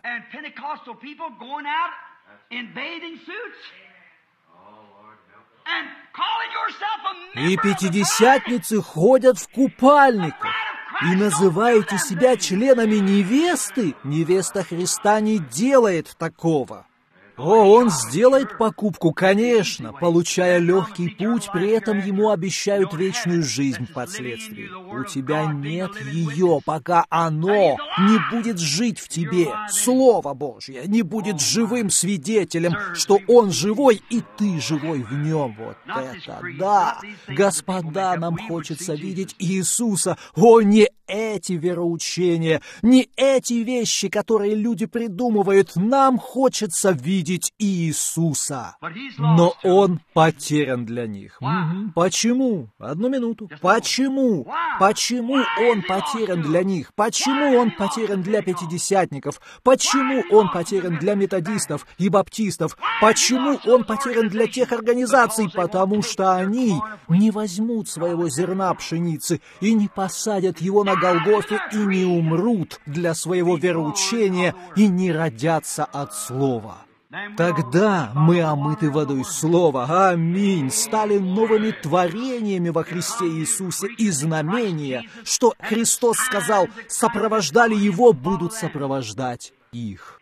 И пятидесятницы ходят в купальниках и называете себя членами невесты. Невеста Христа не делает такого. О, он сделает покупку, конечно, получая легкий путь, при этом ему обещают вечную жизнь впоследствии. У тебя нет ее, пока оно не будет жить в тебе. Слово Божье не будет живым свидетелем, что он живой, и ты живой в нем. Вот это да! Господа, нам хочется видеть Иисуса. О, не эти вероучения, не эти вещи, которые люди придумывают. Нам хочется видеть Иисуса. Но Он потерян для них. Почему? Одну минуту. Почему? Почему Он потерян для них? Почему Он потерян для пятидесятников? Почему Он потерян для методистов и баптистов? Почему Он потерян для тех организаций? Потому что они не возьмут своего зерна пшеницы и не посадят его на Голгофе и не умрут для своего вероучения и не родятся от Слова. Тогда мы омыты водой Слова, аминь, стали новыми творениями во Христе Иисусе, и знамения, что Христос сказал, сопровождали Его, будут сопровождать их.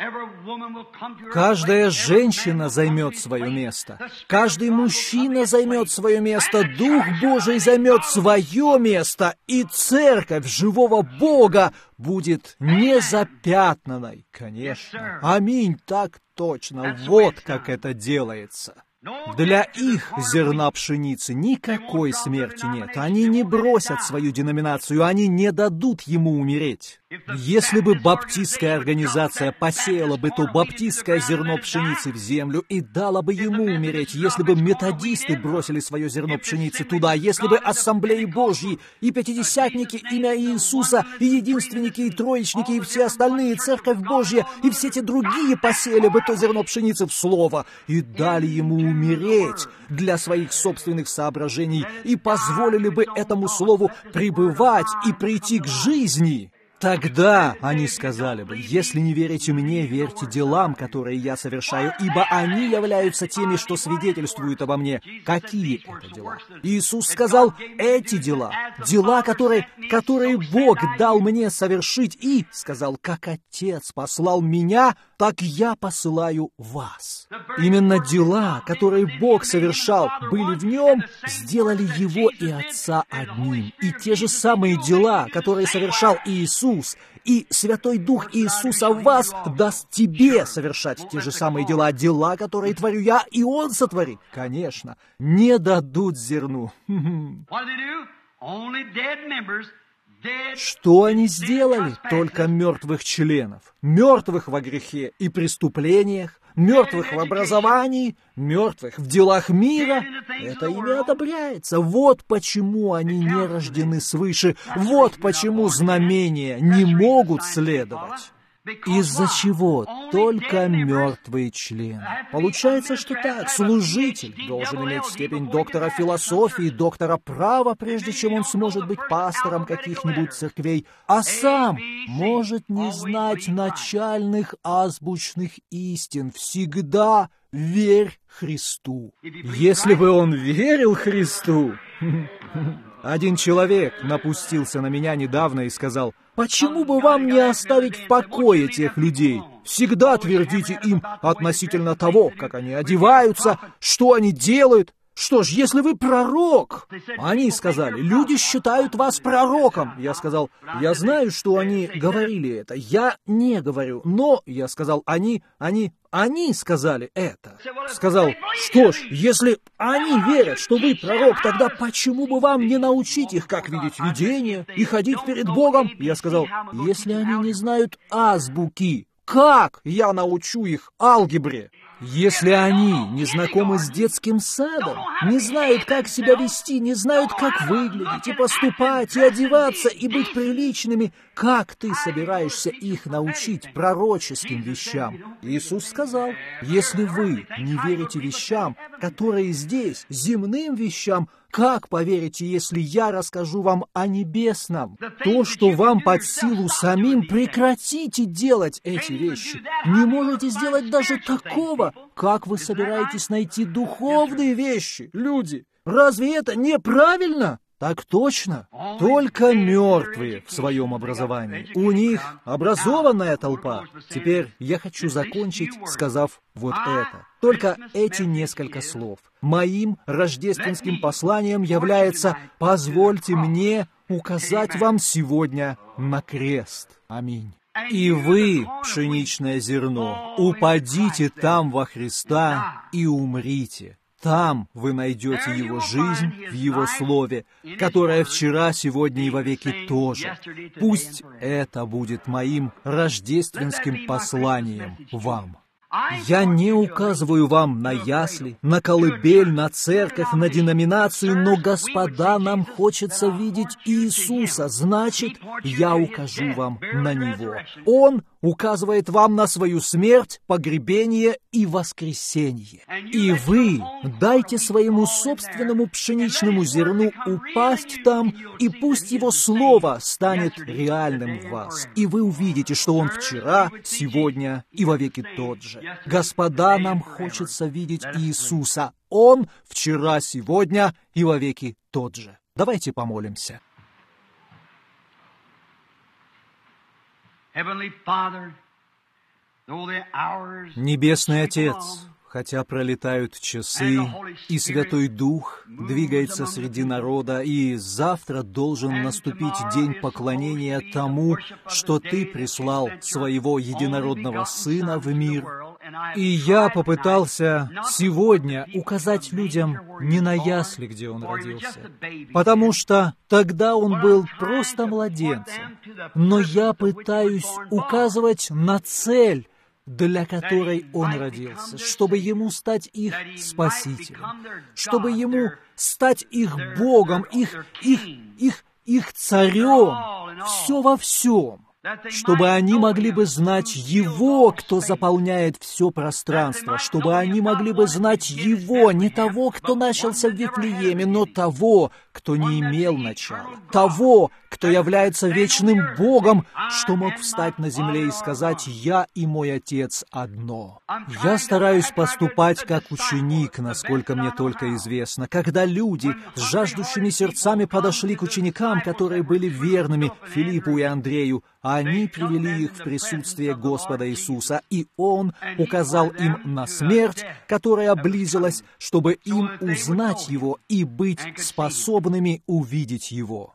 Каждая женщина займет свое место. Каждый мужчина займет свое место. Дух Божий займет свое место. И церковь живого Бога будет незапятнанной, конечно. Аминь, так точно. Вот как это делается. Для их зерна пшеницы никакой смерти нет. Они не бросят свою деноминацию, они не дадут ему умереть. Если бы баптистская организация посеяла бы то баптистское зерно пшеницы в землю и дала бы ему умереть, если бы методисты бросили свое зерно пшеницы туда, если бы ассамблеи Божьи и пятидесятники, имя Иисуса, и единственники, и троечники, и все остальные, Церковь Божья, и все те другие посеяли бы то зерно пшеницы в Слово и дали ему умереть для своих собственных соображений и позволили бы этому Слову пребывать и прийти к жизни, тогда они сказали бы, если не верите мне, верьте делам, которые я совершаю, ибо они являются теми, что свидетельствуют обо мне. Какие это дела? Иисус сказал, эти дела, которые Бог дал мне совершить, и сказал, как Отец послал меня, так я посылаю вас. Именно дела, которые Бог совершал, были в нем, сделали его и Отца одним. И те же самые дела, которые совершал Иисус, и Святой Дух Иисуса в вас даст тебе совершать те же самые дела, которые творю я, и Он сотворит. Конечно, не дадут зерну. Что они сделали? Только мертвых членов. Мертвых во грехе и преступлениях, мертвых в образовании, мертвых в делах мира. Это ими одобряется. Вот почему они не рождены свыше. Вот почему знамения не могут следовать. Из-за чего? Только мертвые члены. Получается, что так. Служитель должен иметь степень доктора философии, доктора права, прежде чем он сможет быть пастором каких-нибудь церквей, а сам может не знать начальных азбучных истин. Всегда верь Христу. Если бы он верил Христу... Один человек напустился на меня недавно и сказал: «Почему бы вам не оставить в покое тех людей? Всегда твердите им относительно того, как они одеваются, что они делают. Что ж, если вы пророк...» Они сказали: «Люди считают вас пророком». Я сказал: «Я знаю, что они говорили это. Я не говорю. Но...» Я сказал: Они сказали это. Сказал: «Что ж, если они верят, что вы пророк, тогда почему бы вам не научить их, как видеть видение и ходить перед Богом?» Я сказал: «Если они не знают азбуки, как я научу их алгебре? Если они не знакомы с детским садом, не знают, как себя вести, не знают, как выглядеть и поступать, и одеваться, и быть приличными, как ты собираешься их научить пророческим вещам?» Иисус сказал: «Если вы не верите вещам, которые здесь, земным вещам, как поверите, если я расскажу вам о небесном? То, что вам под силу самим, прекратите делать эти вещи. Не можете сделать даже такого. Как вы собираетесь найти духовные вещи, люди? Разве это неправильно?» Так точно. Только мертвые в своем образовании. У них образованная толпа. Теперь я хочу закончить, сказав вот это. Только эти несколько слов. Моим рождественским посланием является: позвольте мне указать вам сегодня на крест. Аминь. И вы, пшеничное зерно, упадите там во Христа и умрите. Там вы найдете Его жизнь в Его Слове, которое вчера, сегодня и вовеки тоже. Пусть это будет моим рождественским посланием вам. Я не указываю вам на ясли, на колыбель, на церковь, на деноминацию, но, господа, нам хочется видеть Иисуса, значит, я укажу вам на Него. Он указывает вам на свою смерть, погребение и воскресение. И вы дайте своему собственному пшеничному зерну упасть там, и пусть его слово станет реальным в вас. И вы увидите, что он вчера, сегодня и вовеки тот же. Господа, нам хочется видеть Иисуса. Он вчера, сегодня и вовеки тот же. Давайте помолимся. Небесный Отец, хотя пролетают часы, и Святой Дух двигается среди народа, и завтра должен наступить день поклонения тому, что Ты прислал Своего единородного Сына в мир. И я попытался сегодня указать людям не на ясли, где Он родился, потому что тогда Он был просто младенцем, но я пытаюсь указывать на цель, для которой Он родился, чтобы Ему стать их Спасителем, чтобы Ему стать их Богом, их Царем, все во всем, чтобы они могли бы знать Его, кто заполняет все пространство, чтобы они могли бы знать Его, не того, кто начался в Вифлееме, но того, кто не имел начала, того, кто является вечным Богом, что мог встать на земле и сказать: «Я и мой Отец одно». Я стараюсь поступать как ученик, насколько мне только известно. Когда люди с жаждущими сердцами подошли к ученикам, которые были верными Филиппу и Андрею, они привели их в присутствие Господа Иисуса, и Он указал им на смерть, которая близилась, чтобы им узнать Его и быть способными способными увидеть Его.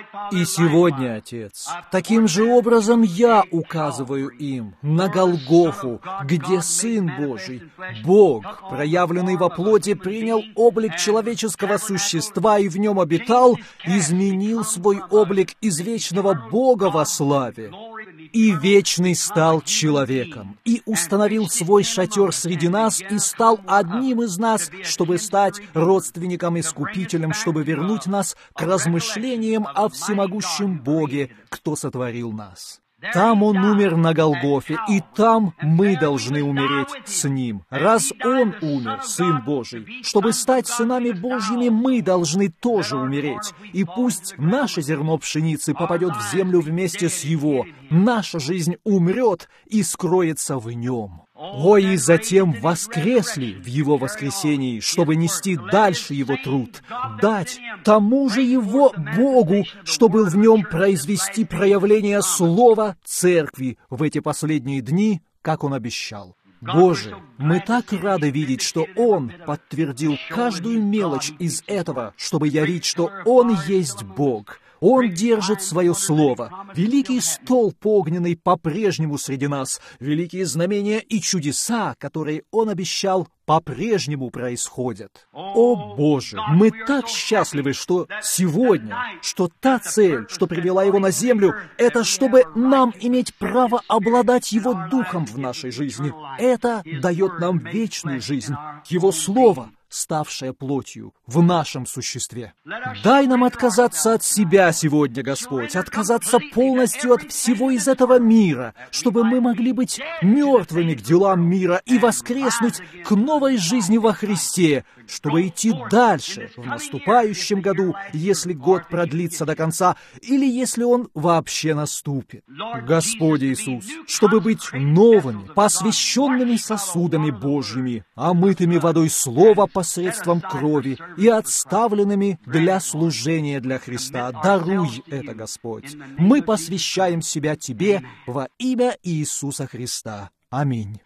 И сегодня, Отец, таким же образом я указываю им на Голгофу, где Сын Божий, Бог, проявленный во плоти, принял облик человеческого существа и в нем обитал, изменил свой облик из вечного Бога во славе, и вечный стал человеком, и установил свой шатер среди нас, и стал одним из нас, чтобы стать родственником-искупителем, чтобы вернуть нас к размышлениям о всемогущем Боге, кто сотворил нас. Там Он умер на Голгофе, и там мы должны умереть с Ним. Раз Он умер, Сын Божий, чтобы стать сынами Божьими, мы должны тоже умереть. И пусть наше зерно пшеницы попадет в землю вместе с Его, наша жизнь умрет и скроется в Нем. Ой, и затем воскресли в Его воскресении, чтобы нести дальше Его труд, дать тому же Его Богу, что был в Нем, произвести проявление Слова Церкви в эти последние дни, как Он обещал. Боже, мы так рады видеть, что Он подтвердил каждую мелочь из этого, чтобы явить, что Он есть Бог. Он держит свое слово. Великий столб огненный по-прежнему среди нас. Великие знамения и чудеса, которые Он обещал, по-прежнему происходят. О Боже, мы так счастливы, что сегодня, что та цель, что привела Его на землю, это чтобы нам иметь право обладать Его Духом в нашей жизни. Это дает нам вечную жизнь. Его Слово, ставшее плотью в нашем существе. Дай нам отказаться от себя сегодня, Господь, отказаться полностью от всего из этого мира, чтобы мы могли быть мертвыми к делам мира и воскреснуть к новой жизни во Христе, чтобы идти дальше в наступающем году, если год продлится до конца, или если он вообще наступит. Господь Иисус, чтобы быть новыми, посвященными сосудами Божьими, омытыми водой Слова посредством крови и отставленными для служения для Христа. Даруй это, Господь. Мы посвящаем себя Тебе во имя Иисуса Христа. Аминь.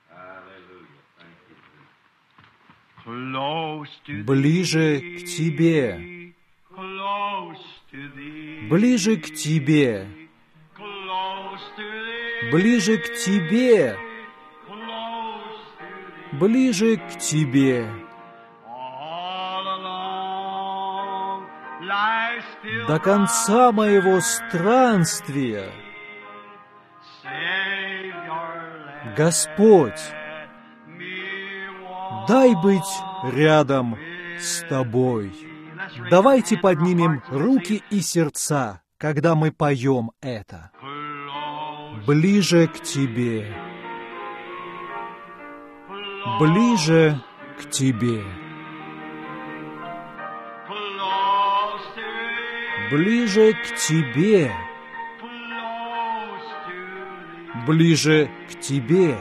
Ближе к Тебе, ближе к Тебе, ближе к Тебе, ближе к Тебе. До конца моего странствия, Господь, дай быть рядом с Тобой. Давайте поднимем руки и сердца, когда мы поем это. Ближе к Тебе, ближе к Тебе, ближе к Тебе, ближе к Тебе.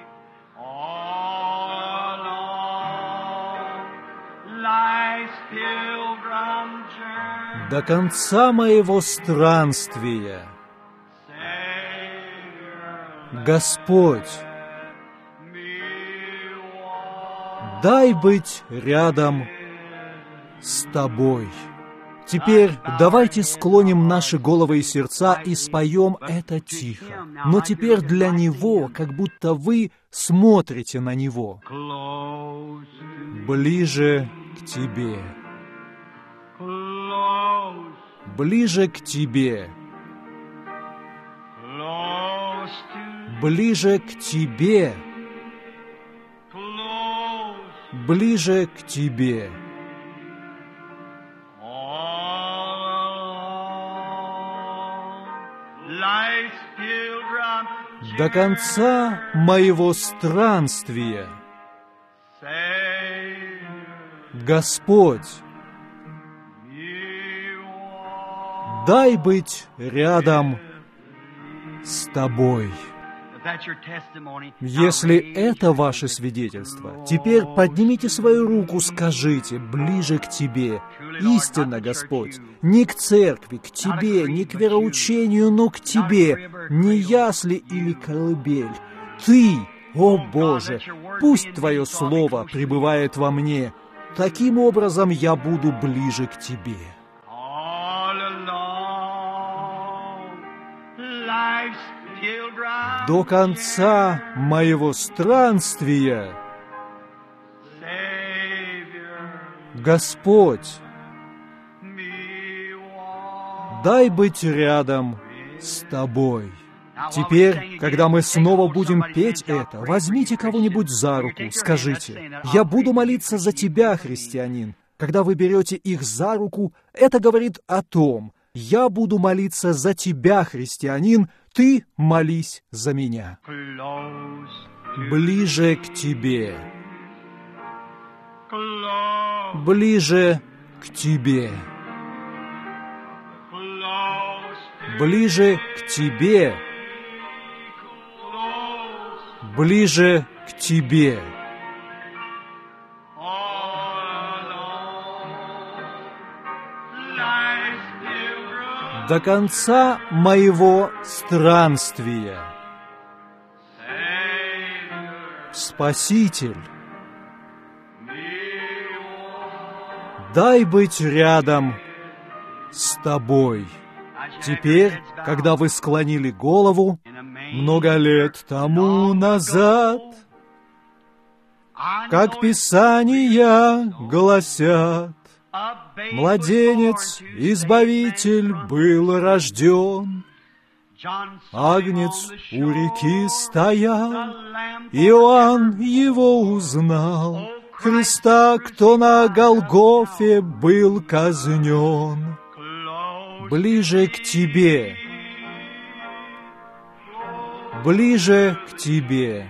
До конца моего странствия, Господь, дай быть рядом с Тобой. Теперь давайте склоним наши головы и сердца и споем это тихо. Но теперь для Него, как будто вы смотрите на Него. Ближе к Тебе. Ближе к Тебе. Ближе к Тебе. Ближе к Тебе. До конца моего странствия, Господь, дай быть рядом с Тобой. Если это ваше свидетельство, теперь поднимите свою руку, скажите: ближе к Тебе. Истинно, Господь, не к церкви, к Тебе, не к вероучению, но к Тебе, не ясли или колыбель. Ты, о Боже, пусть Твое Слово пребывает во мне. Таким образом я буду ближе к Тебе. до конца моего странствия, Господь, дай быть рядом с Тобой. Теперь, когда мы снова будем петь это, возьмите кого-нибудь за руку, скажите: «Я буду молиться за тебя, христианин». Когда вы берете их за руку, это говорит о том: «Я буду молиться за тебя, христианин, ты молись за меня». Ближе к тебе. Ближе к тебе. Ближе к тебе. Ближе к тебе. До конца моего странствия. Спаситель, дай быть рядом с Тобой. Теперь, когда вы склонили голову, много лет тому назад, как Писания гласят, младенец, Избавитель был рожден, Агнец у реки стоял, Иоанн его узнал, Христа, кто на Голгофе был казнен. Ближе к Тебе, ближе к Тебе.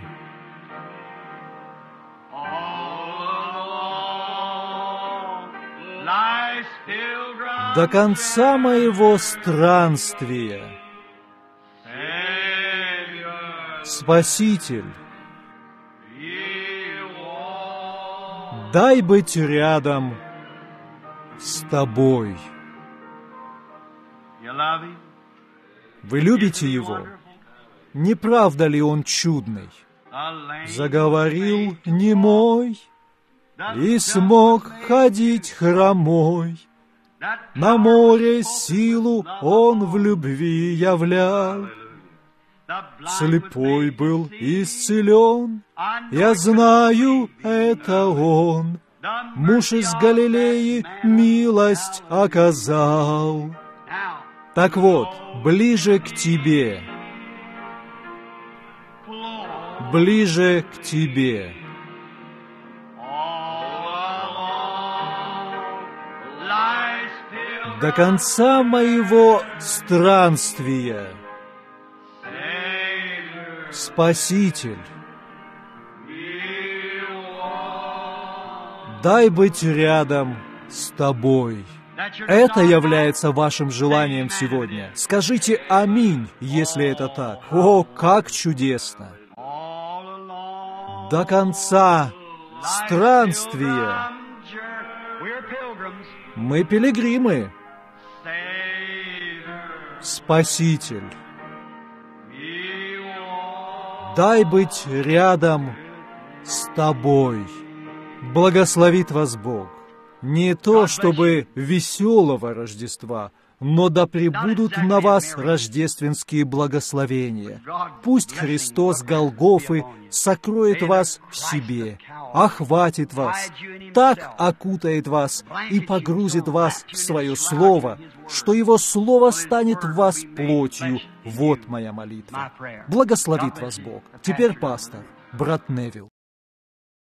До конца моего странствия, Спаситель, дай быть рядом с Тобой. Вы любите Его? Не правда ли Он чудный? Заговорил немой и смог ходить хромой. На море силу Он в любви являл. Слепой был исцелен, я знаю, это Он. Муж из Галилеи милость оказал. Так вот, ближе к Тебе, ближе к Тебе. До конца моего странствия, Спаситель, дай быть рядом с Тобой. Это является вашим желанием сегодня. Скажите «Аминь», если это так. О, как чудесно! До конца странствия мы пилигримы. Спаситель, дай быть рядом с Тобой. Благословит вас Бог. Не то чтобы веселого Рождества, но да пребудут на вас рождественские благословения. Пусть Христос Голгофы сокроет вас в себе, охватит вас, так окутает вас и погрузит вас в Свое Слово, что Его Слово станет в вас плотью. Вот моя молитва. Благословит вас Бог. Теперь пастор, брат Невилл.